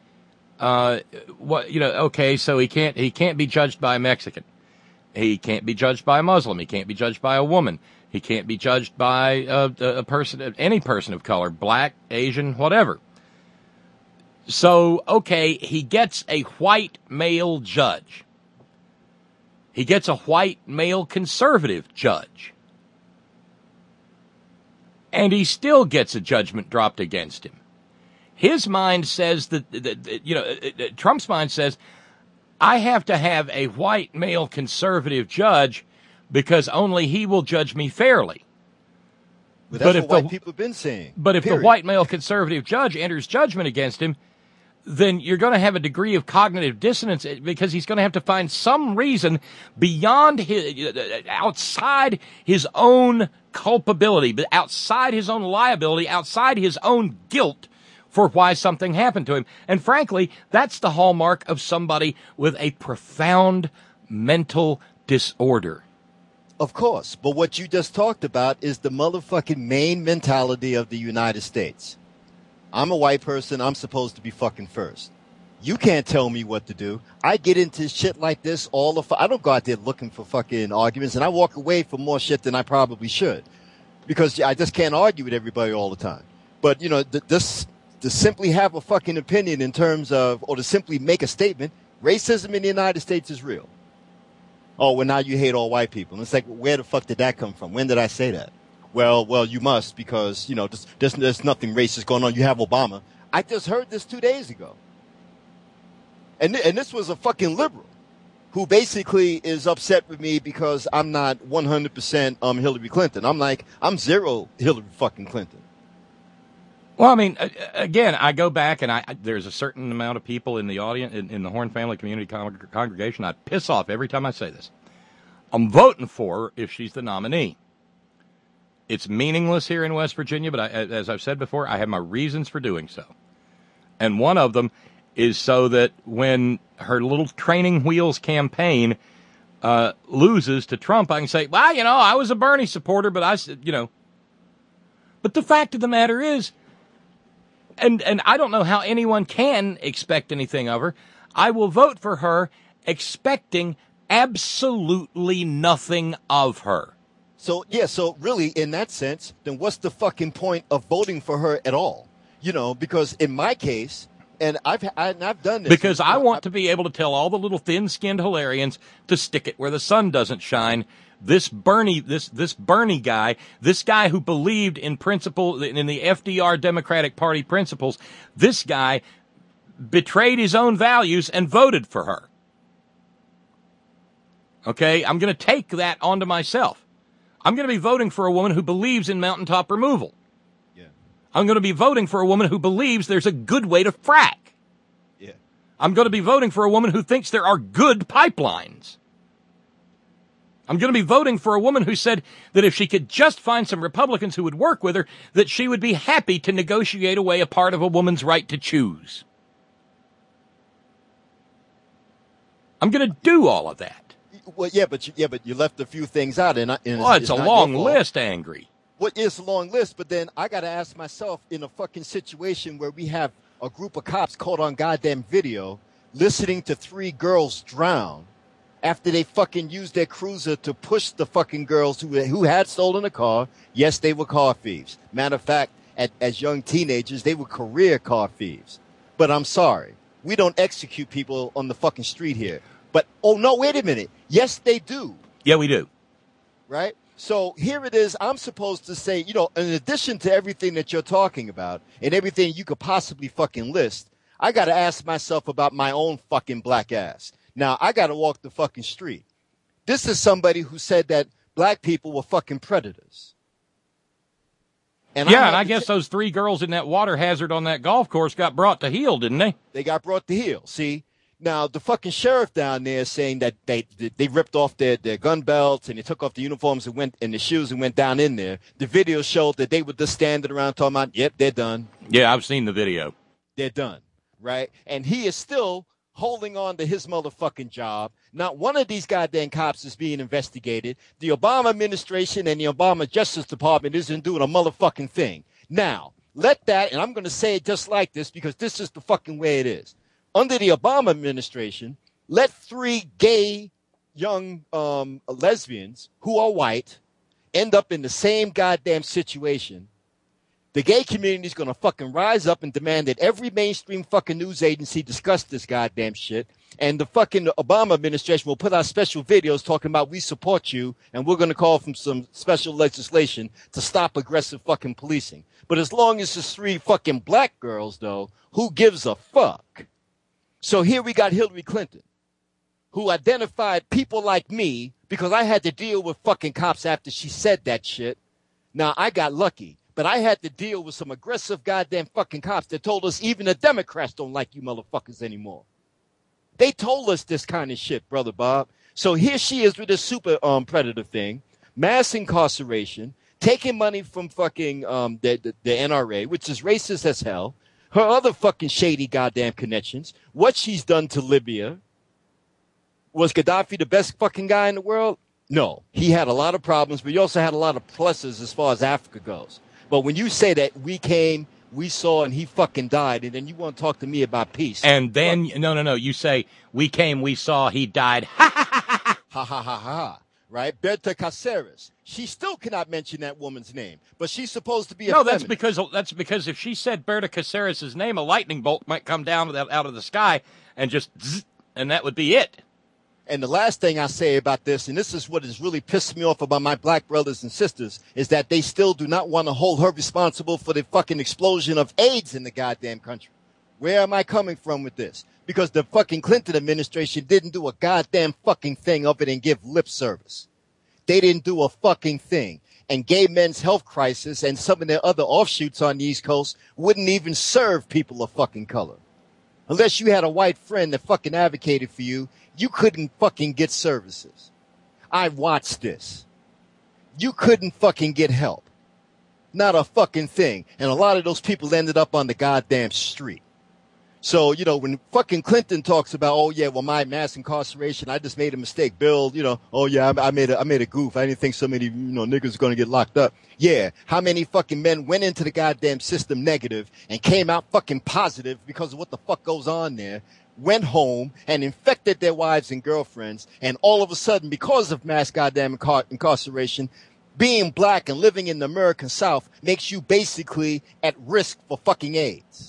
Speaker 3: Okay, so he can't be judged by a Mexican, he can't be judged by a Muslim, he can't be judged by a woman, he can't be judged by a person, any person of color, black, Asian, whatever. So okay, he gets a white male judge. He gets a white male conservative judge. And he still gets a judgment dropped against him. His mind says Trump's mind says, I have to have a white male conservative judge because only he will judge me fairly.
Speaker 6: But that's what white people have been saying.
Speaker 3: But if the white male conservative judge enters judgment against him, then you're going to have a degree of cognitive dissonance because he's going to have to find some reason beyond outside his own culpability, but outside his own liability, outside his own guilt for why something happened to him. And frankly, that's the hallmark of somebody with a profound mental disorder.
Speaker 6: Of course. But what you just talked about is the motherfucking main mentality of the United States. I'm a white person. I'm supposed to be fucking first. You can't tell me what to do. I get into shit like this I don't go out there looking for fucking arguments, and I walk away from more shit than I probably should because I just can't argue with everybody all the time. But, to simply have a fucking opinion in terms of, or to simply make a statement, racism in the United States is real. Oh, well, now you hate all white people. And it's like, where the fuck did that come from? When did I say that? Well, you must because, there's nothing racist going on. You have Obama. I just heard this 2 days ago. And this was a fucking liberal who basically is upset with me because I'm not 100% Hillary Clinton. I'm zero Hillary fucking Clinton.
Speaker 3: Well, I mean, again, I go back and there's a certain amount of people in the audience, in the Horn Family Community Congregation, I piss off every time I say this. I'm voting for her if she's the nominee. It's meaningless here in West Virginia, but as I've said before, I have my reasons for doing so. And one of them is so that when her little training wheels campaign loses to Trump, I can say, well, I was a Bernie supporter, but But the fact of the matter is, and I don't know how anyone can expect anything of her, I will vote for her expecting absolutely nothing of her.
Speaker 6: So really, in that sense, then what's the fucking point of voting for her at all? Because in my case, and I've done this.
Speaker 3: Because I want to be able to tell all the little thin-skinned Hilarians to stick it where the sun doesn't shine. This Bernie guy, this guy who believed in principle, in the FDR Democratic Party principles, this guy betrayed his own values and voted for her. Okay, I'm going to take that onto myself. I'm going to be voting for a woman who believes in mountaintop removal.
Speaker 6: Yeah.
Speaker 3: I'm going to be voting for a woman who believes there's a good way to frack.
Speaker 6: Yeah.
Speaker 3: I'm going to be voting for a woman who thinks there are good pipelines. I'm going to be voting for a woman who said that if she could just find some Republicans who would work with her, that she would be happy to negotiate away a part of a woman's right to choose. I'm going to do all of that.
Speaker 6: Well, but you left a few things out, and
Speaker 3: it's a long list, Angry.
Speaker 6: Well, it's a long list, but then I got to ask myself, in a fucking situation where we have a group of cops caught on goddamn video listening to 3 girls drown after they fucking used their cruiser to push the fucking girls who had stolen a car. Yes, they were car thieves. Matter of fact, as young teenagers, they were career car thieves. But I'm sorry, we don't execute people on the fucking street here. But, oh, no, wait a minute. Yes, they do.
Speaker 3: Yeah, we do.
Speaker 6: Right? So here it is. I'm supposed to say, in addition to everything that you're talking about and everything you could possibly fucking list, I got to ask myself about my own fucking black ass. Now, I got to walk the fucking street. This is somebody who said that black people were fucking predators.
Speaker 3: And I guess those 3 girls in that water hazard on that golf course got brought to heel, didn't they?
Speaker 6: They got brought to heel. See? Now, the fucking sheriff down there is saying that they ripped off their gun belts and they took off the uniforms and the shoes and went down in there. The video showed that they were just standing around talking about, yep, they're done.
Speaker 3: Yeah, I've seen the video.
Speaker 6: They're done, right? And he is still holding on to his motherfucking job. Not one of these goddamn cops is being investigated. The Obama administration and the Obama Justice Department isn't doing a motherfucking thing. Now, let that, and I'm going to say it just like this because this is the fucking way it is. Under the Obama administration, let 3 gay young lesbians who are white end up in the same goddamn situation. The gay community is going to fucking rise up and demand that every mainstream fucking news agency discuss this goddamn shit. And the fucking Obama administration will put out special videos talking about we support you and we're going to call for some special legislation to stop aggressive fucking policing. But as long as it's 3 fucking black girls, though, who gives a fuck? So here we got Hillary Clinton, who identified people like me because I had to deal with fucking cops after she said that shit.
Speaker 7: Now, I got lucky, but I had to deal with some aggressive goddamn fucking cops that told us even the Democrats don't like you motherfuckers anymore. They told us this kind of shit, Brother Bob. So here she is with this super predator thing, mass incarceration, taking money from fucking the NRA, which is racist as hell, her other fucking shady goddamn connections, what she's done to Libya. Was Gaddafi the best fucking guy in the world? No. He had a lot of problems, but he also had a lot of pluses as far as Africa goes. But when you say that we came, we saw, and he fucking died, and then you want to talk to me about peace.
Speaker 3: And then, no, you say, we came, we saw, he died. Ha, ha, ha, ha,
Speaker 7: ha, ha, ha, ha. Right? Berta Cáceres. She still cannot mention that woman's name, but she's supposed to be a feminist.
Speaker 3: That's because if she said Berta Cáceres' name, a lightning bolt might come down out of the sky and just zzz, and that would be it.
Speaker 7: And the last thing I say about this, and this is what is really pissing me off about my black brothers and sisters, is that they still do not want to hold her responsible for the fucking explosion of AIDS in the goddamn country. Where am I coming from with this? Because the fucking Clinton administration didn't do a goddamn fucking thing of it and give lip service. They didn't do a fucking thing. And gay men's health crisis and some of their other offshoots on the East Coast wouldn't even serve people of fucking color. Unless you had a white friend that fucking advocated for you, you couldn't fucking get services. I watched this. You couldn't fucking get help. Not a fucking thing. And a lot of those people ended up on the goddamn street. So, you know, when fucking Clinton talks about, oh yeah, well, my mass incarceration, I just made a mistake, Bill, you know, oh yeah, I made a goof. I didn't think so many, niggas are going to get locked up. Yeah. How many fucking men went into the goddamn system negative and came out fucking positive because of what the fuck goes on there, went home and infected their wives and girlfriends. And all of a sudden, because of mass goddamn incarceration, being black and living in the American South makes you basically at risk for fucking AIDS.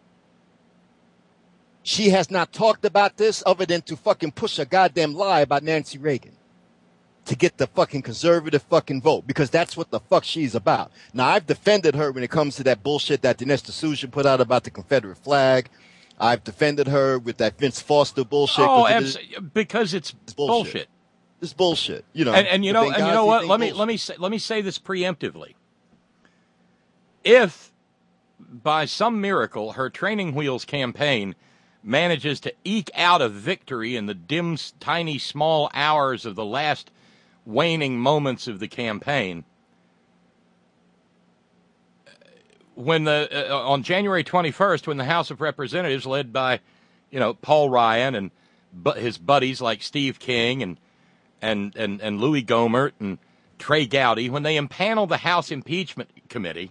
Speaker 7: She has not talked about this other than to fucking push a goddamn lie about Nancy Reagan to get the fucking conservative fucking vote, because that's what the fuck she's about. Now, I've defended her when it comes to that bullshit that Dinesh D'Souza put out about the Confederate flag. I've defended her with that Vince Foster bullshit.
Speaker 3: Oh, because it's bullshit.
Speaker 7: It's bullshit, you know.
Speaker 3: And you know what? Let me say this preemptively. If by some miracle her training wheels campaign manages to eke out a victory in the dim, tiny, small hours of the last waning moments of the campaign, when on January 21st, when the House of Representatives, led by, Paul Ryan and his buddies like Steve King and Louis Gohmert and Trey Gowdy, when they impanel the House Impeachment Committee,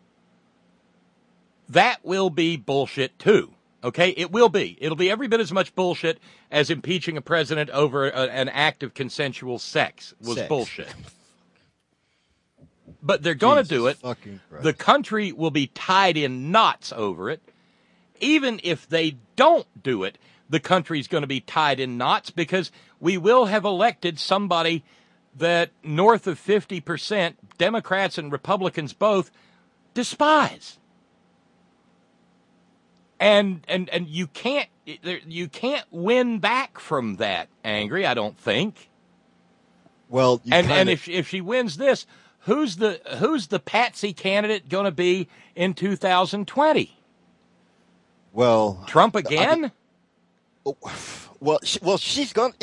Speaker 3: that will be bullshit too. Okay, it will be. It'll be every bit as much bullshit as impeaching a president over an act of consensual sex was bullshit. But they're going to do it. The country will be tied in knots over it. Even if they don't do it, the country's going to be tied in knots because we will have elected somebody that north of 50%, Democrats and Republicans both, despise. And you can't win back from that, Angry, I don't think.
Speaker 7: Well,
Speaker 3: and if she wins this, who's the patsy candidate going to be in 2020?
Speaker 7: Well,
Speaker 3: Trump again?
Speaker 7: She's going.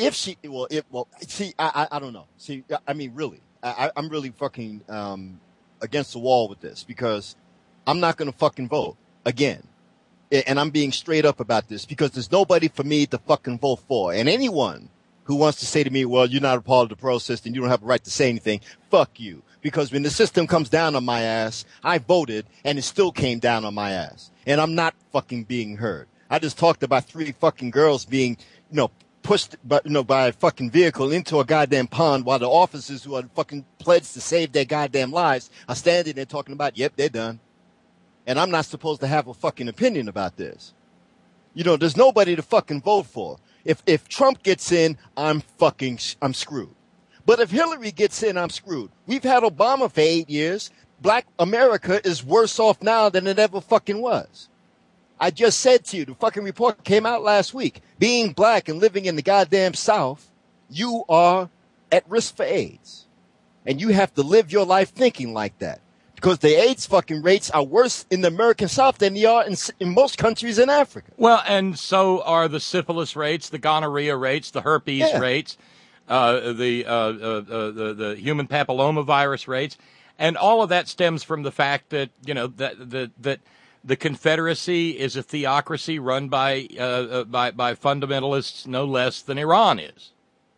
Speaker 7: I don't know. See, I mean, really, I'm really fucking against the wall with this because I'm not going to fucking vote again. And I'm being straight up about this because there's nobody for me to fucking vote for. And anyone who wants to say to me, well, you're not a part of the process and you don't have a right to say anything, fuck you. Because when the system comes down on my ass, I voted and it still came down on my ass. And I'm not fucking being heard. I just talked about 3 fucking girls being, pushed by a fucking vehicle into a goddamn pond while the officers who are fucking pledged to save their goddamn lives are standing there talking about, yep, they're done. And I'm not supposed to have a fucking opinion about this. There's nobody to fucking vote for. If Trump gets in, I'm screwed. But if Hillary gets in, I'm screwed. We've had Obama for 8 years. Black America is worse off now than it ever fucking was. I just said to you, the fucking report came out last week. Being black and living in the goddamn South, you are at risk for AIDS. And you have to live your life thinking like that. Because the AIDS fucking rates are worse in the American South than they are in most countries in Africa.
Speaker 3: Well, and so are the syphilis rates, the gonorrhea rates, the herpes rates, the human papillomavirus rates, and all of that stems from the fact that that the Confederacy is a theocracy run by fundamentalists no less than Iran is.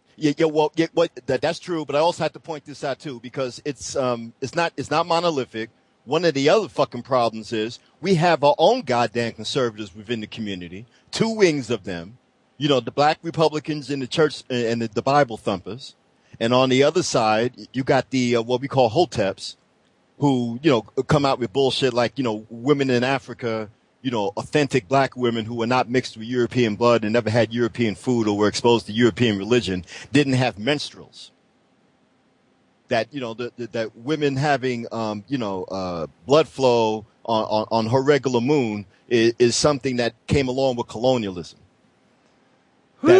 Speaker 7: That's true, but I also have to point this out too because it's not monolithic. One of the other fucking problems is we have our own goddamn conservatives within the community, two wings of them, the black Republicans in the church and the Bible thumpers, and on the other side you got the what we call hoteps, who come out with bullshit like women in Africa. Authentic black women who were not mixed with European blood and never had European food or were exposed to European religion didn't have menstruals. That, that women having, blood flow on her regular moon is something that came along with colonialism. That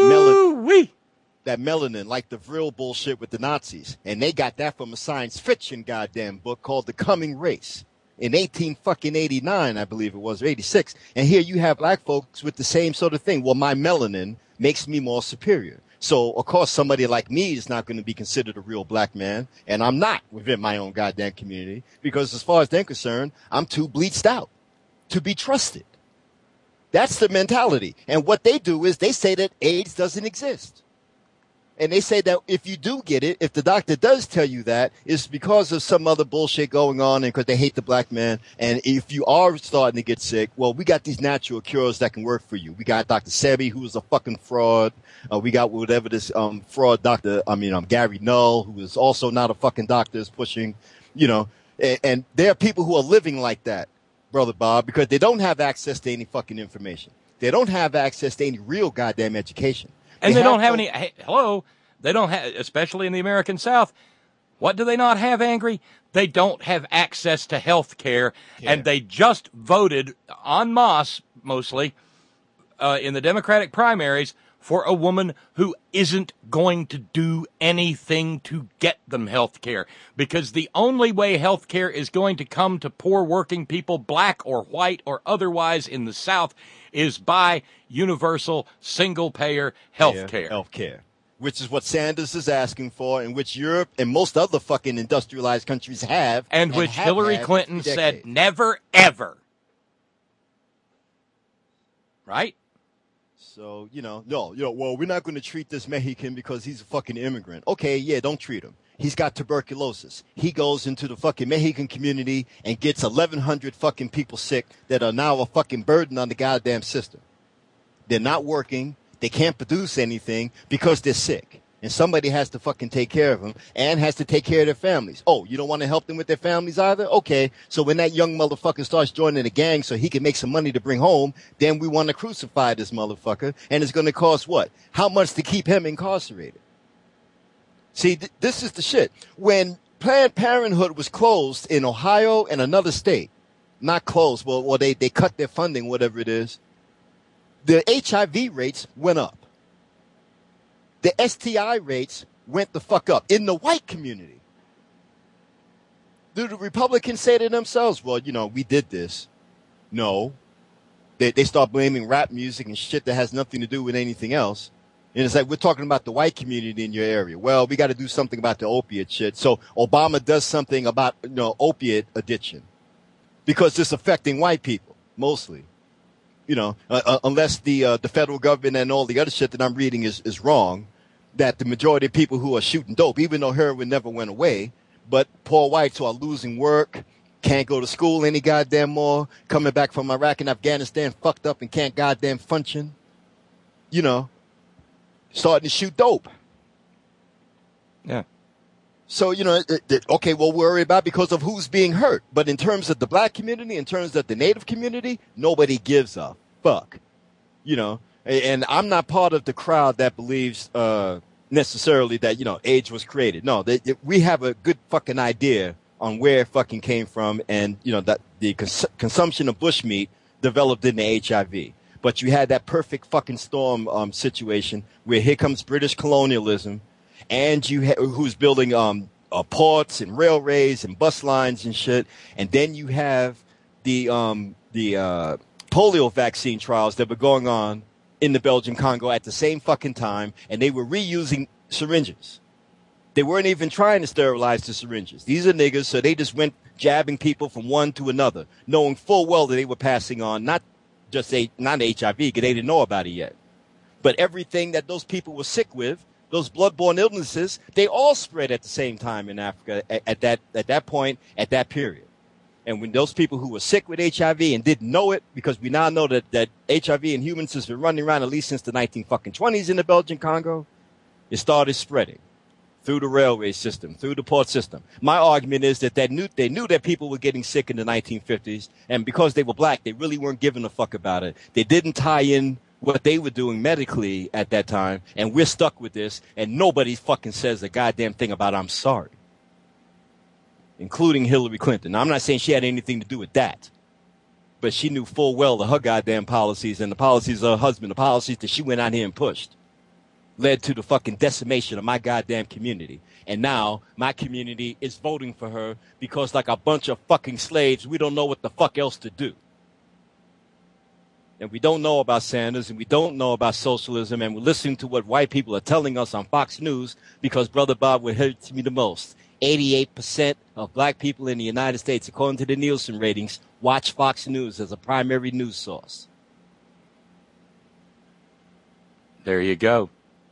Speaker 7: melanin, like the vril bullshit with the Nazis. And they got that from a science fiction goddamn book called The Coming Race. In 1889, I believe it was, or 86. And here you have black folks with the same sort of thing. Well, my melanin makes me more superior. So, of course, somebody like me is not going to be considered a real black man. And I'm not within my own goddamn community. Because as far as they're concerned, I'm too bleached out to be trusted. That's the mentality. And what they do is they say that AIDS doesn't exist. And they say that if you do get it, if the doctor does tell you that, it's because of some other bullshit going on and because they hate the black man. And if you are starting to get sick, well, we got these natural cures that can work for you. We got Dr. Sebi, who is a fucking fraud. We got whatever this fraud doctor, Gary Null, who is also not a fucking doctor, is pushing, and there are people who are living like that, Brother Bob, because they don't have access to any fucking information. They don't have access to any real goddamn education.
Speaker 3: And they don't have any, they don't have, especially in the American South, what do they not have, Angry? They don't have access to health care, and they just voted en masse, mostly, in the Democratic primaries for a woman who isn't going to do anything to get them health care. Because the only way health care is going to come to poor working people, black or white or otherwise in the South, is by universal single-payer health care.
Speaker 7: Health care. Which is what Sanders is asking for, and which Europe and most other fucking industrialized countries have.
Speaker 3: And which Hillary Clinton said never, ever. Right?
Speaker 7: So, well, we're not going to treat this Mexican because he's a fucking immigrant. Okay, yeah, don't treat him. He's got tuberculosis. He goes into the fucking Mexican community and gets 1,100 fucking people sick that are now a fucking burden on the goddamn system. They're not working. They can't produce anything because they're sick. And somebody has to fucking take care of them and has to take care of their families. Oh, you don't want to help them with their families either? Okay. So when that young motherfucker starts joining the gang so he can make some money to bring home, then we want to crucify this motherfucker. And it's going to cost what? How much to keep him incarcerated? See, this is the shit. When Planned Parenthood was closed in Ohio and another state, not closed, well, they cut their funding, whatever it is, the HIV rates went up. The STI rates went the fuck up in the white community. Do the Republicans say to themselves, well, we did this? No. They start blaming rap music and shit that has nothing to do with anything else. And it's like, we're talking about the white community in your area. Well, we got to do something about the opiate shit. So Obama does something about, opiate addiction because it's affecting white people mostly. Unless the federal government and all the other shit that I'm reading is wrong, that the majority of people who are shooting dope, even though heroin never went away, but poor whites who are losing work, can't go to school any goddamn more, coming back from Iraq and Afghanistan fucked up and can't goddamn function, starting to shoot dope.
Speaker 3: Yeah.
Speaker 7: So, okay, well, worry about because of who's being hurt. But in terms of the black community, in terms of the native community, nobody gives a fuck. And I'm not part of the crowd that believes necessarily that, AIDS was created. No, we have a good fucking idea on where it fucking came from and, that the consumption of bushmeat developed in the HIV. But you had that perfect fucking storm situation where here comes British colonialism and who's building ports and railways and bus lines and shit. And then you have the polio vaccine trials that were going on in the Belgian Congo at the same fucking time, and they were reusing syringes. They weren't even trying to sterilize the syringes. These are niggas, so they just went jabbing people from one to another, knowing full well that they were passing on not HIV, because they didn't know about it yet, but everything that those people were sick with, those bloodborne illnesses, they all spread at the same time in Africa at that point, at that period. And when those people who were sick with HIV and didn't know it, because we now know that HIV in humans has been running around at least since the 1920s in the Belgian Congo, it started spreading through the railway system, through the port system. My argument is that they knew that people were getting sick in the 1950s, and because they were black, they really weren't giving a fuck about it. They didn't tie in what they were doing medically at that time, and we're stuck with this, and nobody fucking says a goddamn thing about I'm sorry, including Hillary Clinton. Now, I'm not saying she had anything to do with that, but she knew full well that her goddamn policies and the policies of her husband, the policies that she went out here and pushed, led to the fucking decimation of my goddamn community. And now my community is voting for her because, like a bunch of fucking slaves, we don't know what the fuck else to do. And we don't know about Sanders, and we don't know about socialism, and we're listening to what white people are telling us on Fox News because, Brother Bob, what hurts me the most, 88% of black people in the United States, according to the Nielsen ratings, watch Fox News as a primary news source.
Speaker 3: There you go.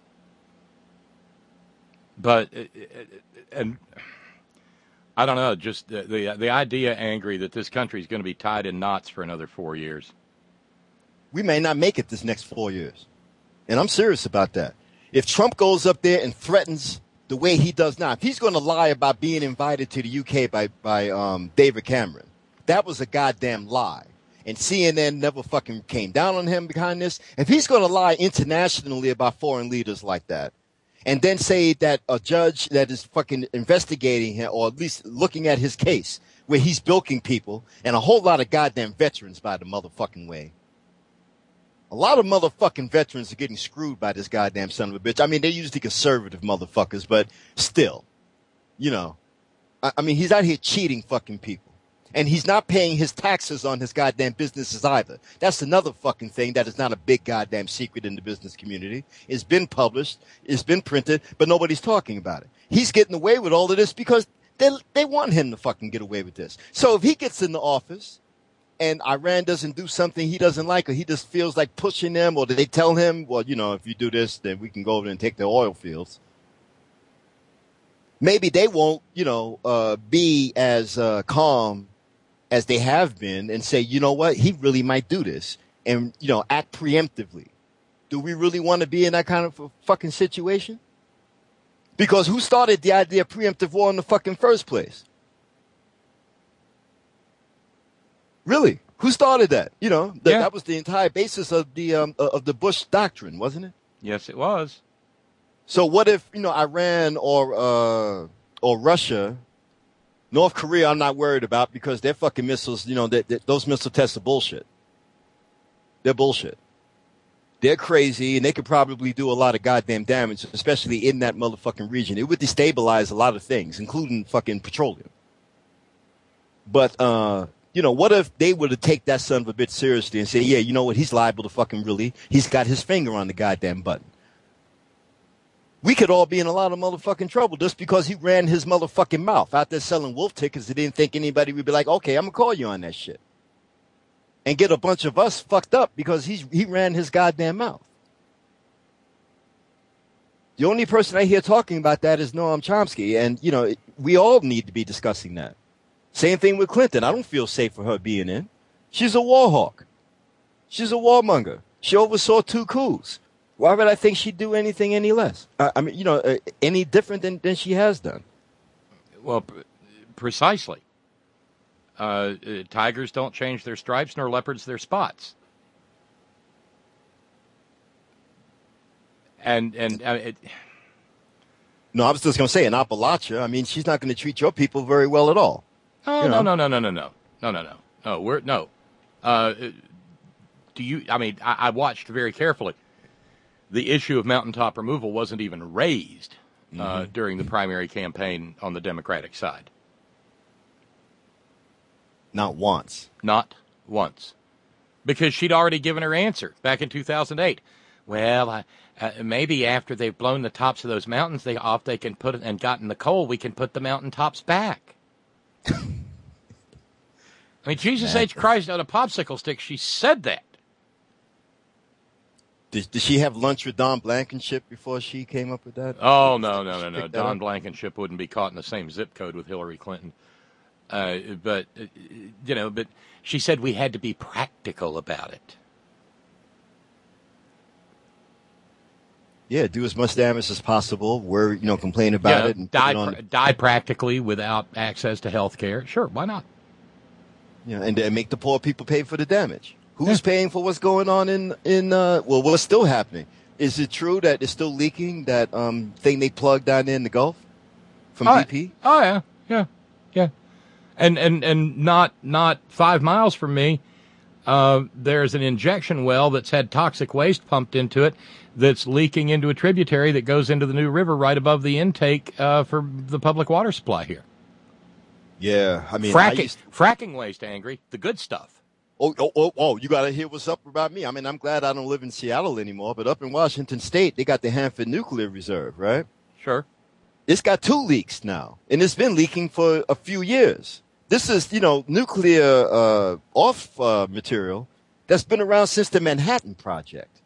Speaker 3: But, and I don't know, just the idea, Angry, that this country is going to be tied in knots for another 4 years.
Speaker 7: We may not make it this next 4 years. And I'm serious about that. If Trump goes up there and threatens the way he does now, if he's going to lie about being invited to the UK by David Cameron, that was a goddamn lie. And CNN never fucking came down on him behind this. If he's going to lie internationally about foreign leaders like that, and then say that a judge that is fucking investigating him, or at least looking at his case, where he's bilking people, and a whole lot of goddamn veterans, by the motherfucking way. A lot of motherfucking veterans are getting screwed by this goddamn son of a bitch. I mean, they're usually conservative motherfuckers, but still, you know. I mean, he's out here cheating fucking people. And he's not paying his taxes on his goddamn businesses either. That's another fucking thing that is not a big goddamn secret in the business community. It's been published, it's been printed, but nobody's talking about it. He's getting away with all of this because they want him to fucking get away with this. So if he gets in the office and Iran doesn't do something he doesn't like, or he just feels like pushing them, or they tell him, well, you know, if you do this, then we can go over and take the oil fields. Maybe they won't, you know, be as calm as they have been and say, you know what, he really might do this, and, you know, act preemptively. Do we really want to be in that kind of a fucking situation? Because who started the idea of preemptive war in the fucking first place? Really? Who started that? You know, that was the entire basis of the Bush doctrine, wasn't it?
Speaker 3: Yes, it was.
Speaker 7: So what if, you know, Iran or Russia, North Korea, I'm not worried about because their fucking missiles, you know, those missile tests are bullshit. They're bullshit. They're crazy, and they could probably do a lot of goddamn damage, especially in that motherfucking region. It would destabilize a lot of things, including fucking petroleum. But, you know, what if they were to take that son of a bitch seriously and say, yeah, you know what, he's liable to fucking he's got his finger on the goddamn button. We could all be in a lot of motherfucking trouble just because he ran his motherfucking mouth out there selling wolf tickets. He didn't think anybody would be like, okay, I'm going to call you on that shit. And get a bunch of us fucked up because he ran his goddamn mouth. The only person I hear talking about that is Noam Chomsky. And, you know, we all need to be discussing that. Same thing with Clinton. I don't feel safe for her being in. She's a war hawk. She's a warmonger. She oversaw 2 coups. Why would I think she'd do anything any less? I mean, you know, any different than she has done.
Speaker 3: Well, precisely. Tigers don't change their stripes, nor leopards their spots. And
Speaker 7: no, I was just going to say, in Appalachia, I mean, she's not going to treat your people very well at all.
Speaker 3: Oh, no. Do you? I mean, I watched very carefully. The issue of mountaintop removal wasn't even raised during the primary campaign on the Democratic side.
Speaker 6: Not once.
Speaker 3: Not once. Because she'd already given her answer back in 2008. Well, maybe after they've blown the tops of those mountains they can put it and gotten the coal, we can put the mountain tops back. I mean, Jesus H. Christ on a popsicle stick, she said that.
Speaker 6: Did she have lunch with Don Blankenship before she came up with that?
Speaker 3: Oh, no. Don Blankenship wouldn't be caught in the same zip code with Hillary Clinton. But she said we had to be practical about it.
Speaker 6: Yeah, do as much damage as possible. Complain about it and
Speaker 3: die practically without access to health care. Sure, why not?
Speaker 6: And make the poor people pay for the damage. Who's paying for what's going on what's still happening? Is it true that it's still leaking, that thing they plugged down there in the Gulf from BP?
Speaker 3: Oh, yeah. And not 5 miles from me, there's an injection well that's had toxic waste pumped into it that's leaking into a tributary that goes into the New River right above the intake for the public water supply here.
Speaker 6: Yeah, I mean,
Speaker 3: fracking waste, Angry, the good stuff.
Speaker 6: Oh, you got to hear what's up about me. I mean, I'm glad I don't live in Seattle anymore, but up in Washington State, they got the Hanford Nuclear Reserve, right?
Speaker 3: Sure.
Speaker 6: It's got 2 leaks now, and it's been leaking for a few years. This is, nuclear off material that's been around since the Manhattan Project.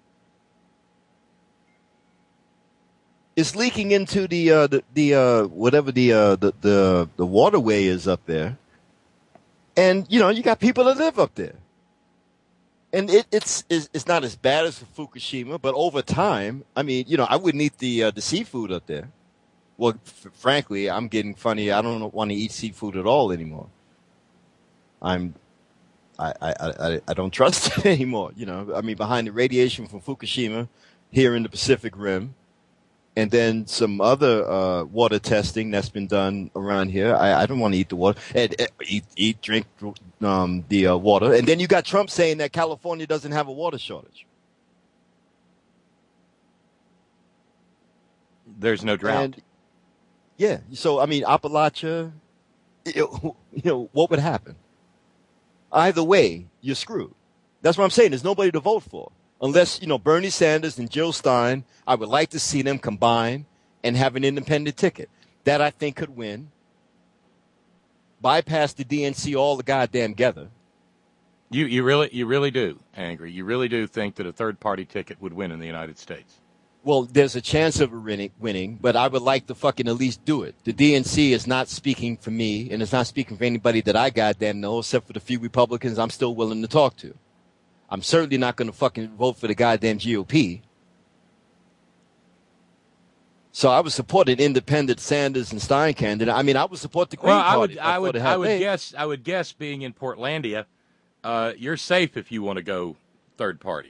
Speaker 6: It's leaking into the waterway is up there. And, you got people that live up there. And it's not as bad as for Fukushima, but over time, I mean, I wouldn't eat the seafood up there. Well, frankly, I'm getting funny. I don't want to eat seafood at all anymore. I don't trust it anymore. I mean, behind the radiation from Fukushima here in the Pacific Rim, and then some other water testing that's been done around here. I don't want to eat the water. Drink the water. And then you got Trump saying that California doesn't have a water shortage.
Speaker 3: There's no drought.
Speaker 6: And, yeah. So, I mean, Appalachia, what would happen? Either way, you're screwed. That's what I'm saying. There's nobody to vote for. Unless, Bernie Sanders and Jill Stein, I would like to see them combine and have an independent ticket. That I think could win. Bypass the DNC all the goddamn together.
Speaker 3: You really do, Angry. You really do think that a third-party ticket would win in the United States?
Speaker 6: Well, there's a chance of winning, but I would like to fucking at least do it. The DNC is not speaking for me, and it's not speaking for anybody that I goddamn know, except for the few Republicans I'm still willing to talk to. I'm certainly not going to fucking vote for the goddamn GOP. So I would support an independent Sanders and Stein candidate. I mean, I would support the Green Party.
Speaker 3: I would guess being in Portlandia, you're safe if you want to go third party.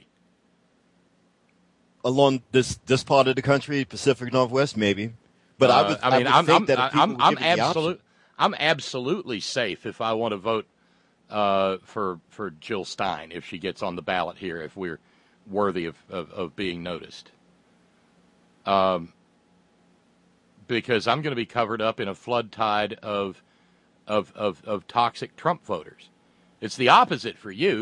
Speaker 6: Along this part of the country, Pacific Northwest, maybe. But
Speaker 3: I'm absolutely safe if I want to vote for Jill Stein if she gets on the ballot here, if we're worthy of being noticed. Because I'm going to be covered up in a flood tide of toxic Trump voters. It's the opposite for you.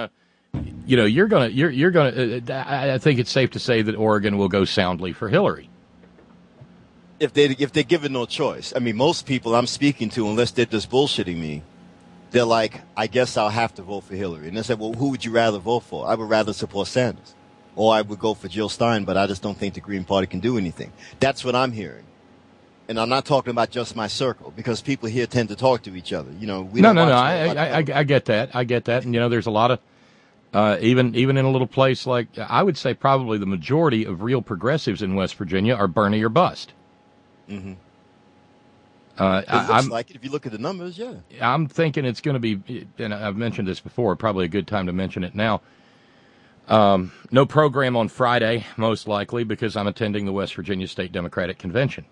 Speaker 3: I think it's safe to say that Oregon will go soundly for Hillary.
Speaker 6: If they're given no choice. I mean, most people I'm speaking to, unless they're just bullshitting me, they're like, I guess I'll have to vote for Hillary. And they say, well, who would you rather vote for? I would rather support Sanders. Or I would go for Jill Stein, but I just don't think the Green Party can do anything. That's what I'm hearing. And I'm not talking about just my circle, because people here tend to talk to each other.
Speaker 3: I get that. And, there's a lot of, even in a little place like, I would say probably the majority of real progressives in West Virginia are Bernie or bust. Mm-hmm.
Speaker 6: It looks like it if you look at the numbers, yeah.
Speaker 3: I'm thinking it's going to be, and I've mentioned this before, probably a good time to mention it now. No program on Friday, most likely, because I'm attending the West Virginia State Democratic Convention.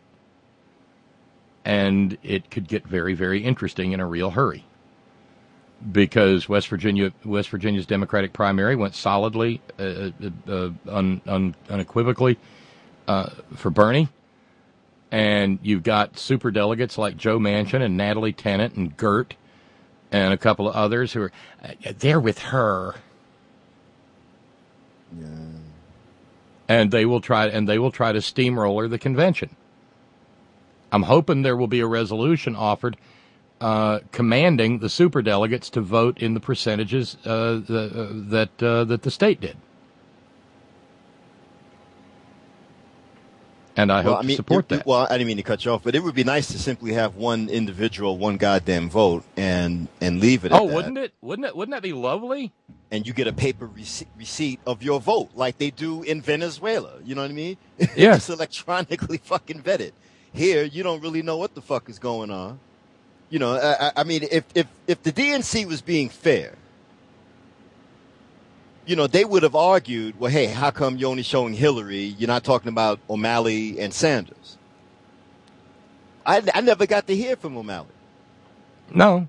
Speaker 3: And it could get very, very interesting in a real hurry. Because West Virginia's Democratic primary went solidly, unequivocally for Bernie. And you've got superdelegates like Joe Manchin and Natalie Tennant and Gert and a couple of others who are there with her.
Speaker 6: Yeah.
Speaker 3: And they will try to steamroller the convention. I'm hoping there will be a resolution offered commanding the superdelegates to vote in the percentages that the state did. And I hope to support that.
Speaker 6: Well, I didn't mean to cut you off, but it would be nice to simply have one individual, one goddamn vote, and leave it at that.
Speaker 3: Oh, wouldn't it? Wouldn't that be lovely?
Speaker 6: And you get a paper receipt of your vote, like they do in Venezuela. You know what I mean?
Speaker 3: Yes.
Speaker 6: It's electronically fucking vetted. Here, you don't really know what the fuck is going on. You know, I mean, if the DNC was being fair, you know, they would have argued, well, hey, how come you're only showing Hillary? You're not talking about O'Malley and Sanders. I never got to hear from O'Malley.
Speaker 3: No.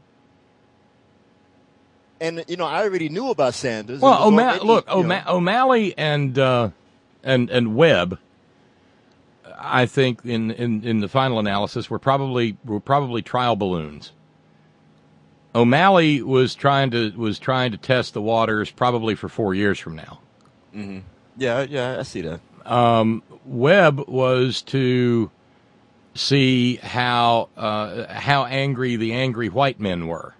Speaker 6: And, you know, I already knew about Sanders.
Speaker 3: Well, O'Malley and Webb, I think in the final analysis were probably trial balloons. O'Malley was trying to test the waters probably for 4 years from now.
Speaker 6: Mm-hmm. Yeah, I see that.
Speaker 3: Webb was to see how angry the angry white men were.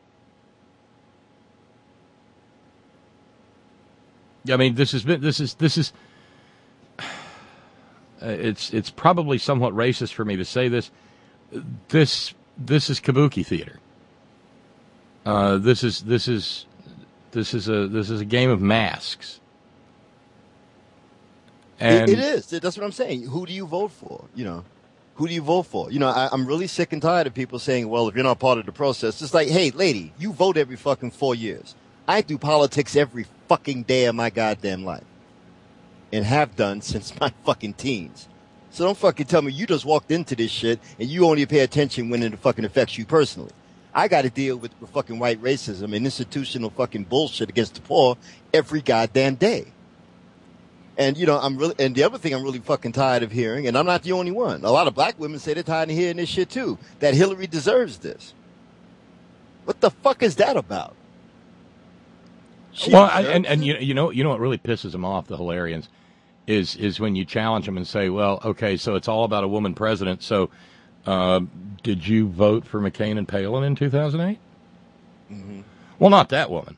Speaker 3: I mean, this is it's probably somewhat racist for me to say this. This is kabuki theater. This is a game of masks. And
Speaker 6: it is. That's what I'm saying. Who do you vote for? You know, who do you vote for? You know, I'm really sick and tired of people saying, well, if you're not part of the process, it's like, hey, lady, you vote every fucking 4 years. I do politics every fucking day of my goddamn life. And have done since my fucking teens. So don't fucking tell me you just walked into this shit and you only pay attention when it fucking affects you personally. I got to deal with fucking white racism and institutional fucking bullshit against the poor every goddamn day. And, you know, and the other thing I'm really fucking tired of hearing, and I'm not the only one. A lot of black women say they're tired of hearing this shit too, that Hillary deserves this. What the fuck is that about?
Speaker 3: And you know what really pisses them off, the Hilarians, is when you challenge them and say, well, okay, so it's all about a woman president. So, did you vote for McCain and Palin in 2008?
Speaker 6: Mm-hmm.
Speaker 3: Well, not that woman.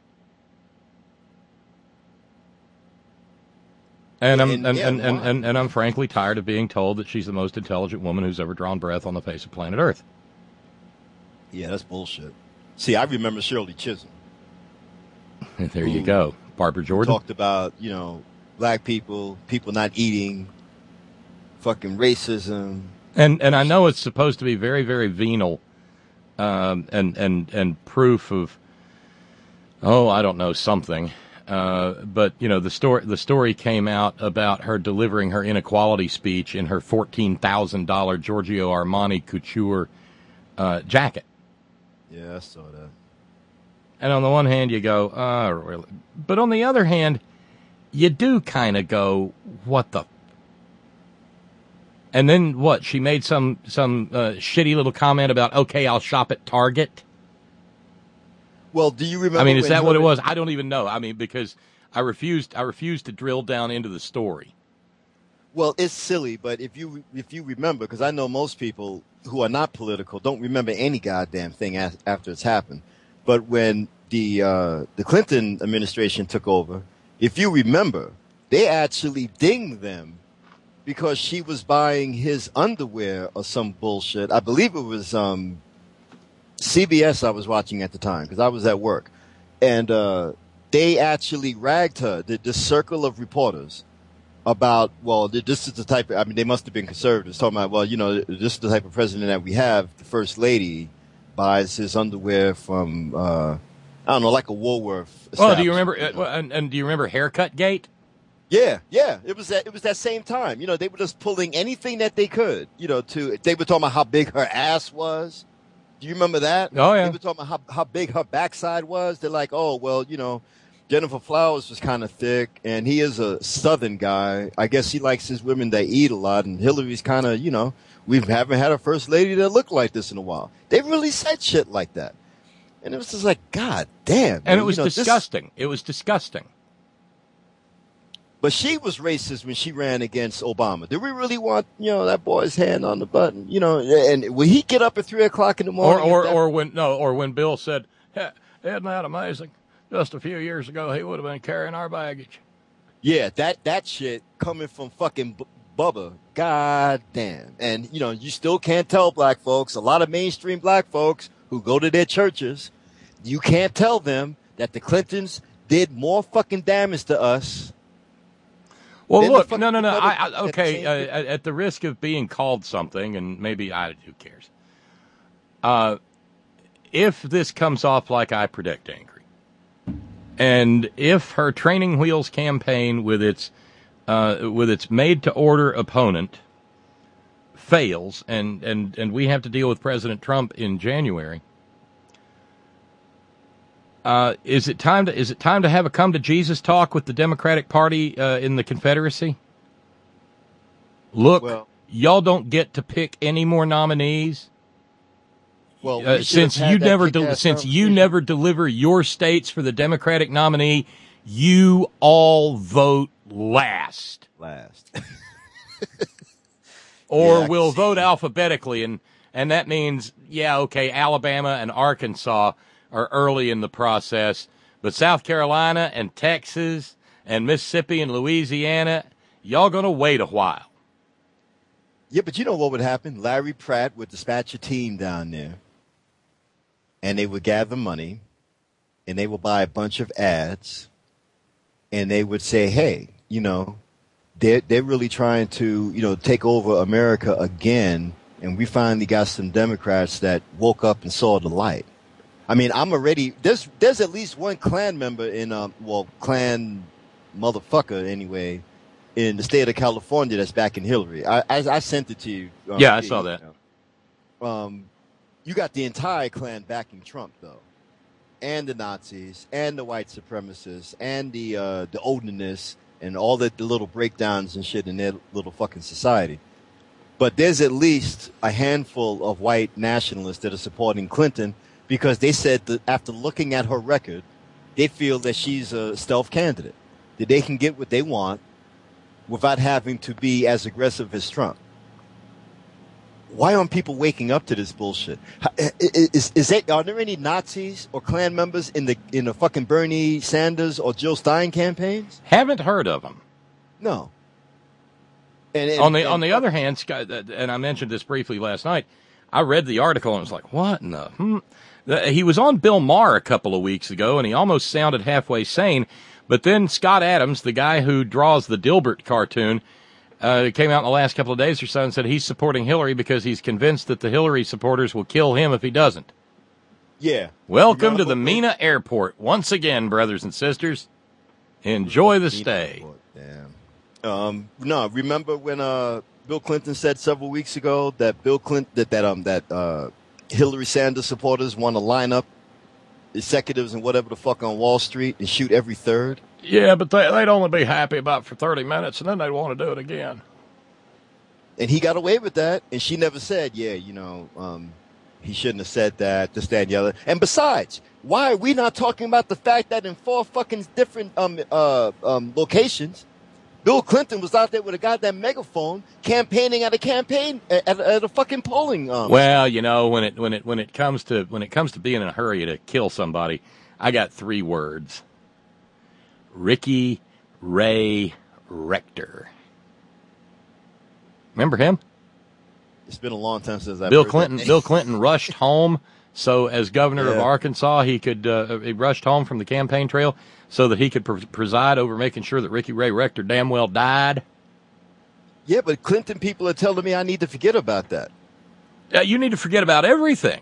Speaker 3: And I'm frankly tired of being told that she's the most intelligent woman who's ever drawn breath on the face of planet Earth.
Speaker 6: Yeah, that's bullshit. See, I remember Shirley Chisholm.
Speaker 3: There you go. Barbara Jordan.
Speaker 6: Talked about, you know, black people not eating, fucking racism.
Speaker 3: And I know it's supposed to be very, very venal, and proof of, I don't know, something. But you know, the story came out about her delivering her inequality speech in her $14,000 Giorgio Armani couture jacket.
Speaker 6: Yeah, I saw that.
Speaker 3: And on the one hand, you go, really? But on the other hand, you do kind of go, what the? And then what? She made some shitty little comment about, okay, I'll shop at Target.
Speaker 6: Well, do you remember?
Speaker 3: I mean, is that what it was? I don't even know. I mean, because I refused to drill down into the story.
Speaker 6: Well, it's silly, but if you remember, because I know most people who are not political don't remember any goddamn thing after it's happened. But when the Clinton administration took over, if you remember, they actually dinged them because she was buying his underwear or some bullshit. I believe it was CBS I was watching at the time because I was at work. And they actually ragged her, this circle of reporters, about, well, this is the type of, I mean, they must have been conservatives talking about, well, you know, this is the type of president that we have. The first lady buys his underwear from, I don't know, like a Woolworth.
Speaker 3: Well, do you remember, and do you remember Haircut Gate?
Speaker 6: Yeah. It was that same time. You know, they were just pulling anything that they could, you know, they were talking about how big her ass was. Do you remember that?
Speaker 3: Oh, yeah.
Speaker 6: They were talking about how big her backside was. They're like, oh, well, you know,
Speaker 7: Jennifer Flowers was kind of thick, and he is a Southern guy. I guess he likes his women that eat a lot, and Hillary's kind of, we haven't had a first lady that looked like this in a while. They really said shit like that. And it was just like, God damn.
Speaker 3: And it was disgusting. It was disgusting.
Speaker 7: But she was racist when she ran against Obama. Did we really want, that boy's hand on the button? And will he get up at 3 o'clock in the morning?
Speaker 3: Or when Bill said, hey, isn't that amazing? Just a few years ago, he would have been carrying our baggage.
Speaker 7: Yeah, that shit coming from fucking Bubba. God damn. And, you still can't tell black folks, a lot of mainstream black folks who go to their churches, you can't tell them that the Clintons did more fucking damage to us.
Speaker 3: Well, look, no. At the risk of being called something, and maybe who cares? If this comes off like I predict, Angry, and if her training wheels campaign with its made-to-order opponent fails, and we have to deal with President Trump in January. Is it time to have a come to Jesus talk with the Democratic Party in the Confederacy? Look, y'all don't get to pick any more nominees.
Speaker 7: Well,
Speaker 3: since you never deliver your states for the Democratic nominee, you all vote last. Or we'll vote alphabetically, and that means Alabama and Arkansas are early in the process, but South Carolina and Texas and Mississippi and Louisiana, y'all gonna wait a while.
Speaker 7: Yeah, but you know what would happen? Larry Pratt would dispatch a team down there, and they would gather money, and they would buy a bunch of ads, and they would say, hey, they're really trying to, take over America again, and we finally got some Democrats that woke up and saw the light. I mean, there's at least one Klan member in, Klan motherfucker anyway, in the state of California that's backing Hillary. I sent it to you.
Speaker 3: I saw that.
Speaker 7: You got the entire Klan backing Trump, though. And the Nazis, and the white supremacists, and the Odinists, and all the little breakdowns and shit in their little fucking society. But there's at least a handful of white nationalists that are supporting Clinton, because they said that after looking at her record, they feel that she's a stealth candidate, that they can get what they want without having to be as aggressive as Trump. Why aren't people waking up to this bullshit? Are there any Nazis or Klan members in the fucking Bernie Sanders or Jill Stein campaigns?
Speaker 3: Haven't heard of them.
Speaker 7: No.
Speaker 3: On the other hand, and I mentioned this briefly last night, I read the article and was like, what in the... He was on Bill Maher a couple of weeks ago, and he almost sounded halfway sane. But then Scott Adams, the guy who draws the Dilbert cartoon, came out in the last couple of days or so and said he's supporting Hillary because he's convinced that the Hillary supporters will kill him if he doesn't.
Speaker 7: Yeah.
Speaker 3: Welcome to the Mena Airport once again, brothers and sisters. Enjoy the stay.
Speaker 7: Damn. No, remember when Bill Clinton said several weeks ago that Hillary Sanders supporters want to line up executives and whatever the fuck on Wall Street and shoot every third?
Speaker 3: Yeah, but they'd only be happy about for 30 minutes, and then they'd want to do it again.
Speaker 7: And he got away with that, and she never said, he shouldn't have said that, this, that, and the other. And besides, why are we not talking about the fact that in 4 fucking different locations, Bill Clinton was out there with a goddamn megaphone campaigning at a fucking polling.
Speaker 3: Well, when it comes to being in a hurry to kill somebody, I got 3 words: Ricky Ray Rector. Remember him?
Speaker 7: It's been a long time since I've
Speaker 3: Bill
Speaker 7: heard
Speaker 3: Clinton.
Speaker 7: that name.
Speaker 3: Bill Clinton rushed home, so as governor of Arkansas, he rushed home from the campaign trail so that he could preside over making sure that Ricky Ray Rector damn well died.
Speaker 7: Yeah, but Clinton people are telling me I need to forget about that.
Speaker 3: You need to forget about everything.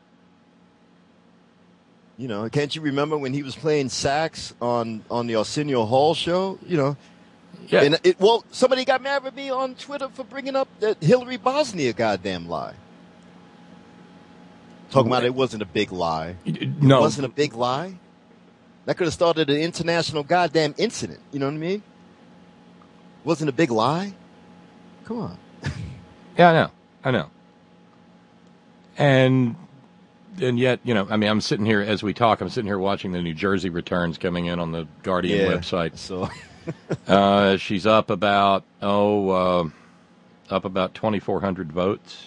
Speaker 7: Can't you remember when he was playing sax on the Arsenio Hall show?
Speaker 3: Yeah.
Speaker 7: And somebody got mad with me on Twitter for bringing up that Hillary Bosnia goddamn lie. Talking about it wasn't a big lie.
Speaker 3: No.
Speaker 7: It wasn't a big lie? That could have started an international goddamn incident. You know what I mean? Wasn't a big lie. Come on.
Speaker 3: Yeah, I know. And yet, you know, I mean, I'm sitting here as we talk. I'm sitting here watching the New Jersey returns coming in on the Guardian website.
Speaker 7: So
Speaker 3: she's up about 2,400 votes.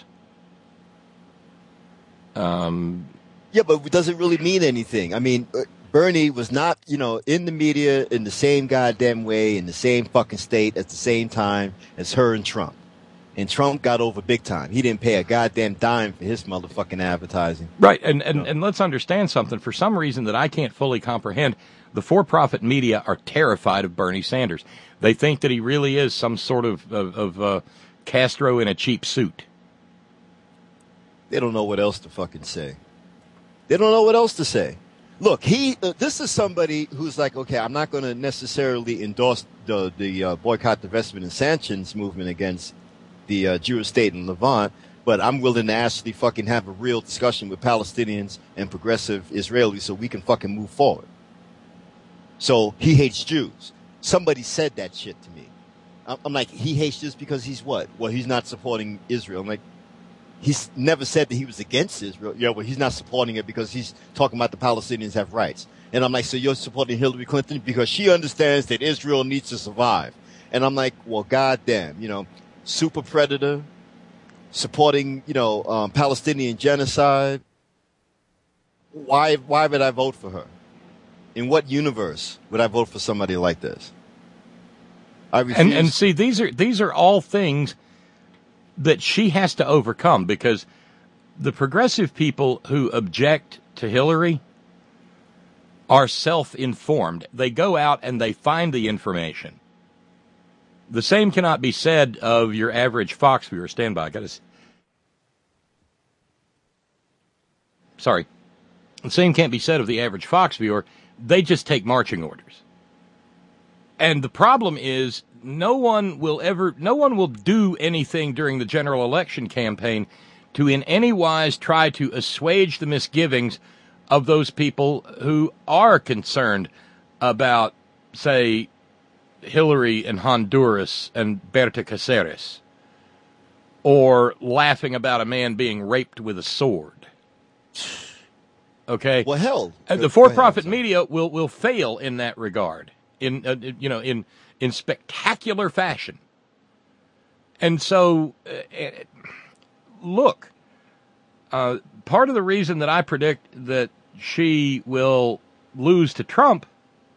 Speaker 7: yeah, but it doesn't really mean anything. I mean, Bernie was not, you know, in the media in the same goddamn way, in the same fucking state at the same time as her and Trump. And Trump got over big time. He didn't pay a goddamn dime for his motherfucking advertising.
Speaker 3: Right, and let's understand something. For some reason that I can't fully comprehend, the for-profit media are terrified of Bernie Sanders. They think that he really is some sort of Castro in a cheap suit.
Speaker 7: They don't know what else to fucking say. They don't know what else to say. Look, this is somebody who's like, okay, I'm not going to necessarily endorse the boycott, divestment, and sanctions movement against the Jewish state in Levant, but I'm willing to actually fucking have a real discussion with Palestinians and progressive Israelis so we can fucking move forward. So he hates Jews. Somebody said that shit to me. I'm like, he hates Jews because he's what? Well, he's not supporting Israel. I'm like, he's never said that he was against Israel. Yeah, well, he's not supporting it because he's talking about the Palestinians have rights. And I'm like, so you're supporting Hillary Clinton because she understands that Israel needs to survive. And I'm like, well, goddamn, you know, super predator, supporting, you know, Palestinian genocide. Why would I vote for her? In what universe would I vote for somebody like this? I refuse.
Speaker 3: And see, these are all things that she has to overcome, because the progressive people who object to Hillary are self-informed. They go out and they find the information. The same cannot be said of your average Fox viewer. Stand by. Sorry. The same can't be said of the average Fox viewer. They just take marching orders. And the problem is no one will do anything during the general election campaign to in any wise try to assuage the misgivings of those people who are concerned about, say, Hillary and Honduras and Berta Cáceres, or laughing about a man being raped with a sword. Okay?
Speaker 7: Well, hell,
Speaker 3: the for-profit media will fail in that regard, in spectacular fashion. And so, look, part of the reason that I predict that she will lose to Trump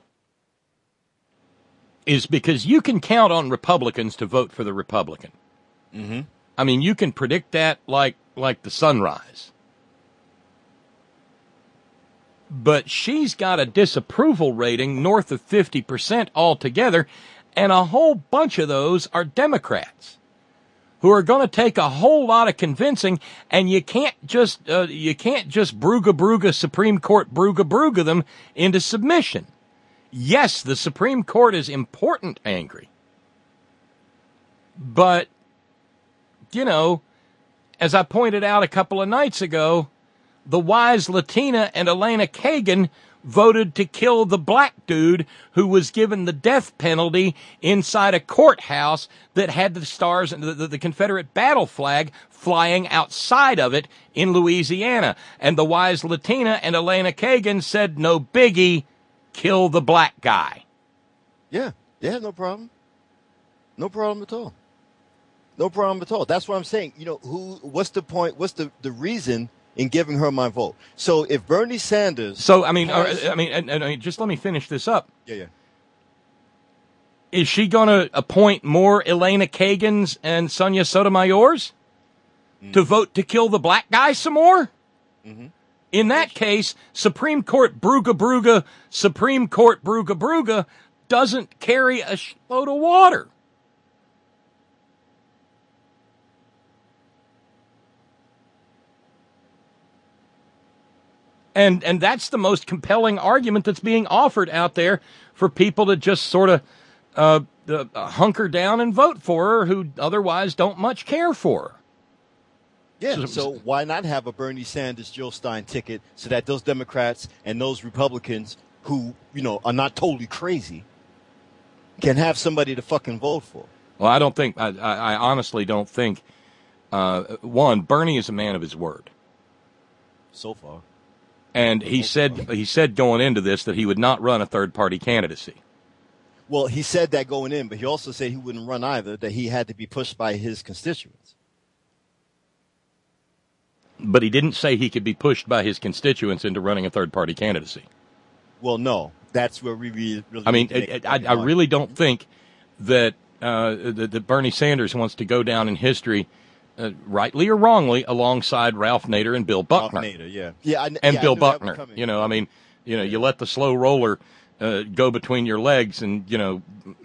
Speaker 3: is because you can count on Republicans to vote for the Republican.
Speaker 7: Mm-hmm.
Speaker 3: I mean, you can predict that like the sunrise. But she's got a disapproval rating north of 50% altogether, and a whole bunch of those are Democrats who are going to take a whole lot of convincing, and you can't just Brugge Supreme Court Brugge them into submission. Yes, the Supreme Court is important, Angry. But, you know, as I pointed out a couple of nights ago, the wise Latina and Elena Kagan voted to kill the black dude who was given the death penalty inside a courthouse that had the stars and the Confederate battle flag flying outside of it in Louisiana. And the wise Latina and Elena Kagan said, no biggie, kill the black guy.
Speaker 7: Yeah, no problem. No problem at all. No problem at all. That's what I'm saying. You know, what's the point? What's the reason in giving her my vote? So if Bernie Sanders...
Speaker 3: So, I mean, just let me finish this up.
Speaker 7: Yeah.
Speaker 3: Is she going to appoint more Elena Kagans and Sonia Sotomayors to vote to kill the black guy some more? Mm-hmm. In that case, Supreme Court Brugge doesn't carry a load of water. And that's the most compelling argument that's being offered out there for people to just sort of hunker down and vote for her who otherwise don't much care for her.
Speaker 7: Yeah, so why not have a Bernie Sanders, Jill Stein ticket so that those Democrats and those Republicans who, you know, are not totally crazy can have somebody to fucking vote for.
Speaker 3: Well, I honestly don't think, one, Bernie is a man of his word.
Speaker 7: So far.
Speaker 3: And he said going into this that he would not run a third-party candidacy.
Speaker 7: Well, he said that going in, but he also said he wouldn't run either, that he had to be pushed by his constituents.
Speaker 3: But he didn't say he could be pushed by his constituents into running a third-party candidacy.
Speaker 7: Well, no. That's where we really...
Speaker 3: I mean, I really don't think that that Bernie Sanders wants to go down in history, rightly or wrongly, alongside Ralph Nader and Bill Buckner.
Speaker 7: Ralph Nader,
Speaker 3: Bill Buckner. You know, I mean, you know, you let the slow roller go between your legs and, you know...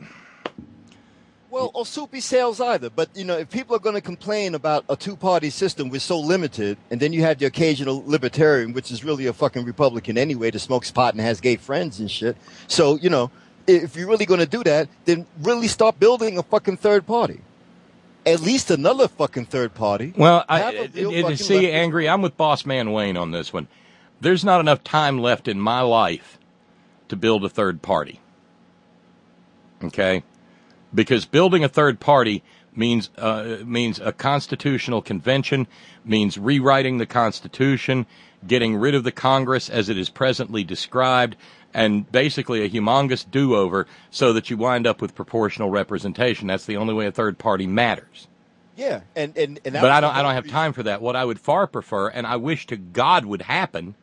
Speaker 7: Well, or soupy sales either. But, you know, if people are going to complain about a two-party system we're so limited, and then you have the occasional libertarian, which is really a fucking Republican anyway, that smokes pot and has gay friends and shit. So, you know, if you're really going to do that, then really start building a fucking third party. At least another fucking third party.
Speaker 3: Well, see, Angry, I'm with Boss Man Wayne on this one. There's not enough time left in my life to build a third party. Okay? Because building a third party means a constitutional convention, means rewriting the Constitution, getting rid of the Congress as it is presently described, and basically a humongous do-over so that you wind up with proportional representation. That's the only way a third party matters.
Speaker 7: Yeah, and
Speaker 3: but I don't have time for that. What I would far prefer, and I wish to God would happen,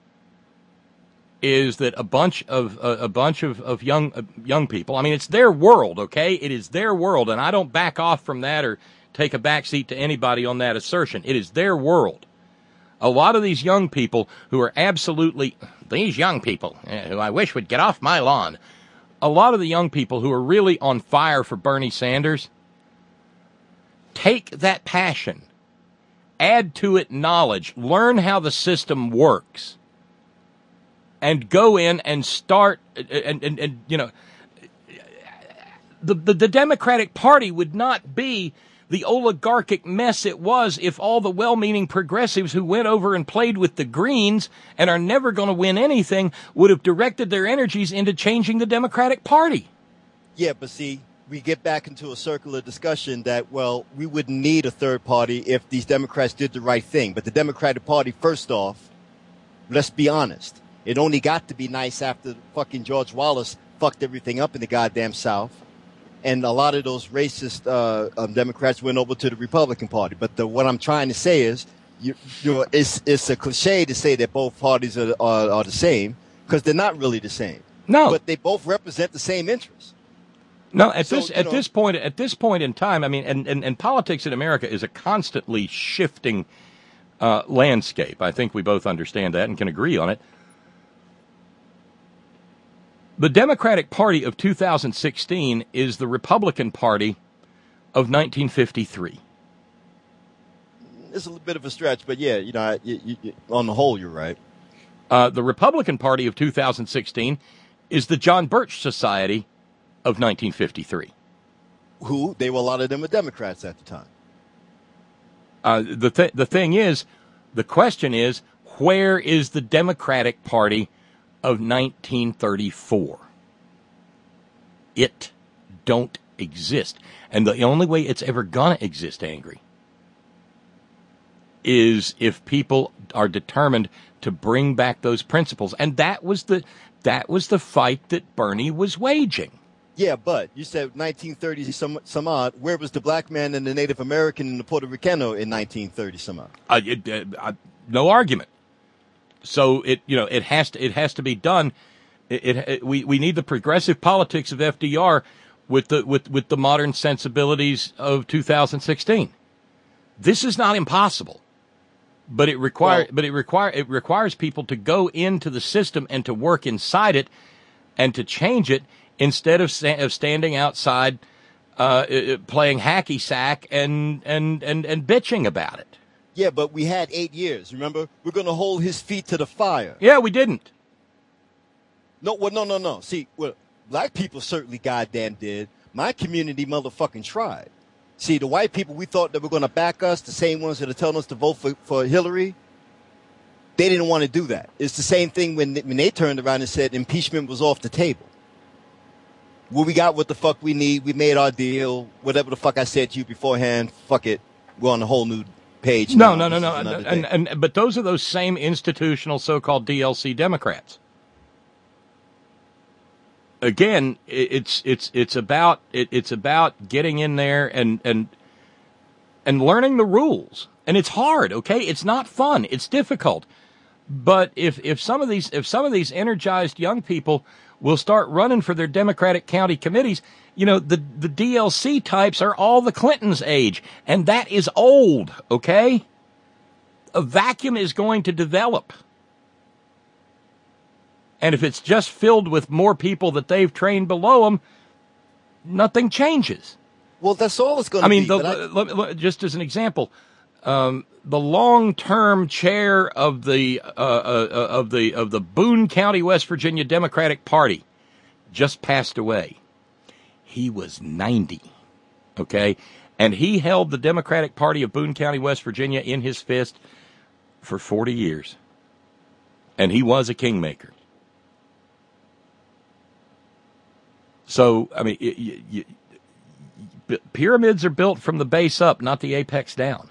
Speaker 3: is that a bunch of young people. I mean, it's their world, okay? It is their world, and I don't back off from that or take a backseat to anybody on that assertion. It is their world. A lot of these young people who are these young people who I wish would get off my lawn. A lot of the young people who are really on fire for Bernie Sanders, take that passion, add to it knowledge, learn how the system works. And go in and start, and you know, the Democratic Party would not be the oligarchic mess it was if all the well-meaning progressives who went over and played with the Greens and are never going to win anything would have directed their energies into changing the Democratic Party.
Speaker 7: Yeah, but see, we get back into a circular discussion that, well, we wouldn't need a third party if these Democrats did the right thing. But the Democratic Party, first off, let's be honest. It only got to be nice after fucking George Wallace fucked everything up in the goddamn South. And a lot of those racist Democrats went over to the Republican Party. But what I'm trying to say is, it's a cliche to say that both parties are the same, because they're not really the same.
Speaker 3: No.
Speaker 7: But they both represent the same interests.
Speaker 3: No, at this point in time, I mean, and politics in America is a constantly shifting landscape. I think we both understand that and can agree on it. The Democratic Party of 2016 is the Republican Party of 1953.
Speaker 7: It's a bit of a stretch, but yeah, you know, on the whole, you're right.
Speaker 3: The Republican Party of 2016 is the John Birch Society of 1953.
Speaker 7: They were, a lot of them were Democrats at the time.
Speaker 3: The thing is, the question is, where is the Democratic Party of 1934? It don't exist. And the only way it's ever gonna exist, Angry, is if people are determined to bring back those principles. And that was the fight that Bernie was waging.
Speaker 7: Yeah, but you said 1930 some odd. Where was the black man and the Native American and the Puerto Ricano in 1930 some odd?
Speaker 3: No argument. So it has to be done. We need the progressive politics of FDR with the modern sensibilities of 2016. This is not impossible, but it requires people to go into the system and to work inside it and to change it instead of standing outside playing hacky sack and bitching about it.
Speaker 7: Yeah, but we had 8 years. Remember, we're going to hold his feet to the fire.
Speaker 3: Yeah, we didn't.
Speaker 7: No. See, black people certainly goddamn did. My community motherfucking tried. See, the white people we thought that were going to back us, the same ones that are telling us to vote for Hillary, They didn't want to do that. It's the same thing when they turned around and said impeachment was off the table. Well, we got what the fuck we need. We made our deal. Whatever the fuck I said to you beforehand, fuck it. We're on a whole new page.
Speaker 3: No. But those are those same institutional so-called DLC Democrats. Again, it's about getting in there and learning the rules. And it's hard, okay? It's not fun. It's difficult. But if some of these energized young people will start running for their Democratic county committees, you know, the DLC types are all the Clintons' age, and that is old, okay? A vacuum is going to develop. And if it's just filled with more people that they've trained below them, nothing changes.
Speaker 7: Well, that's all it's going to be.
Speaker 3: Just as an example, the long-term chair of the Boone County, West Virginia Democratic Party just passed away. He was 90, okay? And he held the Democratic Party of Boone County, West Virginia in his fist for 40 years. And he was a kingmaker. So, I mean, pyramids are built from the base up, not the apex down.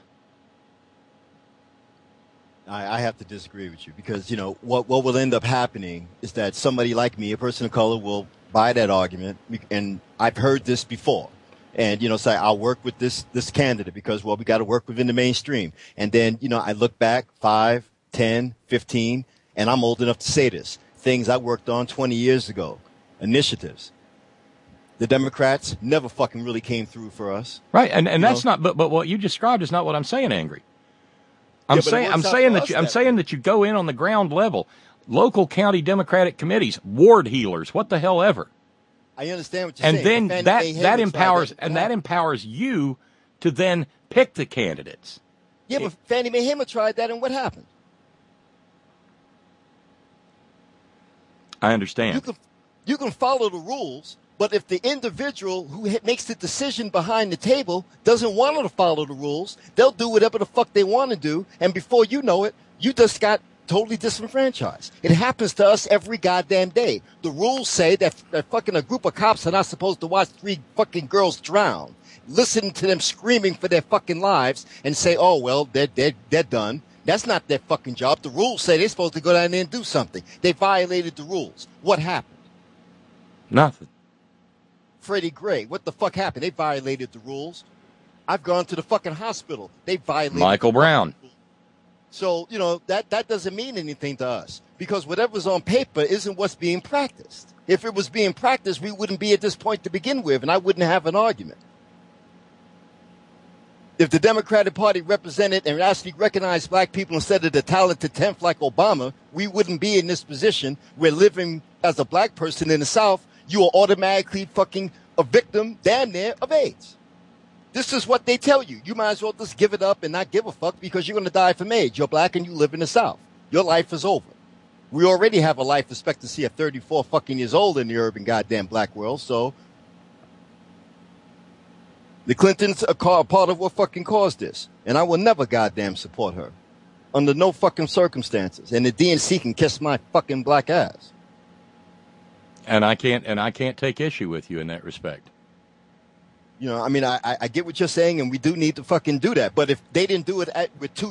Speaker 7: I have to disagree with you because, you know, what will end up happening is that somebody like me, a person of color, will buy that argument. And I've heard this before. And, you know, say, I'll work with this candidate because, well, we got to work within the mainstream. And then, you know, I look back 5, 10, 15, and I'm old enough to say this. Things I worked on 20 years ago. Initiatives. The Democrats never fucking really came through for us.
Speaker 3: Right. And that's not, but what you described is not what I'm saying, Angry. I'm saying that you go in on the ground level, local county Democratic committees, ward healers, what the hell ever.
Speaker 7: I understand what you're saying.
Speaker 3: And then that empowers you to then pick the candidates.
Speaker 7: Yeah, but Fannie Mae Hammer tried that, and what happened?
Speaker 3: I understand.
Speaker 7: You can follow the rules, but if the individual who makes the decision behind the table doesn't want to follow the rules, they'll do whatever the fuck they want to do, and before you know it, you just got totally disenfranchised. It happens to us every goddamn day. The rules say that fucking a group of cops are not supposed to watch 3 fucking girls drown, listen to them screaming for their fucking lives, and say, oh, well, they're done. That's not their fucking job. The rules say they're supposed to go down there and do something. They violated the rules. What happened?
Speaker 3: Nothing.
Speaker 7: Freddie Gray, what the fuck happened? They violated the rules. I've gone to the fucking hospital. They violated
Speaker 3: Michael Brown.
Speaker 7: So, you know, that doesn't mean anything to us because whatever's on paper isn't what's being practiced. If it was being practiced, we wouldn't be at this point to begin with, and I wouldn't have an argument. If the Democratic Party represented and actually recognized black people instead of the talented 10th like Obama, we wouldn't be in this position where living as a black person in the South, you are automatically fucking a victim, damn near, of AIDS. This is what they tell you. You might as well just give it up and not give a fuck because you're going to die from AIDS. You're black and you live in the South. Your life is over. We already have a life expectancy of 34 fucking years old in the urban goddamn black world, so the Clintons are part of what fucking caused this. And I will never goddamn support her. Under no fucking circumstances. And the DNC can kiss my fucking black ass.
Speaker 3: And I can't take issue with you in that respect.
Speaker 7: You know, I mean, I get what you're saying, and we do need to fucking do that. But if they didn't do it with 2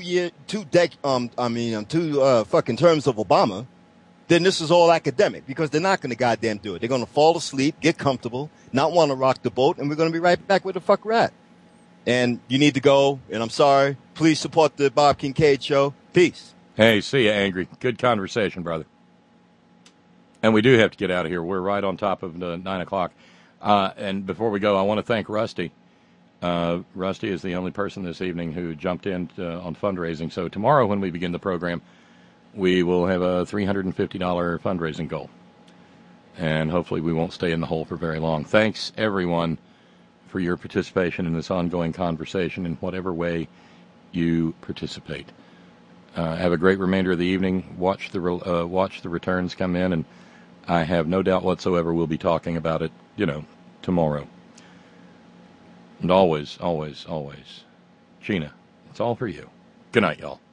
Speaker 7: fucking terms of Obama, then this is all academic because they're not going to goddamn do it. They're going to fall asleep, get comfortable, not want to rock the boat, and we're going to be right back where the fuck we're at. And you need to go, and I'm sorry. Please support the Bob Kincaid Show. Peace.
Speaker 3: Hey, see ya, Angry. Good conversation, brother. And we do have to get out of here. We're right on top of 9 o'clock. And before we go, I want to thank Rusty. Rusty is the only person this evening who jumped in on fundraising. So tomorrow when we begin the program, we will have a $350 fundraising goal. And hopefully we won't stay in the hole for very long. Thanks, everyone, for your participation in this ongoing conversation in whatever way you participate. Have a great remainder of the evening. Watch the returns come in, and I have no doubt whatsoever we'll be talking about it, tomorrow. And always, always, always, Gina, it's all for you. Good night, y'all.